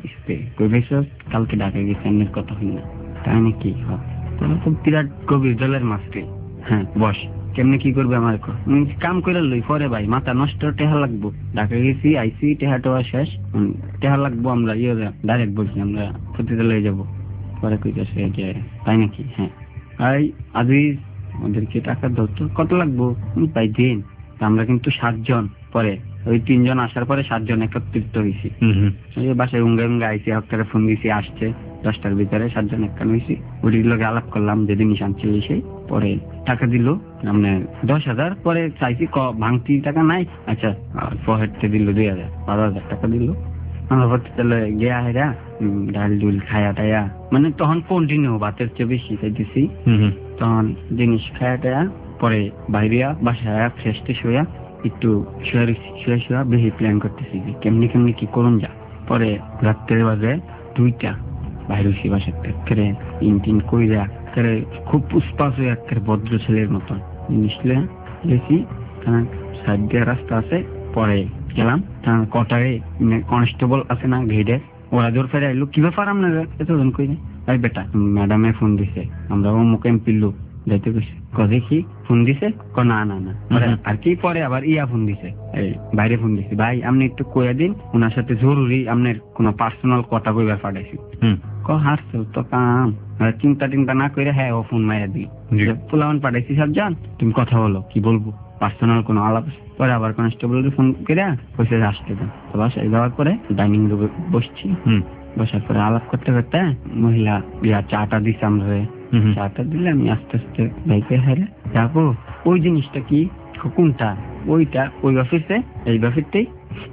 Speaker 4: কালকে ঢাকা গেছে, আন্নের কথা হয় না তাই নাকি? তাহলে তো বিরাট গভীর জলের মাছকে। হ্যাঁ বস, কেমনে কি করবে আমার কাম করে লই পরে ভাই, মাথা নষ্ট, টেহা লাগবো। ঢাকা গেছি আইসি, টেহা টোয়া শেষ, টেহা লাগবো। আমরা ডাইরেক্ট বলছি আমরা ক্ষতিতে লয়ে যাবো। পরে কইতেছে যে তাই নাকি? হ্যাঁ ভাই আজিজ আমাদেরকে টাকা ধরতো, কত লাগবো ভাই দিন। আমরা কিন্তু 7 জন, পরে ওই 3 জন আসার পরে 7 জন একত্রিত হয়েছি। বাসায় উঙ্গা উঙ্গা আইসি, হকারে ফোন দিয়েছি, আসছে 10টার ভিতরে 7 জন একখান হয়েছি। ওটির লোকে আলাপ করলাম যে জিনিস আনছে এসে, পরে টাকা দিল মানে 10,000। পরে চাইছি ভাঙতি টাকা নাই, আচ্ছা পহেটে দিল 2,000, 12,000 টাকা দিল। আমার তাহলে গিয়া হেরা ডাল ডুল খায়া টায়া, মানে তখন কন্টিনিউ ভাতের চেয়ে বেশি খাইতেছি। তখন জিনিস খায়া টায়া পরে বাইরিয়া বাসায় ফ্রেশ টেশ হইয়া একটু শুয়া বেশি প্ল্যান করতেছি যে কেমনি কেমনি কি করুন যা। পরে রাত্রের বাজে 2টা, বাইরে বাসার একেবারে ইন কইরা একেবারে খুব পুষ্পাস হয়ে একেবারে ভদ্র ছেলের মতন জিনিস গেছি। সাইড দিয়ে রাস্তা আছে, পরে গেলাম কটারে কনস্টেবল আছে না ঘেডে, ওরা জোর ফেরে আইলো, কি ব্যাপার আপনারা এতজন কইলে? ভাই বেটা ম্যাডামে ফোন দিছে, আমরা অমুক এমপি লোক যাইতে কইছে। দেখি ফোন দিছে, না না না আর কি। পরে আবার ইয়া ফোন দিছে, বাইরে ফোন দিছে, ভাই আপনি একটু কইয়া দিন, ওনার সাথে জরুরি আপনার কোন পার্সোনাল কথা কইবার পাঠাইছি। হারছো তো কাম, চিন্তা টিন্তা না করে হ্যাঁ ও ফোন মাইয়া দিই, পোলাওয়ান পাঠাইছি 7 জন, তুমি কথা বলো, কি বলবো পার্সোনাল কোনো আলাপ। পরে আবার কনস্টেবল ফোন করে কইছে আসতে দেন। তো বাসায় যাওয়ার পরে ডাইনিং রুমে বসছি, বসার পরে আলাপ করতে করতে মহিলা ইয়া চাটা দিছে, আমরা চাটা দিলে আমি আস্তে আস্তে বাইকে হারে যাবো। ওই জিনিসটা কি কোনটা? ওইটা ওই অফিসে, এই অফিসটাই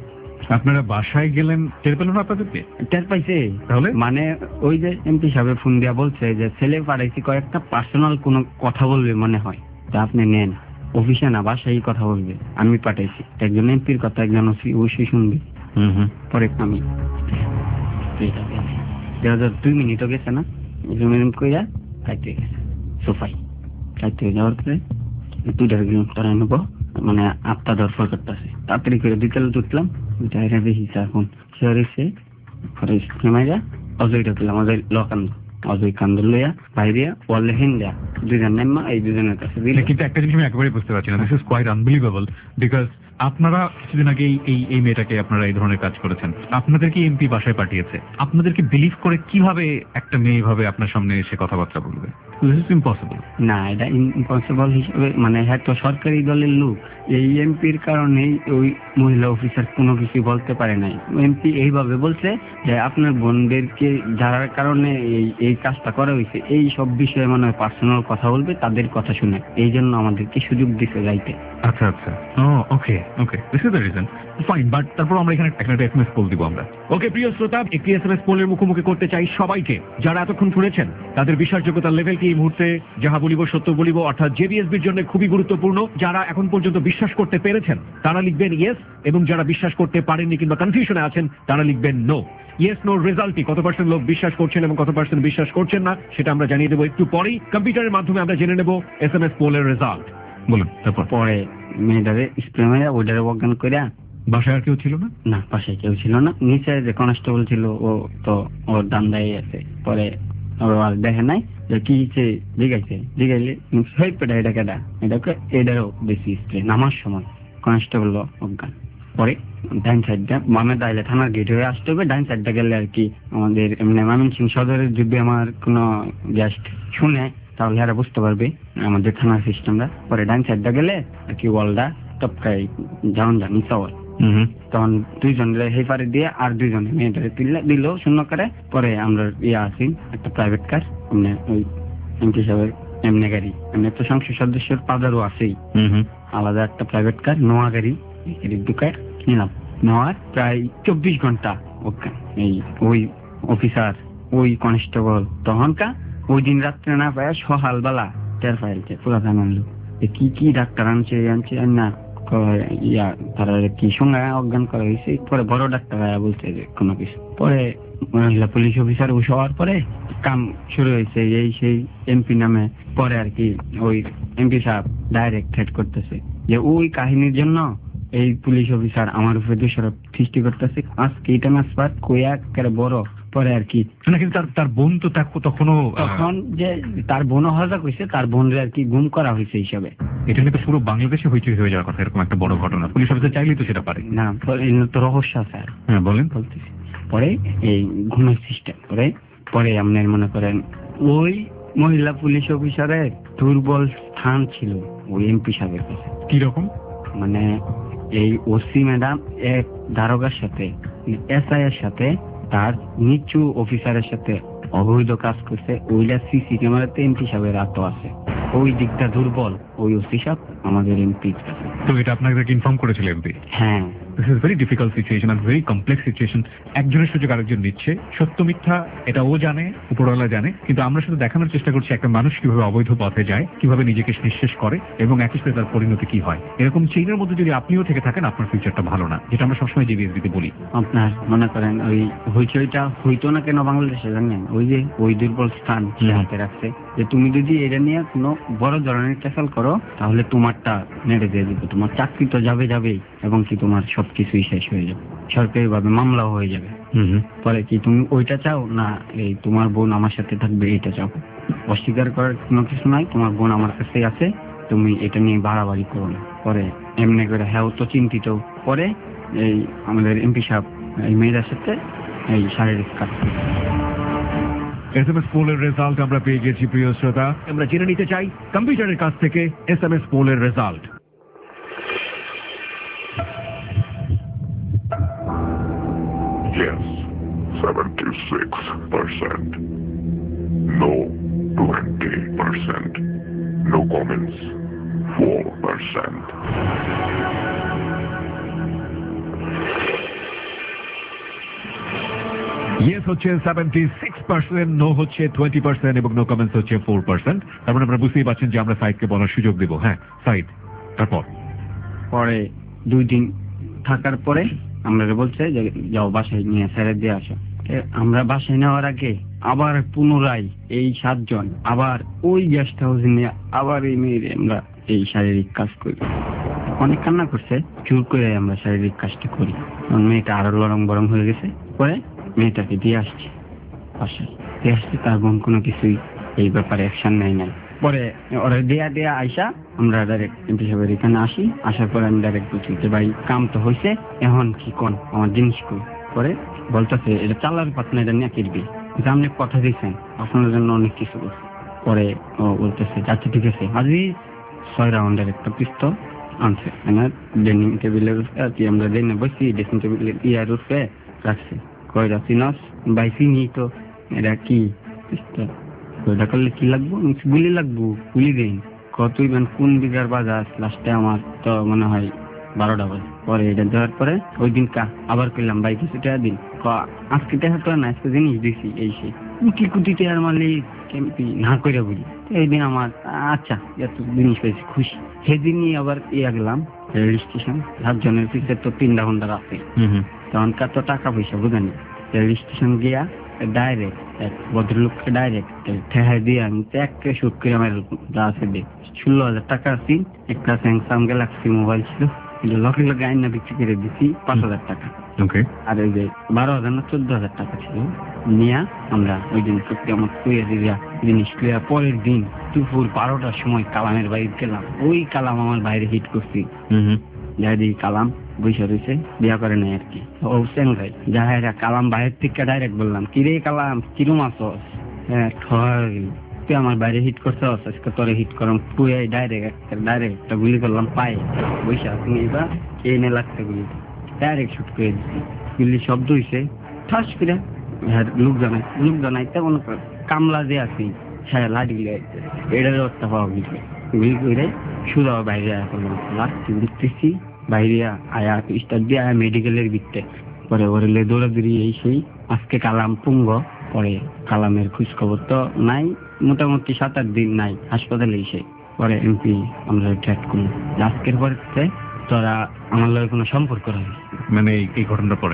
Speaker 5: আপনারা বাসায় গেলেন, টের পেলেন না আপনাদেরকে?
Speaker 4: টের পাইছে
Speaker 5: তাহলে?
Speaker 4: মানে ওই যে এমপি সাহেব ফোন দিয়া বলছে যে ছেলে পাঠাইছি কয়েকটা পার্সোনাল কোনো কথা বলবে মনে হয়, তা আপনি নেন, অফিসে না বাসায় কথা বলবে, আমি পাঠাইছি, একজন এমপির কথা একজন অবশ্যই শুনবে। পরে আমি 2 মিনিটও গেছে না, কইরা খাইতে গেছে সোফাই, খাইতে যাওয়ার পরে 2.5 কিলোমিটার নেবো, মানে আটটা দরকার করতেছে, তাড়াতাড়ি করে বিকেলে উঠলাম, ওইটা দেখি এখন সে পরে নেমাইয়া অজয় ঢুকলাম, অজয় লকান্দ, অজয় কান্দ লইয়া বাইরে ওয়ালে হিন্দা দুজন নেমা এই দুজনের কাছে দিলে।
Speaker 5: কিন্তু একটা জিনিস আমি একেবারে বুঝতে পারছি না, this is quite unbelievable, because আপনারা কিছুদিন আগে এই মেয়েটাকে আপনারা এই ধরনের কাজ করেছেন, আপনাদেরকে এমপি বাসায় পাঠিয়েছে, আপনাদেরকে বিলিভ করে কিভাবে একটা মেয়ে এভাবে আপনার সামনে এসে কথাবার্তা বলবে? This is impossible.
Speaker 4: না, এটা ইম্পসিবল হিসেবে মানে হ্যাঁ তো সরকারি দলের লোক, এই এমপির কারণেই ওই মহিলা অফিসার কোনো কিছু বলতে পারে নাই। এমপি এইভাবে বলছে যে আপনার বোনদেরকে যার কারণে এই কাজটা করা হয়েছে এই সব বিষয়ে মানে পার্সোনাল কথা বলবে, তাদের কথা শুনে, এই জন্য আমাদেরকে সুযোগ দিতে যাইতে।
Speaker 5: আচ্ছা আচ্ছা, okay okay, this is the reason, fine. But তারপর আমরা এখানে একটা এসএমএস পোল দিব আমরা। ওকে প্রিয় শ্রোতা, একটি এসএমএস পোলের মুখোমুখি করতে চাই সবাইকে, যারা এতক্ষণ শুনেছেন তাদের বিশ্বাসযোগ্যতার লেভেলটি এই মুহূর্তে যাহা বলিব সত্য বলিব অর্থাৎ জেবিএসবির জন্য খুবই গুরুত্বপূর্ণ। যারা এখন পর্যন্ত বিশ্বাস করতে পেরেছেন তারা লিখবেন ইয়েস, এবং যারা বিশ্বাস করতে পারেননি কিংবা কনফিউশনে আছেন তারা লিখবেন নো। ইয়েস নো রেজাল্টটি কত পার্সেন্ট লোক বিশ্বাস করছেন এবং কত পার্সেন্ট বিশ্বাস করছেন না সেটা আমরা জানিয়ে দেবো একটু পরেই। কম্পিউটারের মাধ্যমে আমরা জেনে নেব এসএমএস পোলের রেজাল্ট। বলুন তারপর।
Speaker 4: পরে মেয়েটারে স্প্রে মেরে ওইটারে অজ্ঞান করিয়া।
Speaker 5: বাসায় আর কেউ ছিল না?
Speaker 4: না, পাশে কেউ ছিল না, নিচে যে কনস্টেবল ছিল ও তো ওর দান্দাই আছে, পরে আর দেখে নাই যে কি জিগাইলে সেই পেটা এটা কেটা এটাকে এটারও বেশি স্প্রে নামার সময় কনস্টেবল অজ্ঞান। পরে ডাইন সাইডটা বামে দাইলে থানার গেট হয়ে আসতে হবে, ডাইন সাইডটা গেলে আর কি আমাদের এমনি ময়মনসিংহ সদরের যদি আমার কোনো গেস্ট শুনে তাহলে এরা বুঝতে পারবে আমাদের থানার সিস্টেমটা। পরে ডাইন সাইডটা গেলে আর কি ওয়ালটা টপকাই যাওন যা নিচা ওয়াল, তখন 2 জন হেফারে দিয়ে আর 2 জন মেয়েটারে দিল শূন্য করে। পরে আমরা আছি একটা প্রাইভেট কার, এমনি ওই এমপি সাহেবের এমনি গাড়ি, এমনি তো সংসদ সদস্যের পাদারও আছেই, আলাদা একটা প্রাইভেট কার নোয়া গাড়ি ঢুকায় নিলাম। নেওয়ার প্রায় 24 ঘন্টা এই ওই অফিসার ওই কনস্টেবল তখনকা ওই দিন রাত্রে না পায় সকালবেলা টের পাইছে পুরা থানার লোক কি ডাক্তার আনছে না তারা কি সঙ্গে অজ্ঞান করা হয়েছে। পরে বড় ডাক্তার বলছে যে কোনো কিছু। পরে মহিলা পুলিশ অফিসার হওয়ার পরে কাম শুরু হয়েছে এই সেই এমপি নামে। পরে আর কি ওই এমপি সাহেব ডাইরেক্ট হেড করতেছে যে ওই কাহিনীর জন্য এই পুলিশ অফিসার আমার উপরে দোষারোপ সৃষ্টি করতেছে। আজকে এটা মাসপাত কইয়া করে বড়। পরে আর কি
Speaker 5: কিন্তু তার বোন তো তখন
Speaker 4: যে তার বোন হজা কইছে তার বোনের আর কি গুম করা হয়েছে হিসাবে।
Speaker 5: এটা নিয়ে তো পুরো বাংলাদেশে হইচই হয়ে যাওয়ার কথা, এরকম একটা বড় ঘটনা। পুলিশ অফিসার চাইলেই তো সেটা পারে
Speaker 4: না, তো রহস্য স্যার।
Speaker 5: হ্যাঁ বলেন।
Speaker 4: বলতেছি পরে এই ঘুমের সিস্টেম পরে আপনার মনে করেন ওই মহিলা পুলিশ অফিসারের দুর্বল স্থান ছিল ওই এমপি সাহেবের কাছে।
Speaker 5: কিরকম?
Speaker 4: মানে এই ওসি ম্যাডাম এক দারোগার সাথে এসআই এর সাথে তার নিচু অফিসারের সাথে অবৈধ কাজ করছে। ওইটা সিসি ক্যামেরাতে এমপি সাহেবের হাত আছে। ওই দিকটা দুর্বল ওই ওসি সাহেব আমাদের এমপির কাছে।
Speaker 5: তো এটা আপনাকে ইনফর্ম করেছিল এমপি?
Speaker 4: হ্যাঁ।
Speaker 5: This is very difficult situation আর ভেরি কমপ্লেক্স সিচুয়েশন। একজনের সুযোগ আরেকজন নিচ্ছে, সত্য মিথ্যা এটা ও জানে, উপরওয়ালা জানে, কিন্তু আমরা শুধু দেখানোর চেষ্টা করছি একটা মানুষ কিভাবে অবৈধ পথে যায়, কিভাবে নিজেকে নিঃশেষ করে এবং একই সাথে তার পরিণতি কি হয়। এরকম চেইনের মধ্যে যদি আপনিও থেকে থাকেন আপনার ফিউচারটা ভালো না, যেটা আমরা সবসময় জেবিএসবিতে বলি।
Speaker 4: আপনার মনে করেন ওই হইচইটা হইতো না কেন বাংলাদেশে জানেন? ওই যে ওই দুর্বল স্থান সে হাতে রাখছে যে তুমি যদি এটা নিয়ে কোনো বড় ধরনের ক্যাসাল করো তাহলে তোমারটা নেড়ে দিয়ে দিবে, তোমার চাকরি তো যাবেই এবং কি তোমার সবকিছুই শেষ হয়ে যাবে, সরকারি ভাবে মামলাও হয়ে যাবে। পরে কি তুমি ওইটা চাও না এই তোমার বোন আমার সাথে থাকবে এটা চাও? অস্বীকার করার কোনো কিছু নাই, তোমার বোন আমার কাছে আছে, তুমি এটা নিয়ে বাড়াবাড়ি করো না। পরে এমনি করে হ্যাঁ তো চিন্তিত। পরে এই আমাদের এমপি সাহেব এই মেয়েদের সাথে এই শারীরিক কাজ।
Speaker 5: এসএমএস পোলের রেজাল্ট আমরা পেয়ে গেছি প্রিয় শ্রোতা। আমরা জেনে নিতে চাই কম্পিউটারের কাছ থেকে এসএমএস পোলের result.
Speaker 6: Yes, 76%. No, 20%. No comments, 4%.
Speaker 5: Yes হচ্ছে 76%, নো হচ্ছে 20% এবং নো কমেন্টস হচ্ছে 4%। তার মানে আপনারা বুঝতেই পারছেন যে আমরা সাইদকে বলার সুযোগ দেব। হ্যাঁ সাইদ, তারপর
Speaker 4: পরে 2 দিন থাকার পরে আমরা বলছে যে যাও বাসায় নিয়ে ছেড়ে দিয়ে আসো। আমরা বাসায় নেওয়ার আগে আবার পুনরায় এই 7 জন আবার ওই গেস্ট হাউসে নিয়ে আবার এই মেয়ের আমরা এই শারীরিক কাজ করি। অনেক কান্না করছে, জোর করে আমরা শারীরিক কাজটা করি। মেয়েটা আরো লরং বরং হয়ে গেছে। পরে মেয়েটাকে দিয়ে আসছি বাসায়, দিয়ে আসছি। তার বোন কোনো কিছুই এই ব্যাপারে অ্যাকশন নেয় নাই। পরে ওরা দেয়া আইসা আমরা ডাইরেক্ট এমপি সাহেবের এখানে আসি। আসার পরে আমি ডাইরেক্ট বলছি যে ভাই কাম তো হয়েছে, এখন কি কোন আমার জিনিস কই। পরে বলতেছে এটা চালার পাতনা, এটা নিয়ে কিনবি, আপনি কথা দিয়েছেন, আপনার জন্য অনেক কিছু করছে। পরে ও বলতেছে আচ্ছা ঠিক আছে। আজই 6 রাউন্ডের একটা পিস্তল আনছে, ডাইনিং টেবিলের উপরে আমরা ডেনে বসছি, ড্রেসিং টেবিলের ইয়ার উপরে রাখছে। কয়টা চিনস ভাই? চিনি তো। এটা কি পিস্তল? ওইটা করলে কি লাগবো? গুলি লাগবো, গুলি দিন। কতই কোন বিঘার বাজার? লাস্টে আমার তো মনে হয় 12টা বাজে। পরে এটা দেওয়ার পরে ওই দিন আবার করলাম ভাই কিছু টাকা দিন। আজকে টাকা তো না, আজকে জিনিস দিছি। এই সেই কুটি কুটি টাকার মালিক কেমপি না করে বলি। এই দিন আমার আচ্ছা এত জিনিস পেয়েছি, খুশি। সেদিনই আবার গেলাম রেল স্টেশন। 7 জনের পিছিয়ে তো 3 ঘন্টা রাতে, তখনকার তো টাকা পয়সা বুঝানি। রেল স্টেশন গিয়া ডাইরেক্ট এক ভদ্রলোককে ডাইরেক্ট ঠেহাই দিয়ে আমি একটা শুট করে আমার আছে দিয়ে 16,000 টাকা আছে। একটা স্যামসাং গ্যালাক্সি মোবাইল ছিল, লকে লকে আইনা বিক্রি করে দিচ্ছি 5,000 টাকা। আর ওই যে 12,000 না 14,000 টাকা ছিল নিয়ে আমরা ওই দিন আমার কুইয়া দিয়া জিনিস কুইয়া। পরের দিন দুপুর 12টার সময় কালামের বাইরে গেলাম। ওই কালাম আমার বাইরে হিট করছি। যাই দিই কালাম বৈশা রয়েছে, বিয়া করে নাই আর কি। ও চেঙ্গাই যাহারা কালাম বাইরের থেকে ডাইরেক্ট বললাম কিরে কালাম কিরম আছস? হ্যাঁ তুই আমার বাইরে হিট করছ, আজকে তোরে হিট করম। পুয়াই ডাইরেক্ট একটা গুলি করলাম পায়ে। বৈশা তুমি এবার এই নে লাগতে গুলি ডাইরেক্ট শুট করে দিচ্ছি। গুলি শব্দ হয়েছে ঠাস করে। লোক জানাই তেমন কামলা যে আছি হ্যাঁ লাঠি গুলি এটার অর্থ পাওয়া গেছে। গুলি করে সুদা বাইরে আয়া করলাম, লাগতে দেখতেছি বাইরে আয়া স্টার্ট দিয়ে আয়া মেডিকেলের ভিত্তে। পরে ওরে দৌড়াদৌড়ি এই সেই। আজকে কালাম পুঙ্গ। পরে কালামের খোঁজ খবর তো নাই, মোটামুটি 7-8 দিন নাই হাসপাতালে এসে। পরে এমপি আমরা ট্র্যাক করলাম আজকের পরে তোরা আমার লগে কোনো সম্পর্ক নেই।
Speaker 5: মানে এই ঘটনার পরে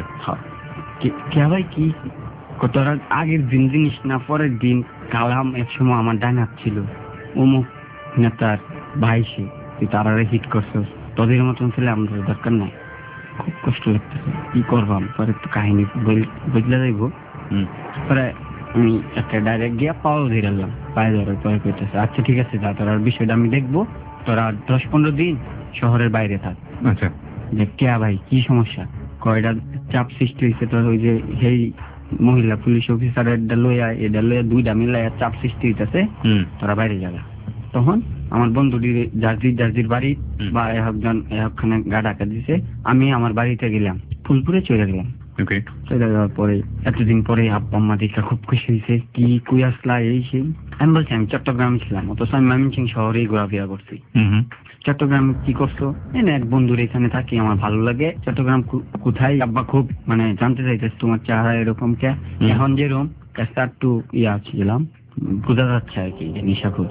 Speaker 4: কে ভাই কি তোরা আগের দিন জিনিস না, পরের দিন কালাম একসময় আমার ডান হাত ছিল, অমুক নেতার ভাই, সে তুই তারারে হিট করছিস, তোদের মতন ছেলে আমাদের দরকার নাই। খুব কষ্ট লাগতেছে, কি করবাম। পরে একটু কাহিনী বদলে যাইব। পরে আমি একটা ডাইরেক্ট গিয়া পাও ধরলাম, পায়ে ধরার পরে কইতেছে আচ্ছা ঠিক আছে যা, তোর বিষয়টা আমি দেখবো, তোরা 10-15 দিন শহরের বাইরে থাক।
Speaker 5: আচ্ছা
Speaker 4: যে কে ভাই কি সমস্যা? কয়টা চাপ সৃষ্টি হয়েছে তোর ওই যে সেই মহিলা পুলিশ অফিসার এটা লইয়া 2টা মিলাইয়া চাপ সৃষ্টি হইতেছে, তোরা বাইরে যাবে। তখন আমার বন্ধুটি জার্জির বাড়ি বা একখানে গা ঢাকা দিছে। আমি আমার বাড়িতে গেলাম, ফুলপুরে চলে গেলাম। চলে যাওয়ার পরে এতদিন পরে আব্বা আম্মা দেখা খুব খুশি হয়েছে, কি কই আসলা এই সেই। আমি বলছি আমি চট্টগ্রামে ছিলাম, অথচ আমি ময়মনসিংহ শহরেই ঘোরাফেরা করছি। চট্টগ্রামে কি করছো? এক বন্ধুর এখানে থাকি, আমার ভালো লাগে। চট্টগ্রাম কোথায়? আব্বা খুব জানতে চাইতেছে তোমার চেহারা এরকম কে। এখন যেরকম একটু ছিলাম বোঝা যাচ্ছে আর কি নিশাখুর।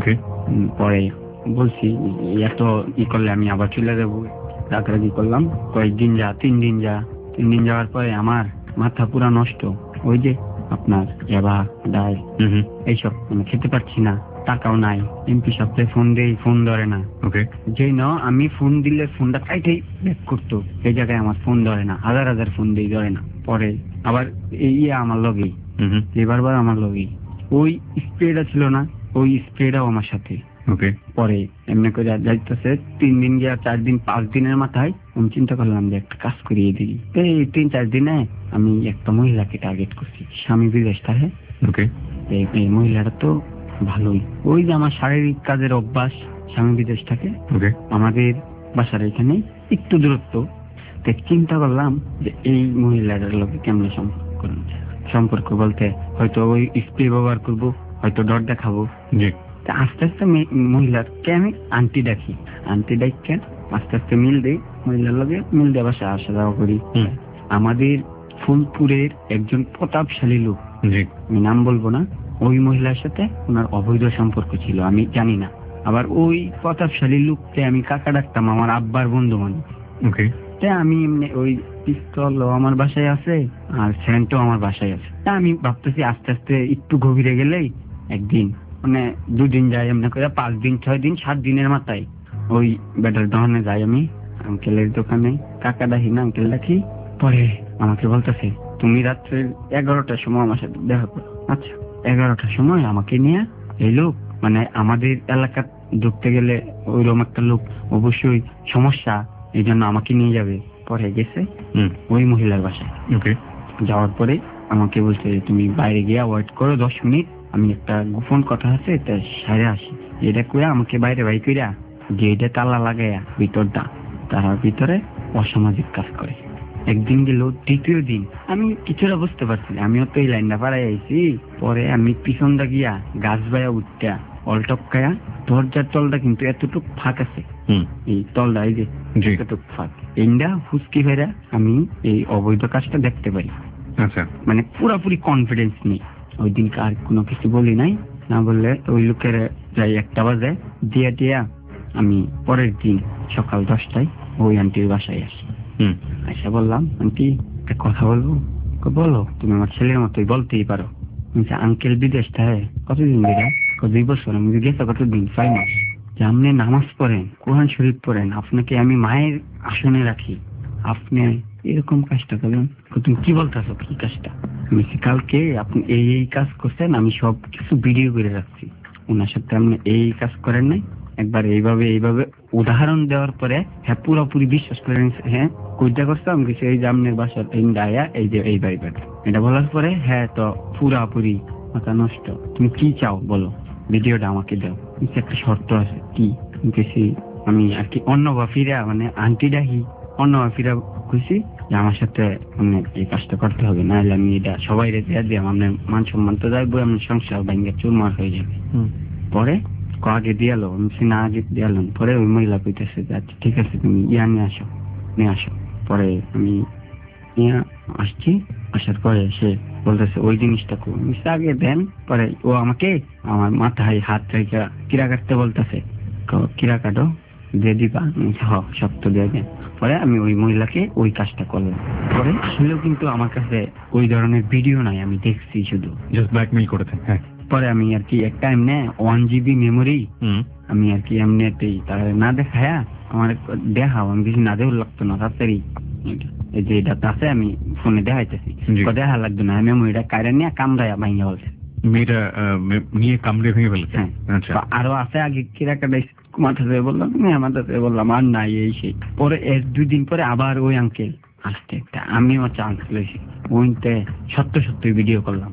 Speaker 4: পরে বলছি এত করলে আমি আবার চলে যাবো। রাগারাগি করলাম, কয়েকদিন যা 3 দিন যা। 3 দিন যাওয়ার পরে আমার মাথা পুরা নষ্ট। ওই যে আপনার এবা ডাল এইসব খেতে পারছি না, টাকাও নাই। এমপি সাহেব ফোন দেই, ফোন ধরে না। যেই না আমি ফোন দিলে ফোনটা কাইটেই ব্যাক করতো, এই জায়গায় আমার ফোন ধরে না। হাজার ফোন দেই, ধরে না। পরে আবার আমার লগেই বারবার আমার লগেই ওই স্প্রেটা ছিল না, ওই স্প্রেটাও আমার সাথে। পরে এমনি করে যাইতেছে 3 দিন গিয়া 4 দিন 5 দিনের মাথায় আমি চিন্তা করলাম যে একটা কাজ করিয়ে দিই। এই 3-4 দিনে আমি একটা মহিলাকে টার্গেট করছি, স্বামী বিদেশ থাকে। এই মহিলাটা তো ভালোই, ওই যে আমার শারীরিক কাজের অভ্যাস, স্বামী বিদেশ থাকে। আমাদের বাসার এখানে একটু দূরত্ব। চিন্তা করলাম যে এই মহিলাটার লোকে কেমন সম্পর্ক বলতে হয়তো ওই স্প্রে ব্যবহার করবো, হয়তো ডর দেখাবো। আস্তে আস্তে মহিলাকে আমি আন্টি ডাকি, আন্টি ডাইকে আস্তে আস্তে মিল দেই। মহিলার লগে মিল দিয়ে বাসা আসা যাওয়া করি। আমাদের ফুলপুরের একজন প্রতাপশালী লোক,
Speaker 5: জি,
Speaker 4: আমি নাম বলবো না, ওই মহিলার সাথে ওনার অবৈধ সম্পর্ক ছিল, আমি জানি না। আবার ওই প্রতাপশালী লোককে আমি কাকা ডাকতাম, আমার আব্বার বন্ধু মানুষ।
Speaker 5: ওকে,
Speaker 4: আমি এমনি ওই পিস্তল আমার বাসায় আছে আর সেন্টও আমার বাসায় আছে। তা আমি ভাবতেছি আস্তে আস্তে একটু গভীরে গেলেই একদিন, মানে 2 দিন যাই এমনি করে, 5 দিন 6 দিন 7 দিনের মাথায় ওই বেটার দোকানে যাই আমি, আঙ্কেলের দোকানে, কাকা ডাকি না আঙ্কেল ডাকি। পরে আমাকে বলতেছে তুমি রাত্রে 11টার সময় আমার সাথে দেখা করো। আচ্ছা, 11টার সময় আমাকে নিয়ে এই লোক, মানে আমাদের এলাকা ঢুকতে গেলে ওইরকম একটা লোক অবশ্যই সমস্যা, এই জন্য আমাকে নিয়ে যাবে। পরে গেছে ওই মহিলার বাসায়।
Speaker 5: ওকে,
Speaker 4: যাওয়ার পরে আমাকে বলছে তুমি বাইরে গিয়া ওয়েট করো 10 মিনিট, আমি একটা গোপন কথা আছে এটা সারে আসি। এটা কইরা আমাকে বাইরে বাই কইরা গেটে তালা লাগাইয়া ভিতরটা, তার ভিতরে অসামাজিক কাজ করে। একদিন গেল, দ্বিতীয় দিন আমি কিছুটা বুঝতে পারছি, আমিও তো এই লাইনটা পাড়াই আইছি। পরে আমি পিছনটা গিয়া গাছ বাইয়া উঠটা অলটপকায়া, দরজার তলটা কিন্তু এতটুক ফাঁক আছে, এই তলটা এই যে এতটুক ফাঁক, এইটা ফুসকি ফেরা আমি এই অবৈধ কাজটা দেখতে পাই।
Speaker 5: আচ্ছা,
Speaker 4: মানে পুরাপুরি কনফিডেন্স নেই। ওই দিন আর কোনো কিছু বলি নাই, না বললে ওই লোকের যাই 1টা বাজে দিয়া টিয়া আমি পরের দিন সকাল 10টায় ওই আন্টির বাসায় আসি। আচ্ছা, বললাম আন্টি একটা কথা বলবো? বলো, তুমি আমার ছেলের মতোই, বলতেই পারো। আঙ্কেল বিদেশ থাকে কতদিন ধরে? 2 বছর। আমি গেছে কতদিন? 5 মাস। যে আপনি নামাজ পড়েন, কোরআন শরীফ পড়েন, আপনাকে আমি মায়ের আসনে রাখি, আপনি এরকম কাজটা করবেন? তুমি কি বলতেছো? কি কাজটা? আমি কালকে আপনি এই কাজ করছেন, আমি সব কিছু ভিডিও করে রাখছি, ওনার সাথে আপনি এই কাজ করেন নাই, একবার এইভাবে উদাহরণ দেওয়ার পরে হ্যাঁ পুরোপুরি বিশ্বাস করে নিচ্ছে। হ্যাঁ, কইটা করছে আমি কিছু এই জামনের বাসা ইন্ডায়া এই যে এই বাড়ি এটা বলার পরে হ্যাঁ তো পুরাপুরি মাথা নষ্ট। তুমি কি চাও বলো, ভিডিওটা আমাকে দাও। একটা শর্ত আছে। কি? আমি আর কি অন্য বাফিরা, মানে আন্টি ডাকি অন্য বাফিরা খুশি যে আমার সাথে মানে এই কাজটা করতে হবে, না হলে আমি এটা সবাই রেখে দিয়ে আপনার মান সম্মান তো যাইবো, আমার সংসার ভাঙ্গে চুরমার হয়ে যাবে। পরে আগে দিয়ালো, না আগে দিয়ালো। পরে ওই মহিলা কইতেছে যে আচ্ছা ঠিক আছে তুমি নিয়ে আসো। পরে আমি নিয়ে আসছি, আসার পরে সে বলতেছে ওই জিনিসটা আগে দেন। পরে ও আমাকে আমার মাথায় হাত রেখে কিরা কাটতে বলতেছে, কিরা কাটো দিয়ে দিবা? শক্ত দিয়ে দেন। পরে আমি ওই মহিলাকে ওই কাজটা করলাম। পরে আসলেও কিন্তু আমার কাছে ওই ধরনের ভিডিও নাই, আমি দেখছি শুধু
Speaker 5: জাস্ট ব্ল্যাকমেইল করেছেন। হ্যাঁ,
Speaker 4: পরে আমি আর কি একটা এমনি 1 GB মেমোরি আমি আর কি এমনিতেই তাহলে না দেখায় আমার দেখাও, আমি কিছু না দেওয়া লাগতো না, তাড়াতাড়ি এই যে এটা আছে আমি ফোনে দেখাইতেছি, দেখা লাগতো না, মেমোরিটা কাইরা নিয়ে কামড়াইয়া ভাঙে বলছে,
Speaker 5: মেয়েটা নিয়ে কামড়ে ভেঙে ফেলেছে।
Speaker 4: আচ্ছা, আরো আছে আগে কিরা কাটাই মাথা ধরে বললাম, মাথা ধরে বললাম আর নাই এই সেই। পরে 1-2 দিন পরে আবার ওই আঙ্কেল আসতে একটা, আমিও চান্স লইছি, ওইতে সত্যি ভিডিও করলাম।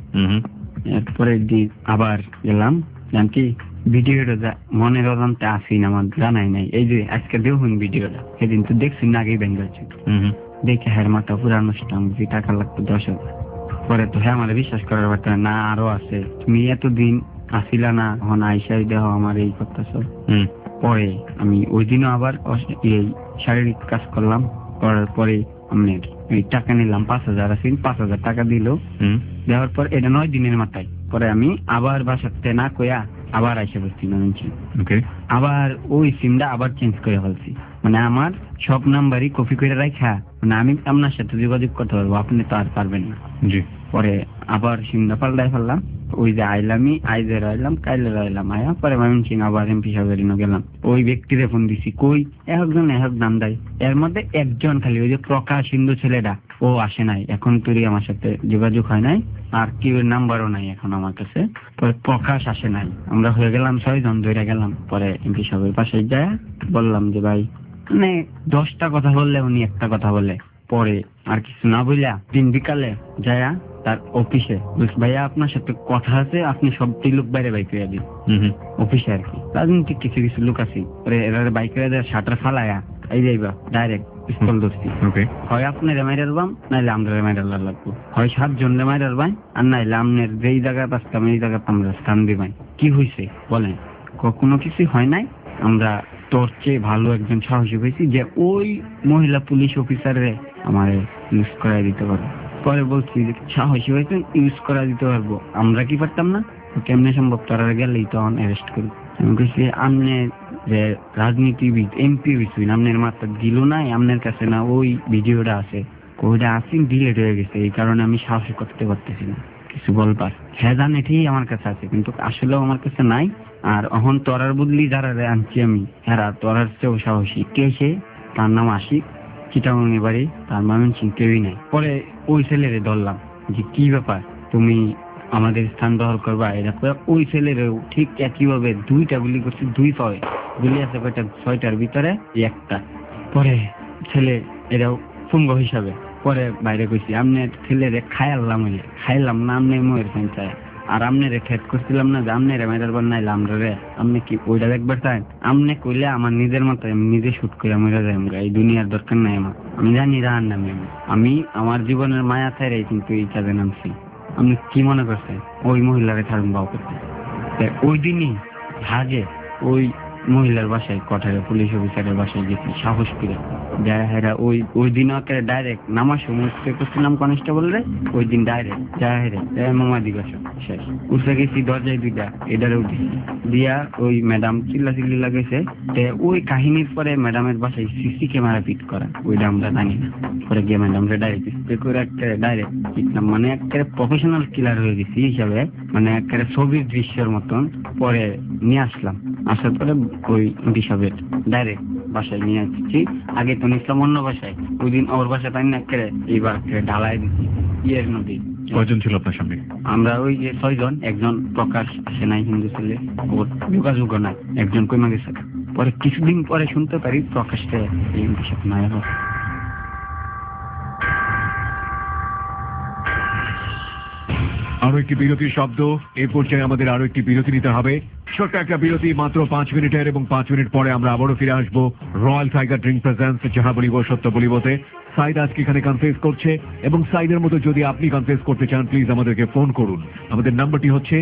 Speaker 4: এরপরে দিন আবার গেলাম, জানকি ভিডিওটা মনের অজান্তে আসি না, আমার জানাই নাই। এই যে আজকে দেখুন ভিডিওটা, সেদিন তো দেখছি না, আগেই ব্যাঙ্গ হচ্ছে দেখে হ্যাঁ মাথা পুরা নষ্ট, যে টাকা লাগতো 10,000। পরে তো হ্যাঁ আমার বিশ্বাস করার ব্যাপার না, আরো আছে, তুমি এতদিন আসিলা না, এখন আইসাই দেহ আমার এই করতেছ। পরে আমি ওই দিনও আবার এই শারীরিক কাজ করলাম, করার পরে আমি এই টাকা নিলাম 5,000 আছে, 5,000 টাকা দিল। দেওয়ার পর এটা 9 দিনের মাথায় পরে আমি আবার বাসাতে না কইয়া আবার আইসা বসছি নামছি। আবার ওই সিমটা আবার চেঞ্জ করে ফেলছি, মানে আমার সব নাম্বারই কপি করে রাখা, মানে আমি আপনার সাথে যোগাযোগ করতে পারবো, আপনি তো আর পারবেন না। পরে আবার সিমটা পাল্টাই ফেললাম, ওই যে আইলামই আইজের আইলাম, কাইলের আইলাম, আয়া পরে ময়মনসিং আবার এমপি সাহেবের গেলাম। ওই ব্যক্তিরে ফোন দিছি, কই একজন নাম দেয়, এর মধ্যে একজন খালি ওই যে প্রকাশ হিন্দু ছেলেটা, ও আসে নাই এখন, তুই আমার সাথে যোগাযোগ হয় নাই, আর কেউ নাম্বারও নাই এখন আমার কাছে। পরে প্রকাশ আসে নাই, আমরা হয়ে গেলাম 6 জন ধরে গেলাম। পরে এমপি সাহেবের পাশে যায় বললাম যে ভাই, মানে 10টা কথা বললে উনি একটা কথা বলে। পরে আর কিছু না বললা দিন বিকালে যায় তার অফিসে, ভাইয়া আপনার সাথে কথা আছে, আপনি সবটি লোক বাইরে বাইকে দিন। অফিসে আর কি রাজনৈতিক কিছু লোক আছে, এরা বাইকে শাটার ফালায়া এই যাইবা ডাইরেক্ট পিস্তল ধরছি, হয় আপনার রেমাইডার বাম, নাইলে আমরা রেমাইডার লাগবো, হয় 7 জন রেমাইডার বাই, আর নাইলে আপনার যেই জায়গায় আসতাম এই জায়গাতে আমরা স্থান দিবাই। কি হয়েছে বলেন? কোনো কিছু হয় নাই, আমরা তোর চেয়ে ভালো একজন সাহসী হয়েছি যে ওই মহিলা পুলিশ অফিসারে আমার ইউজ করাই দিতে পারো। পরে বলছি যে সাহসী হয়েছে ইউজ করা দিতে পারবো, আমরা কি পারতাম না? কেমনে সম্ভব? তারা গেলেই তখন অ্যারেস্ট করি। আমি বলছি আপনি যে রাজনীতিবিদ এমপি হয়েছেন, আপনার মাথা দিল নাই, আপনার কাছে না ওই ভিডিওটা আছে? ওইটা আসি ডিলেট হয়ে গেছে, এই কারণে আমি সাহস করতে পারতেছি না কিছু বলবার। হ্যাঁ জান এটাই আমার কাছে আছে, কিন্তু আসলেও আমার কাছে নাই। আর অহন তরার বদলি যারা আনছি আমি, হ্যাঁ তরার চেয়েও সাহসী। কে সে? তার নাম আশিক, চিটাগাং বাড়ি, তার ময়মনসিং কেউই নাই। পরে ওই ছেলেরে ধরলাম যে কি ব্যাপার, তুমি আমাদের স্থান দখল করবা? এটা ওই ছেলেরও ঠিক একইভাবে 2টা গুলি করছে, 2 পায়ে গুলি আছে, কয়টা 6টার ভিতরে একটা। পরে ছেলে এরাও পুঙ্গ হিসাবে পরে বাইরে কইছি আপনার ছেলেরে খাইলাম না, আপনি ময়ের চায়। আর আপনি রে খেত করছিলাম না যে আপনি রে মেয়ের নাইলে আমরা রে, আপনি কি ওইটা দেখবার চান? আপনি কইলে আমার নিজের মাথায় আমি নিজে শুট করে মরে যাই, এই দুনিয়ার দরকার নাই আমার। আমি জানি রান নামে আমি আমার জীবনের মায়া ছাড়াই কিন্তু এই কাজে নামছি। আপনি কি মনে করছেন ওই মহিলারে ছাড়ুন বাউ করতে? ওই দিনই ভাগে ওই মহিলার বাসায় কঠারে পুলিশ অফিসারের বাসায় গেছি সাহস করে। যারা ওই দিন ডাইরেক্ট নামার সময় করছিলাম কনস্টেবল রে, ওই দিন ডাইরেক্ট মামা দিবস শেষ উঠে গেছি দরজায় 2টা এটারে উঠেছি দিয়া ওই ম্যাডাম চিল্লাচিল্লি লাগেছে। ওই কাহিনীর পরে ম্যাডামের বাসায় সিসি ক্যামেরা ফিট করা, ওইটা আমরা জানি না। পরে গিয়ে ম্যাডামরে ডাইরেক্ট স্প্রে করে ডাইরেক্ট পিটলাম, মানে একেবারে প্রফেশনাল কিলার হয়ে গেছি হিসাবে, মানে একেবারে ছবির দৃশ্যের মতন। পরে নিয়ে আসলাম, আসার পরে ওই হিসাবের ডাইরেক্ট বাসায় নিয়ে আসছি। আগে তো নিছিলাম অন্য বাসায়, ওই দিন ওর বাসায় তাই না একেবারে এইবার ঢালাই দিচ্ছি ইয়ের নদী।
Speaker 5: কয়জন ছিল আপনার সামনে?
Speaker 4: আমরা ওই যে 6 জন, একজন প্রকাশ আসে নাই, হিন্দু ছেলে, ওর যোগাযোগ নাই, একজন কইমা গেছে। পরে কিছুদিন পরে শুনতে পারি প্রকাশটা এই হিসাব নাই।
Speaker 5: আরো একটি বিরতির শব্দ। এই পর্যায়ে আমাদের আরো একটি বিরতি নিতে হবে, ছোট্ট একটা বিরতি, মাত্র 5 মিনিটের, এবং 5 মিনিট পরে আমরা আবারও ফিরে আসবো রয়্যাল টাইগার ড্রিঙ্ক প্রেজেন্স যাহা বলিব সত্য বলিবতে। সাইদ আজকে এখানে কনফেস করছে, এবং সাইদের মতো যদি আপনি কনফেস করতে চান প্লিজ আমাদেরকে ফোন করুন। আমাদের নাম্বারটি হচ্ছে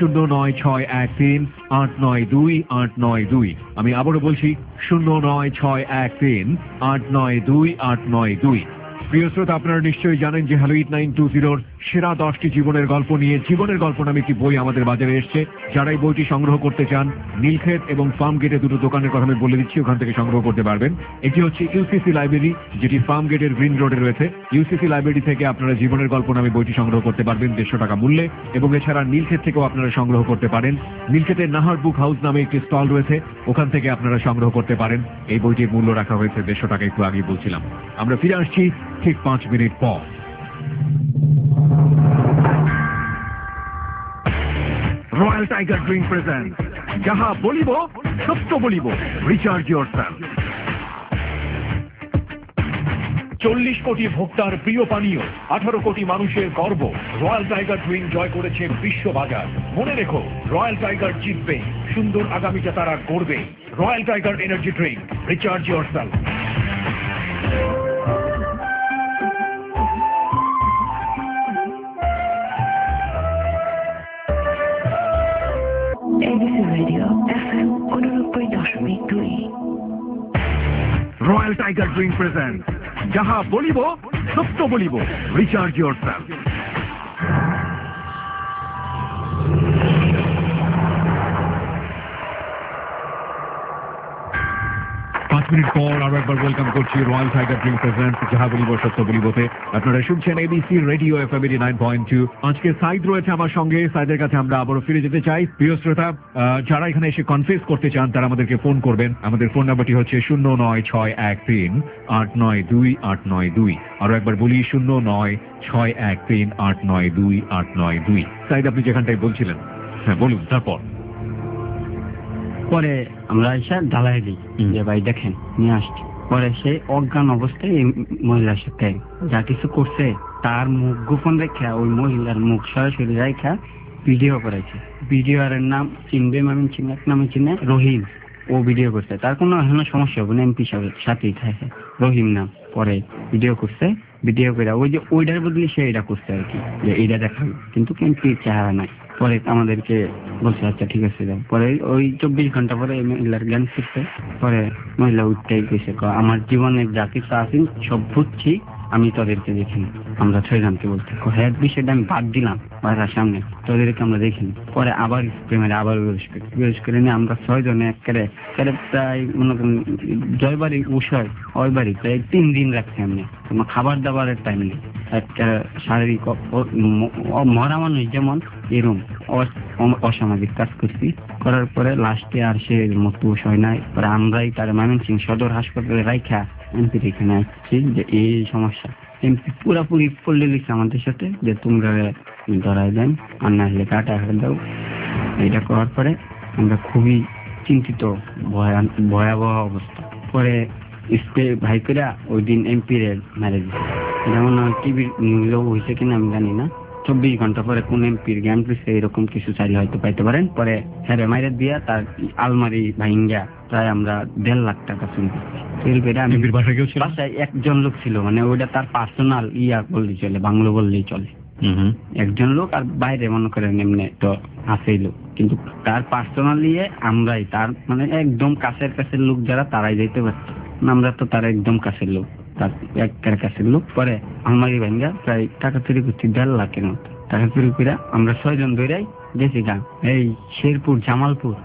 Speaker 5: 09613892892। আমি আবারও বলছি 09613892892। প্রিয় শ্রোতা, আপনারা নিশ্চয়ই জানেন যে হ্যালো 8920 সেরা 10টি জীবনের গল্প নিয়ে জীবনের গল্প নামে একটি বই আমাদের বাজারে এসছে। যারা এই বইটি সংগ্রহ করতে চান, নীলক্ষেত এবং ফার্ম গেটে 2টো দোকানের কথা আমি বলে দিচ্ছি, ওখান থেকে সংগ্রহ করতে পারবেন। একটি হচ্ছে ইউসিসি লাইব্রেরি, যেটি ফার্ম গেটের গ্রিন রোডে রয়েছে। ইউসিসি লাইব্রেরি থেকে আপনারা জীবনের গল্প নামে বইটি সংগ্রহ করতে পারবেন 150 টাকা মূল্যে, এবং এছাড়া নীলক্ষেত থেকেও আপনারা সংগ্রহ করতে পারেন। নীলক্ষেতের নাহার বুক হাউস নামে একটি স্টল রয়েছে, ওখান থেকে আপনারা সংগ্রহ করতে পারেন। এই বইটির মূল্য রাখা হয়েছে 150 টাকা, একটু আগেই বলছিলাম। আমরা ফিরে আসছি ঠিক 5 মিনিট পর। রয়্যাল টাইগার ড্রিঙ্ক প্রেজেন্ট যাহা বলিব সত্য বলিব, রিচার্জ ইয়োরসেলফ। 40 কোটি ভোক্তার প্রিয় পানীয়, 18 কোটি মানুষের গর্ব, রয়্যাল টাইগার ড্রিঙ্ক জয় করেছে বিশ্ববাজার। মনে রেখো, রয়্যাল টাইগার জিতবে, সুন্দর আগামীটা তারা করবে। Royal tiger energy drink, recharge yourself.
Speaker 7: ABC Radio FM 89.2
Speaker 5: royal tiger drink present যাহা বলিব সত্য বলিব, রিচার্জ ইয়োরসেলফ। 5 মিনিট পর আরো একবার ওয়েলকাম করছি রয়্যাল টাইগার ড্রিঙ্ক প্রেজেন্ট যাহা বলিব সত্য বলিবতে। আপনারা শুনছেন এবিসি রেডিও FM 89.2। আজকে সাইদ রয়েছে আমার সঙ্গে, সাইদের কাছে আমরা আবারও ফিরে যেতে চাই। প্রিয় শ্রোতা, যারা এখানে এসে কনফেস করতে চান তারা আমাদেরকে ফোন করবেন। আমাদের ফোন নাম্বারটি হচ্ছে 09613892892। আরো একবার বলি 09613892892। সাইদ, আপনি যেখানটায় বলছিলেন, হ্যাঁ বলুন। তারপর
Speaker 4: পরে আমরা এসে ঢালাই দিই যে ভাই দেখেন নিয়ে আসছি। পরে সে অজ্ঞান অবস্থায় এই মহিলার সাথে যা কিছু করছে তার মুখ গোপন রেখা, ওই মহিলার মুখ সরাসরি রেখা ভিডিও করেছে। ভিডিওর নাম চিনবে মামিন চিন, এক নামে চিনে রহিম। ও ভিডিও করছে, তার কোনো এখনো সমস্যা হবে না, এমপি সাথেই থাকে রহিম নাম। পরে ভিডিও করছে, ভিডিও করে ওই যে ওইটার বদলে সে এটা করছে আর কি, যে এইটা দেখাবে, কিন্তু এমপির চেহারা নাই। পরে আমাদেরকে বলছে আচ্ছা ঠিক আছে যাও। পরে ওই 24 ঘন্টা পরে মহিলার জ্ঞান ফিরছে। পরে মহিলা উঠতেই গেছে, আমার জীবনে যা কিছু আছে সব বুঝছি, আমি তোদেরকে দেখিনি। আমরা 6 জনকে বলতে হ্যাঁ বিষয়টা আমি বাদ দিলাম বাসার সামনে, তোদেরকে আমরা দেখিনি। পরে আবার প্রেমের আবার বিশেষ করে নিয়ে আমরা 6 জনে একেবারে প্রায় মনে করেন জয়বাড়ি উষয় ওই বাড়ি প্রায় 3 দিন রাখছি। এমনি কোনো খাবার দাবারের টাইম নেই, একটা শারীরিক মরা মানুষ যেমন এরকম অসামাজিক কাজ করছি। করার পরে লাস্টে আর সে মতো হয় নাই, পরে আমরাই তার ময়মনসিংহ সদর হাসপাতালে রাইখা এমপির এখানে আসছি যে এই সমস্যা। এমপি পুরাপুরি পড়লে লিখছে আমাদের সাথে যে তোমরা ধরাই দেন আর না হলে কাটা দাও। এটা করার পরে আমরা খুবই চিন্তিত, ভয়াবহ অবস্থা। পরে স্প্রে ভাই করে ওই দিন এমপির মেরে দিচ্ছে। যেমন টিভির নিউজও হয়েছে কিনা আমি জানি না, 24 ঘন্টা পরে কোন এমপির জ্ঞান পেয়েছে এরকম কিছু চারি হয়তো পাইতে পারেন। পরে হ্যাঁ মাইরে দিয়া তার আলমারি ভাঙ্গা প্রায় আমরা 1.5 লাখ টাকা চুরি করছি। বাসায় একজন লোক ছিল, মানে ওইটা তার পার্সোনাল বললেই চলে, বাংলো বললেই চলে। একজন লোক আর বাইরে মনে করেন এমনি তো আছেই লোক, কিন্তু তার পার্সোনাল আমরাই তার মানে একদম কাছের লোক যারা তারাই যেতে পারতো, আমরা তো তার একদম কাছের লোক, তার একের কাছের লোক। পরে আলমারি ভাঙ্গা প্রায় টাকা চুরি করছি 1.5 লাখের মতো টাকা চুরি করে আমরা 6 জন ধরেই গেছি গা এই শেরপুর জামালপুর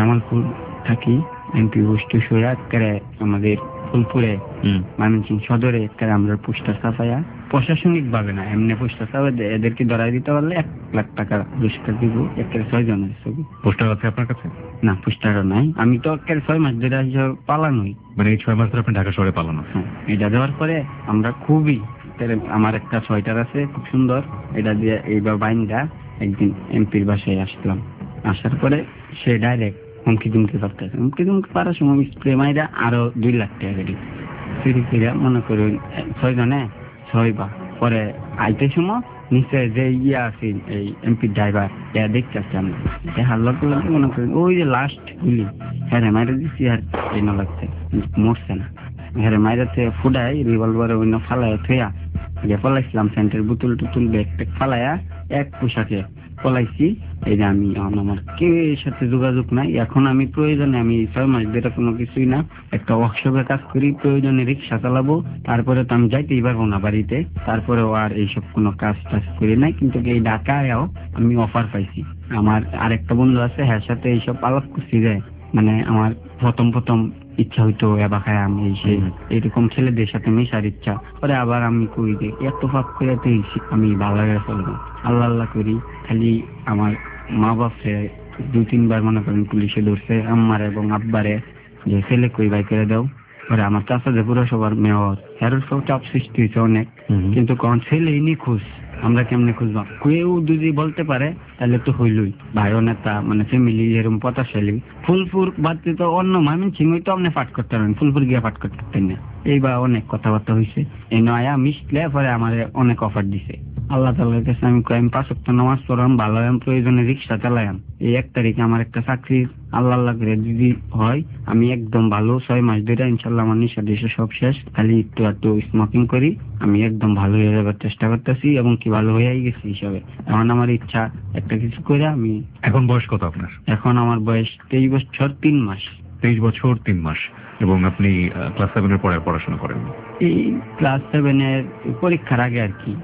Speaker 4: থাকি এমপি গোষ্ঠী সোয়া করে আমাদের ফুলপুরে ময়মনসিংহ সদরে আমরা পোস্টার ছাপাইয়া প্রশাসনিক ভাবে না এমনি পোস্টার ছাপা এদেরকে ধরাই দিতে পারলে 1 লাখ টাকা পুরস্কার দিব। একের 6 জনের ছবি।
Speaker 5: পোস্টার আছে আপনার কাছে?
Speaker 4: না পোস্টারও নাই, আমি তো একের 6 মাস ধরে পালানোই,
Speaker 5: মানে এই 6 মাস ধরে আপনি ঢাকা শহরে পালানো।
Speaker 4: এটা দেওয়ার পরে আমরা খুবই, আমার একটা সোয়েটার আছে খুব সুন্দর, এটা দিয়ে এইবার বাইনটা একদিন এমপির বাসায় আসলাম। আসার পরে সে ডাইরেক্ট হুমকি দুমকি করতেছে, হুমকি দুমকি পারার সময় স্প্রে মাইরা আরো 2 লাখ টাকা দিই চুরি করে মনে করুন 6 জনে 6 বার। পরে আইতে সময় নিচে যে আছে এই এমপির ড্রাইভার দেখতে আসছে, আমরা দেখার লোক মনে করেন ওই যে লাস্ট গুলি হ্যাঁ মাইরা দিচ্ছি আর এই না লাগছে মরছে না। হ্যাঁ মাইরাতে ফুটাই রিভলভারে অন্য ফালাইয়া থুয়া যে পলাইছিলাম, সেন্টের বোতল টুতুল ব্যাগ ট্যাগ ফালাইয়া এক পোশাকে পলাইছি। এই যে আমি আমার কেউ এর সাথে যোগাযোগ নাই। এখন আমি প্রয়োজনে আমি 6 মাস ধরে কোনো কিছুই না, একটা ওয়ার্কশপে কাজ করি, প্রয়োজনে রিক্সা চালাবো, তারপরে তো আমি যাইতেই পারবো না বাড়িতে, তারপরেও আর এইসব কোনো কাজ টাজ করি নাই। কিন্তু এই ঢাকায়ও আমি অফার পাইছি। আমার আরেকটা বন্ধু আছে, হ্যাঁ সাথে এইসব আলাপ করছি যে মানে আমার প্রথম ইচ্ছা হইতো এবার খায় আমি এইরকম ছেলেদের সাথে মেশার ইচ্ছা। পরে আবার আমি করি যে এত ফাঁক করে আমি ভালো লাগে চলবো, আল্লাহ করি। খালি আমার মা বাপরে 2-3 বার মনে করেন পুলিশে ধরছে আম্মার এবং আব্বারে যে ছেলে কই বাই করে দাও। পরে আমার চাচা যে পুরসভার মেয়র হেরোর সব চাপ সৃষ্টি হয়েছে অনেক, কিন্তু কোন ছেলেই নিখোঁজ, আমরা কেমনে খুঁজবো? কেউ যদি বলতে পারে তাহলে তো হইলই, ভাইও নেতা মানে ফ্যামিলি এরকম পতাশালী। ফুলপুর বাড়তে তো অন্য ময়মনসিংহ তো আপনি পাঠ করতে পারবেন, ফুলপুর গিয়ে পাঠ করতে পারতেন না। এইবার অনেক কথাবার্তা হয়েছে, এই নয়া মিশলে পরে আমার অনেক অফার দিছে। আল্লাহ তাআলার কাছে আমি 5 ওয়াক্ত নামাজ পড়াম, ভালো প্রয়োজনে রিক্সা চালাম। এই 1 তারিখে আমার একটা চাকরি আল্লাহ করে যদি হয়, আমি একদম ভালো 6 মাস ধরে ইনশাল্লাহ আমার নিশা দেশে সব শেষ, খালি একটু স্মোকিং করি, আমি একদম ভালো হয়ে যাবার চেষ্টা করতেছি এবং কি ভালো হয়েই গেছি হিসাবে। এখন আমার ইচ্ছা একটা কিছু করে আমি।
Speaker 5: এখন বয়স কত আপনার?
Speaker 4: এখন আমার বয়স 23 বছর 3 মাস।
Speaker 5: 23 বছর 3 মাস। এবং আপনি ক্লাস 7 এর পরে পড়াশোনা করেন?
Speaker 4: এই ক্লাস 7 এর পরীক্ষার আগে আর কি।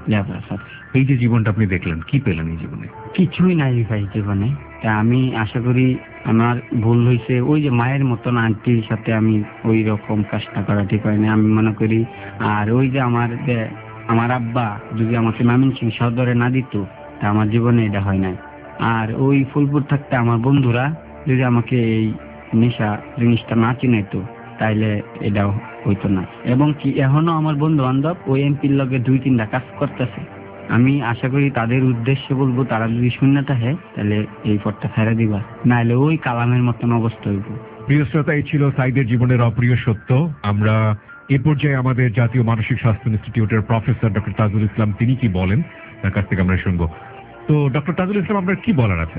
Speaker 5: এই যে জীবনটা আপনি দেখলেন, কি পেলেন এই জীবনে?
Speaker 4: কিছুই নাই ভাই জীবনে। আমি আশা করি আমার ভুল হয়েছে, ওই যে মায়ের মতন আন্টির সাথে আমি ওই রকম কাজটা করা ঠিক হয়নি আমি মনে করি। আর ওই যে আমার আব্বা যদি আমাকে ময়মনসিংহ সদরে না দিত তা আমার জীবনে এটা হয় নাই। আর ওই ফুলপুর থাকতে আমার বন্ধুরা যদি আমাকে এই নেশা জিনিসটা না চিনাইতো তাইলে এটাও হইতো না। এবং কি এখনো আমার বন্ধু বান্ধব ওই এমপির লগে 2-3টা কাজ করতেছে। আমি আশা করি তাদের উদ্দেশ্যে বলবো, তারা যদি শূন্য থাকে তাহলে এই পথটা ছেড়ে দিবা, নাহলে ওই কালামের মতন অবস্থা হইব।
Speaker 5: প্রিয় শ্রোতা, এই ছিল সাইদের জীবনের অপ্রিয় সত্য। আমরা এ পর্যায়ে আমাদের জাতীয় মানসিক স্বাস্থ্য ইনস্টিটিউটের প্রফেসর ডক্টর তাজুল ইসলাম তিনি কি বলেন তার কাছ থেকে আমরা শুনবো। তো ডক্টর তাজুল ইসলাম, আপনার কি বলার আছে?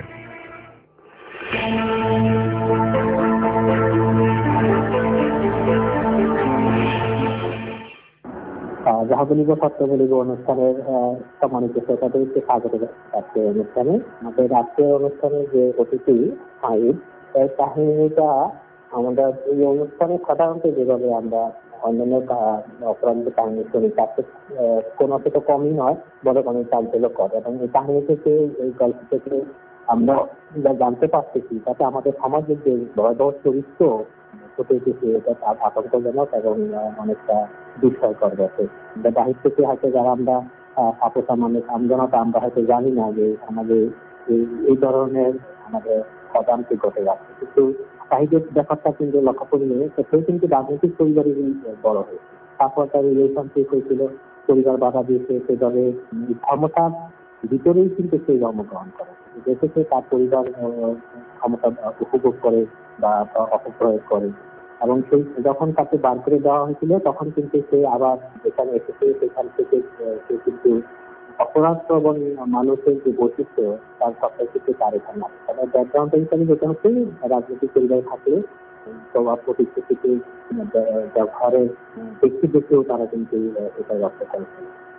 Speaker 8: জাহাজলিগ সত্যবলিগ অনুষ্ঠানের সম্মানিত শ্রোতাদেরকে স্বাগত আজকের অনুষ্ঠানে। আমাদের আজকের অনুষ্ঠানে যে অতিথি সাইদ, এর কাহিনীটা আমরা এই অনুষ্ঠানে সাধারণত যেভাবে আমরা অন্যান্য অপরাধের কাহিনী শুনি তার কোনো তো কমই নয়, বরং অনেক চাঞ্চল্যকর। এবং এই কাহিনী থেকে, এই গল্প থেকে আমরা যা জানতে পারতেছি তাতে আমাদের সমাজের যে ভয়াবহ চরিত্র ফুটে উঠেছে এটা আতঙ্কজনক এবং অনেকটা বিস্ময়কর গেছে। বাহির থেকে হয়তো যারা আমরা সাপোসামাজিক আমজনতা আমরা হয়তো জানি না যে আমাদের এই ধরনের আমাদের অজান্তে ঘটে যাচ্ছে, কিন্তু সাহিত্যের ব্যাপারটা কিন্তু লক্ষ্য করিলে সেও কিন্তু রাজনৈতিক পরিবারেরই বড় হয়েছে। তারপর তার রিলেশনশিপ হয়েছিল, পরিবার বাধা দিয়েছে, সেভাবে ক্ষমতার ভিতরেই কিন্তু সে জন্মগ্রহণ করে, দেখেছে তার পরিবার ক্ষমতা উপভোগ করে বা অপপ্রয়োগ করে। এবং সেই যখন তাকে বার করে দেওয়া হয়েছিল তখন কিন্তু সে আবার যেখানে এসেছে সেখান থেকে সে কিন্তু অপরাধ এবং মানুষের যে বৈশিষ্ট্য তার সবটাই কিন্তু তার এখানে আছে। তাদের ব্যাকগ্রাউন্ড হিসাবে যেটা হচ্ছে রাজনৈতিক পরিবারে থাকলে প্রভাব প্রতিশ্রুতিকে ব্যবহারের ব্যক্তি দেখেও তারা কিন্তু এটা রক্ষা করেছে।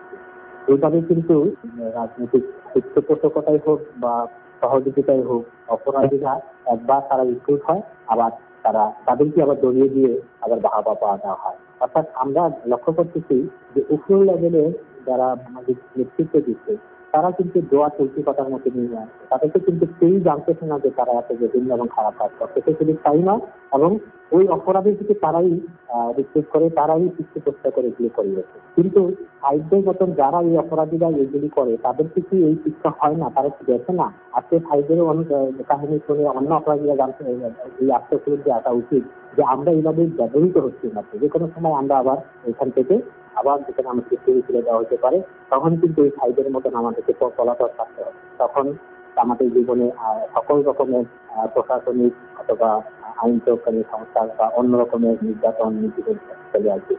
Speaker 8: এইভাবে কিন্তু রাজনৈতিক পৃষ্ঠপোষকতাই হোক বা সহযোগিতাই হোক, অপরাধীরা একবার তারা রিক্রুট হয়, আবার তাদেরকে আবার জড়িয়ে দিয়ে আবার বাহাবা পাওয়া দেওয়া হয়। অর্থাৎ আমরা লক্ষ্য করতেছি যে উপর লেভেলে যারা আমাদের নেতৃত্ব দিচ্ছে তারা কিন্তু দোয়া চৌকিকতার মধ্যে নিয়ে আসছে, তাদেরকে কিন্তু কেউই জানতেছে না যে তারা এত জটিল এবং খারাপ কাজ করতেছে। শুধু তাই না, এবং ওই অপরাধের দিকে তারাই রিক্রুট করে, তারাই পৃষ্ঠপোষকতা করে এগুলি করিয়েছে। কিন্তু সাহিত্যের মতন যারা এই অপরাধীরা এগুলি করে তাদেরকে কি এই শিক্ষা হয় না? তারা কি দেখে না? আজকে সাহিত্যের অনেক কাহিনী শুনে অন্য অপরাধীরা জানতে এই আত্মসুরুদ্ধে আসা উচিত যে আমরা এইভাবে ব্যবহৃত হচ্ছি না, যে কোনো সময় আমরা আবার এখান থেকে আবার যেখানে আমাদেরকে ফিরে দেওয়া হতে পারে, তখন কিন্তু এই সাহিত্যের মতন আমাদেরকে চলাচল থাকতে হবে। তখন আমাদের জীবনে সকল রকমের প্রশাসনিক অথবা আইন প্রয়োগকারী সংস্থা বা অন্য রকমের নির্যাতন নীতি চলে আসবে।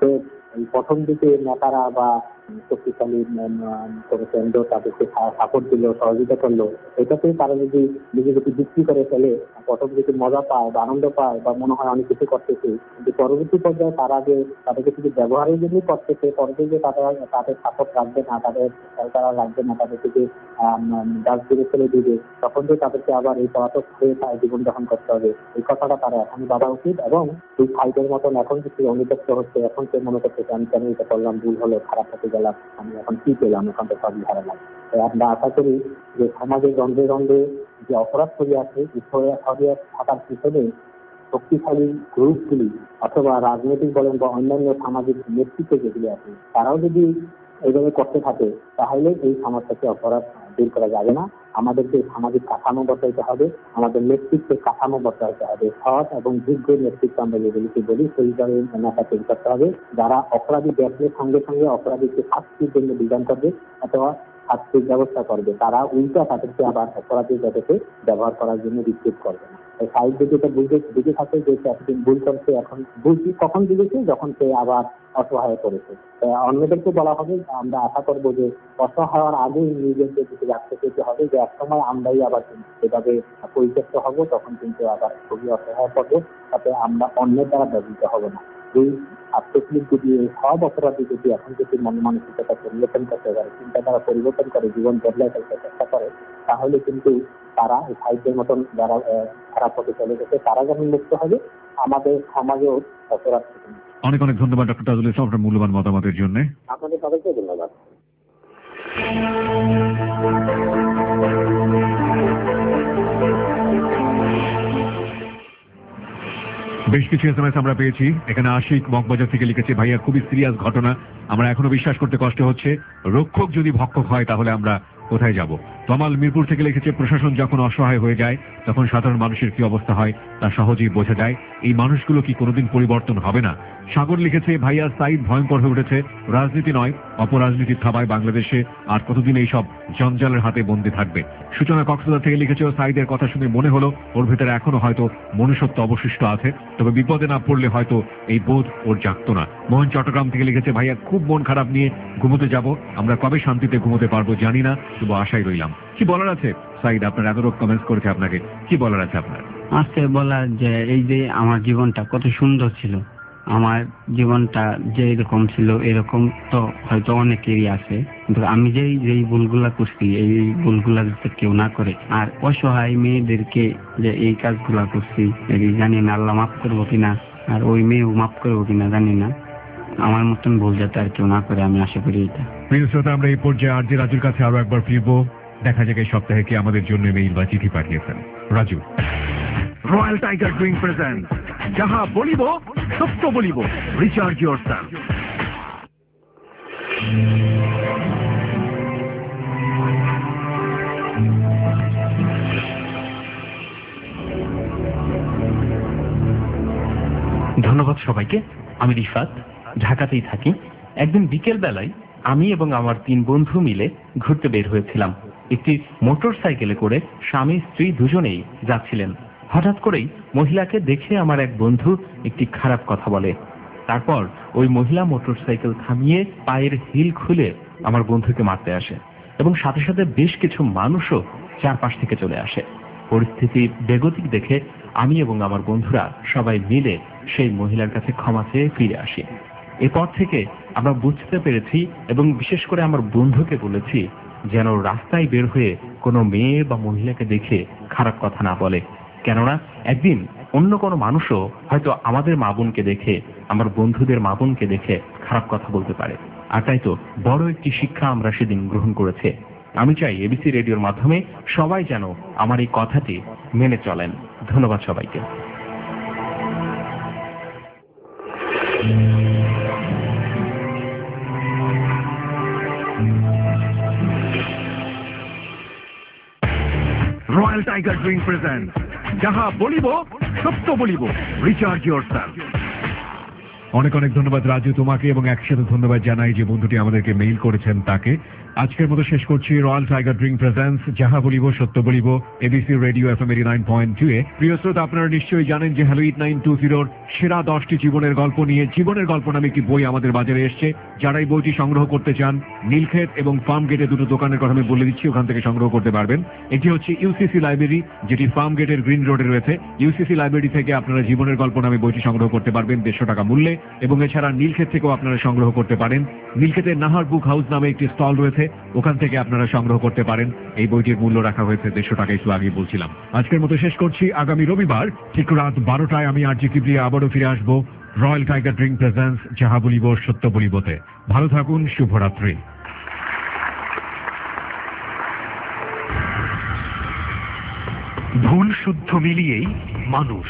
Speaker 8: এই প্রথম দিকে নেতারা বা শক্তিশালী কোনো কেন্দ্র তাদেরকে সাপোর্ট দিল, সহযোগিতা করলো, এটাতে তারা যদি নিজেদেরকে বিক্রি করে ফেলে, প্রথম দিকে মজা পায় বা আনন্দ পায় বা মনে হয় অনেক কিছু করতেছে, কিন্তু পরবর্তী পর্যায়ে তারা যে তাদেরকে শুধু ব্যবহারের জন্যই করতেছে, পরবর্তীতে তাদের সাপোর্ট রাখবে না, তাদের তারা রাখবে না, তাদেরকে যে ডাস্টবিনে ফেলে দিবে, তখন তো তাদেরকে আবার এই পলাতক হয়ে জীবনযাপন করতে হবে। এই কথাটা তারা এখনই ভাবা উচিত। এবং এই সাইডের মতন এখন কিছু অনুতপ্ত হচ্ছে, এখন সে মনে করছে আমি কেন এটা করলাম, ভুল হলো, খারাপ হতে গেলাম, আমি এখন কি পেলাম, এখন তো সবই হারালাম। আমরা আশা করি যে সমাজের রন্ধে রন্ধে যে অপরাধ ছড়িয়ে আছে, ছড়িয়ে থাকার পিছনে শক্তিশালী গ্রুপগুলি অথবা রাজনৈতিক বলেন বা অন্যান্য সামাজিক নেতৃত্ব যেগুলি আছে তারাও যদি এইভাবে করতে থাকে তাহলে এই সমাজ থেকে অপরাধ দূর করা যাবে না। আমাদেরকে সামাজিক কাঠামো বসাইতে হবে, আমাদের নেতৃত্বের কাঠামো বসাইতে হবে, সৎ এবং যোগ্য নেতৃত্ব আমরা যেগুলিকে বলি সেইভাবে নেতা তৈরি করতে হবে, যারা অপরাধী দেখলে সঙ্গে সঙ্গে অপরাধীকে শাস্তির জন্য বিধান করবে অথবা শাস্তির ব্যবস্থা করবে, তারা উল্টা তাদেরকে আবার অপরাধী জগতে ব্যবহার করার জন্য রিক্রুট করবে না। সাহিত্য যেটা বুঝে থাকে যে এতদিন ভুল করছে, এখন কখন বুঝেছে যখন সে আবার অসহায় করেছে। অন্যদেরকে বলা হবে, আমরা আশা করবো যে অসহায় হওয়ার আগেই নিজেদের দিকে রাখতে পেতে হবে যে একসময় আমরাই আবার যেভাবে পরিত্যক্ত হব, তখন কিন্তু আবার খুবই অসহায় পড়বো, তাতে আমরা অন্যের দ্বারা ব্যবহৃত হবো না। এই আত্মক্লিপ যদি সব অপরাধী যদি এখন যদি মন মানসিকতা পরিবর্তন করতে পারে, চিন্তাধারা পরিবর্তন করে, জীবন বদলায় ফেলতে চেষ্টা করে, তাহলে কিন্তু তারা এই সাহিত্যের মতন যারা খারাপ হতে চলে গেছে তারা যখন মুক্ত হবে, আমাদের সমাজেও অপরাধ।
Speaker 5: অনেক অনেক ধন্যবাদ ডক্টর তাজুল ইসলাম আপনার মূল্যবান মতামতের জন্য।
Speaker 8: আপনাদের সবাইকে ধন্যবাদ।
Speaker 5: বেশ কিছু SMS আমরা পেয়েছি। এখানে আশিক মগবাজার থেকে লিখেছে, ভাইয়া খুবই সিরিয়াস ঘটনা, আমরা এখনো বিশ্বাস করতে কষ্ট হচ্ছে, রক্ষক যদি ভক্ষক হয় তাহলে আমরা কোথায় যাব। তমাল মিরপুর থেকে লিখেছে, প্রশাসন যখন অসহায় হয়ে যায় তখন সাধারণ মানুষের কি অবস্থা হয় তা সহজেই বোঝা যায়, এই মানুষগুলো কি কোনোদিন পরিবর্তন হবে না। সাগর লিখেছে, ভাইয়া সাইদ ভয়ঙ্কর হয়ে উঠেছে, রাজনীতি নয় অপরাজনীতির থাবায় বাংলাদেশে আর কতদিন এইসব জঞ্জালের হাতে বন্দী থাকবে। সূচনা কক্সবাজার থেকে লিখেছে, সাইদের কথা শুনে মনে হলো ওর ভেতরে এখনো হয়তো মনুষ্যত্ব অবশিষ্ট আছে, তবে বিপদে না পড়লে হয়তো এই বোধ ওর জাগতো না। মোহন চট্টগ্রাম থেকে লিখেছে, ভাইয়া খুব মন খারাপ নিয়ে ঘুমোতে যাব, আমরা কবে শান্তিতে ঘুমোতে পারবো জানি না, শুধু আশায় রইলাম। কি বলার আছে সাইদ? আপনার এত রকম কমেন্টস করেছে, আপনাকে কি বলার আছে আপনার?
Speaker 4: আজকে বলার যে এই যে আমার জীবনটা কত সুন্দর ছিল, আমার জীবনটা যে এরকম ছিল এরকম তো হয়তো অনেকেরই আছে, কিন্তু আমি যেই ভুলগুলা করছি এই ভুলগুলা যাতে কেউ না করে। আর অসহায় মেয়েদেরকে যে এই কাজগুলা করছি জানি না আল্লাহ মাফ করবো কিনা, আর ওই মেয়েও মাফ করবো কিনা জানি না। আমার মতন ভুল যাতে আর কেউ না করে, আমি আশা করি এটা।
Speaker 5: প্রিয় শ্রোতা, আমরা এই পর্যায়ে আরজে রাজুর কাছে আরো একবার ফিরবো। দেখা যাক এই সপ্তাহে কি আমাদের জন্য মেইল বা চিঠি পাঠিয়েছেন। Raju.
Speaker 2: Royal tiger drink present যাহা বলিব সত্য বলিব, রিচার্জ ইয়োরসেলফ।
Speaker 3: ধন্যবাদ সবাইকে। আমি রিফাত, ঢাকাতেই থাকি। একদিন বিকেল বেলায় আমি এবং আমার 3 বন্ধু মিলে ঘুরতে বের হয়েছিলাম। একটি মোটর সাইকেলে করে স্বামী স্ত্রী দুজনেই যাচ্ছিলেন। হঠাৎ করেই মহিলাকে দেখে আমার এক বন্ধু একটি খারাপ কথা বলে। তারপর ওই মহিলা মোটর সাইকেল থামিয়ে পায়ের হিল খুলে আমার বন্ধুকে মারতে আসে এবং সাথে সাথে বেশ কিছু মানুষও চারপাশ থেকে চলে আসে। পরিস্থিতি বেগতিক দেখে আমি এবং আমার বন্ধুরা সবাই মিলে সেই মহিলার কাছে ক্ষমা চেয়ে ফিরে আসি। এরপর থেকে আমরা বুঝতে পেরেছি এবং বিশেষ করে আমার বন্ধুকে বলেছি যেন রাস্তায় বের হয়ে কোনো মেয়ে বা মহিলাকে দেখে খারাপ কথা না বলে, কেননা একদিন অন্য কোনো মানুষও হয়তো আমাদের মা বোনকে দেখে, আমার বন্ধুদের মা বোনকে দেখে খারাপ কথা বলতে পারে। আর তাই তো বড় একটি শিক্ষা আমরা সেদিন গ্রহণ করেছে। আমি চাই এবিসি রেডিওর মাধ্যমে সবাই যেন আমার এই কথাটি মেনে চলেন। ধন্যবাদ সবাইকে।
Speaker 2: রয়্যাল টাইগার ড্রিঙ্ক প্রেজেন্ট যাহা বলিব সত্য বলিব, রিচার্জ ইয়োরসেলফ।
Speaker 5: অনেক অনেক ধন্যবাদ রাজু তোমাকে, এবং একসাথে ধন্যবাদ জানাই যে বন্ধুটি আমাদেরকে মেইল করেছেন তাকে। আজকের মতো শেষ করছি রয়্যাল টাইগার ড্রিঙ্ক প্রেজেন্টস যাহা বলিব সত্য বলিব, এবিসি রেডিও FM 89.2 এ। প্রিয় শ্রোতা, আপনারা নিশ্চয়ই জানেন যে হ্যালো 8920 সেরা 10টি জীবনের গল্প নিয়ে জীবনের গল্প নামে একটি বই আমাদের বাজারে এসছে। যারা এই বইটি সংগ্রহ করতে চান, নীলক্ষেত এবং ফার্ম গেটে দুটো দোকানের কথা আমি বলে দিচ্ছি, ওখান থেকে সংগ্রহ করতে পারবেন। একটি হচ্ছে ইউসিসি লাইব্রেরি, যেটি ফার্ম গেটের গ্রিন রোডে রয়েছে। ইউসিসি লাইব্রেরি থেকে আপনারা জীবনের গল্প নামে বইটি সংগ্রহ করতে পারবেন 150 টাকা মূল্যে, এবং এছাড়া নীলক্ষেত থেকেও আপনারা সংগ্রহ করতে পারেন। নীলক্ষেতের নাহার বুক হাউস নামে একটি স্টল রয়েছে, ওখান থেকে আপনারা সংগ্রহ করতে পারেন। এই বইটির মূল্য রাখা হয়েছে 150 টাকা, একটু আগেই বলছিলাম। আজকের মতো শেষ করছি। আগামী রবিবার ঠিক রাত 12টায় আমি আরজি কিবরিয়া আবারও ফিরে আসবো রয়্যাল টাইগার ড্রিঙ্ক প্রেজেন্টস যাহা বলিব সত্য বলিবতে। ভালো থাকুন, শুভরাত্রি।
Speaker 2: ভুল শুদ্ধ মিলিয়েই মানুষ।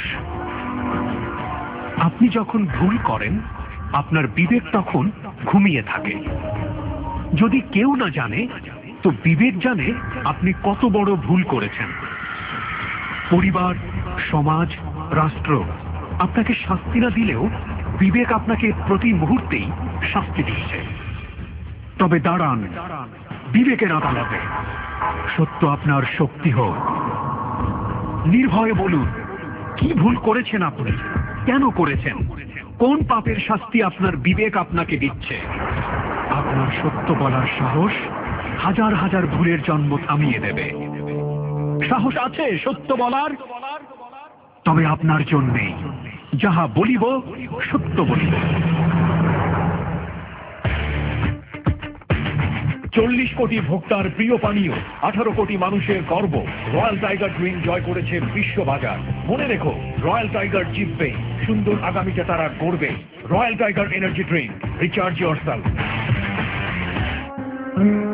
Speaker 2: আপনি যখন ভুল করেন আপনার বিবেক তখন ঘুমিয়ে থাকে। যদি কেউ না জানে তো বিবেক জানে আপনি কত বড় ভুল করেছেন। পরিবার, সমাজ, রাষ্ট্র আপনাকে শাস্তি না দিলেও বিবেক আপনাকে প্রতি মুহূর্তেই শাস্তি দিচ্ছে। তবে দাঁড়ান বিবেকের আদালতে, সত্য আপনার শক্তি হোক। নির্ভয়ে বলুন কি ভুল করেছেন আপনি, কেন করেছেন, কোন পাপের শাস্তি আপনার বিবেক আপনাকে দিচ্ছে। আপনার সত্য বলার সাহস হাজার হাজার ভুলের জন্ম থামিয়ে দেবে। সাহস আছে সত্য বলার? তবে আপনার জন্যেই যাহা বলিব সত্য বলিব। 40 কোটি ভোক্তার প্রিয় পানীয়, 18 কোটি মানুষের গর্ব, রয়্যাল টাইগার ড্রিঙ্ক জয় করেছে বিশ্ববাজার। মনে রেখো, রয়্যাল টাইগার জিতবে, সুন্দর আগামীতে তারা গড়বে। Royal tiger energy drink, recharge yourself.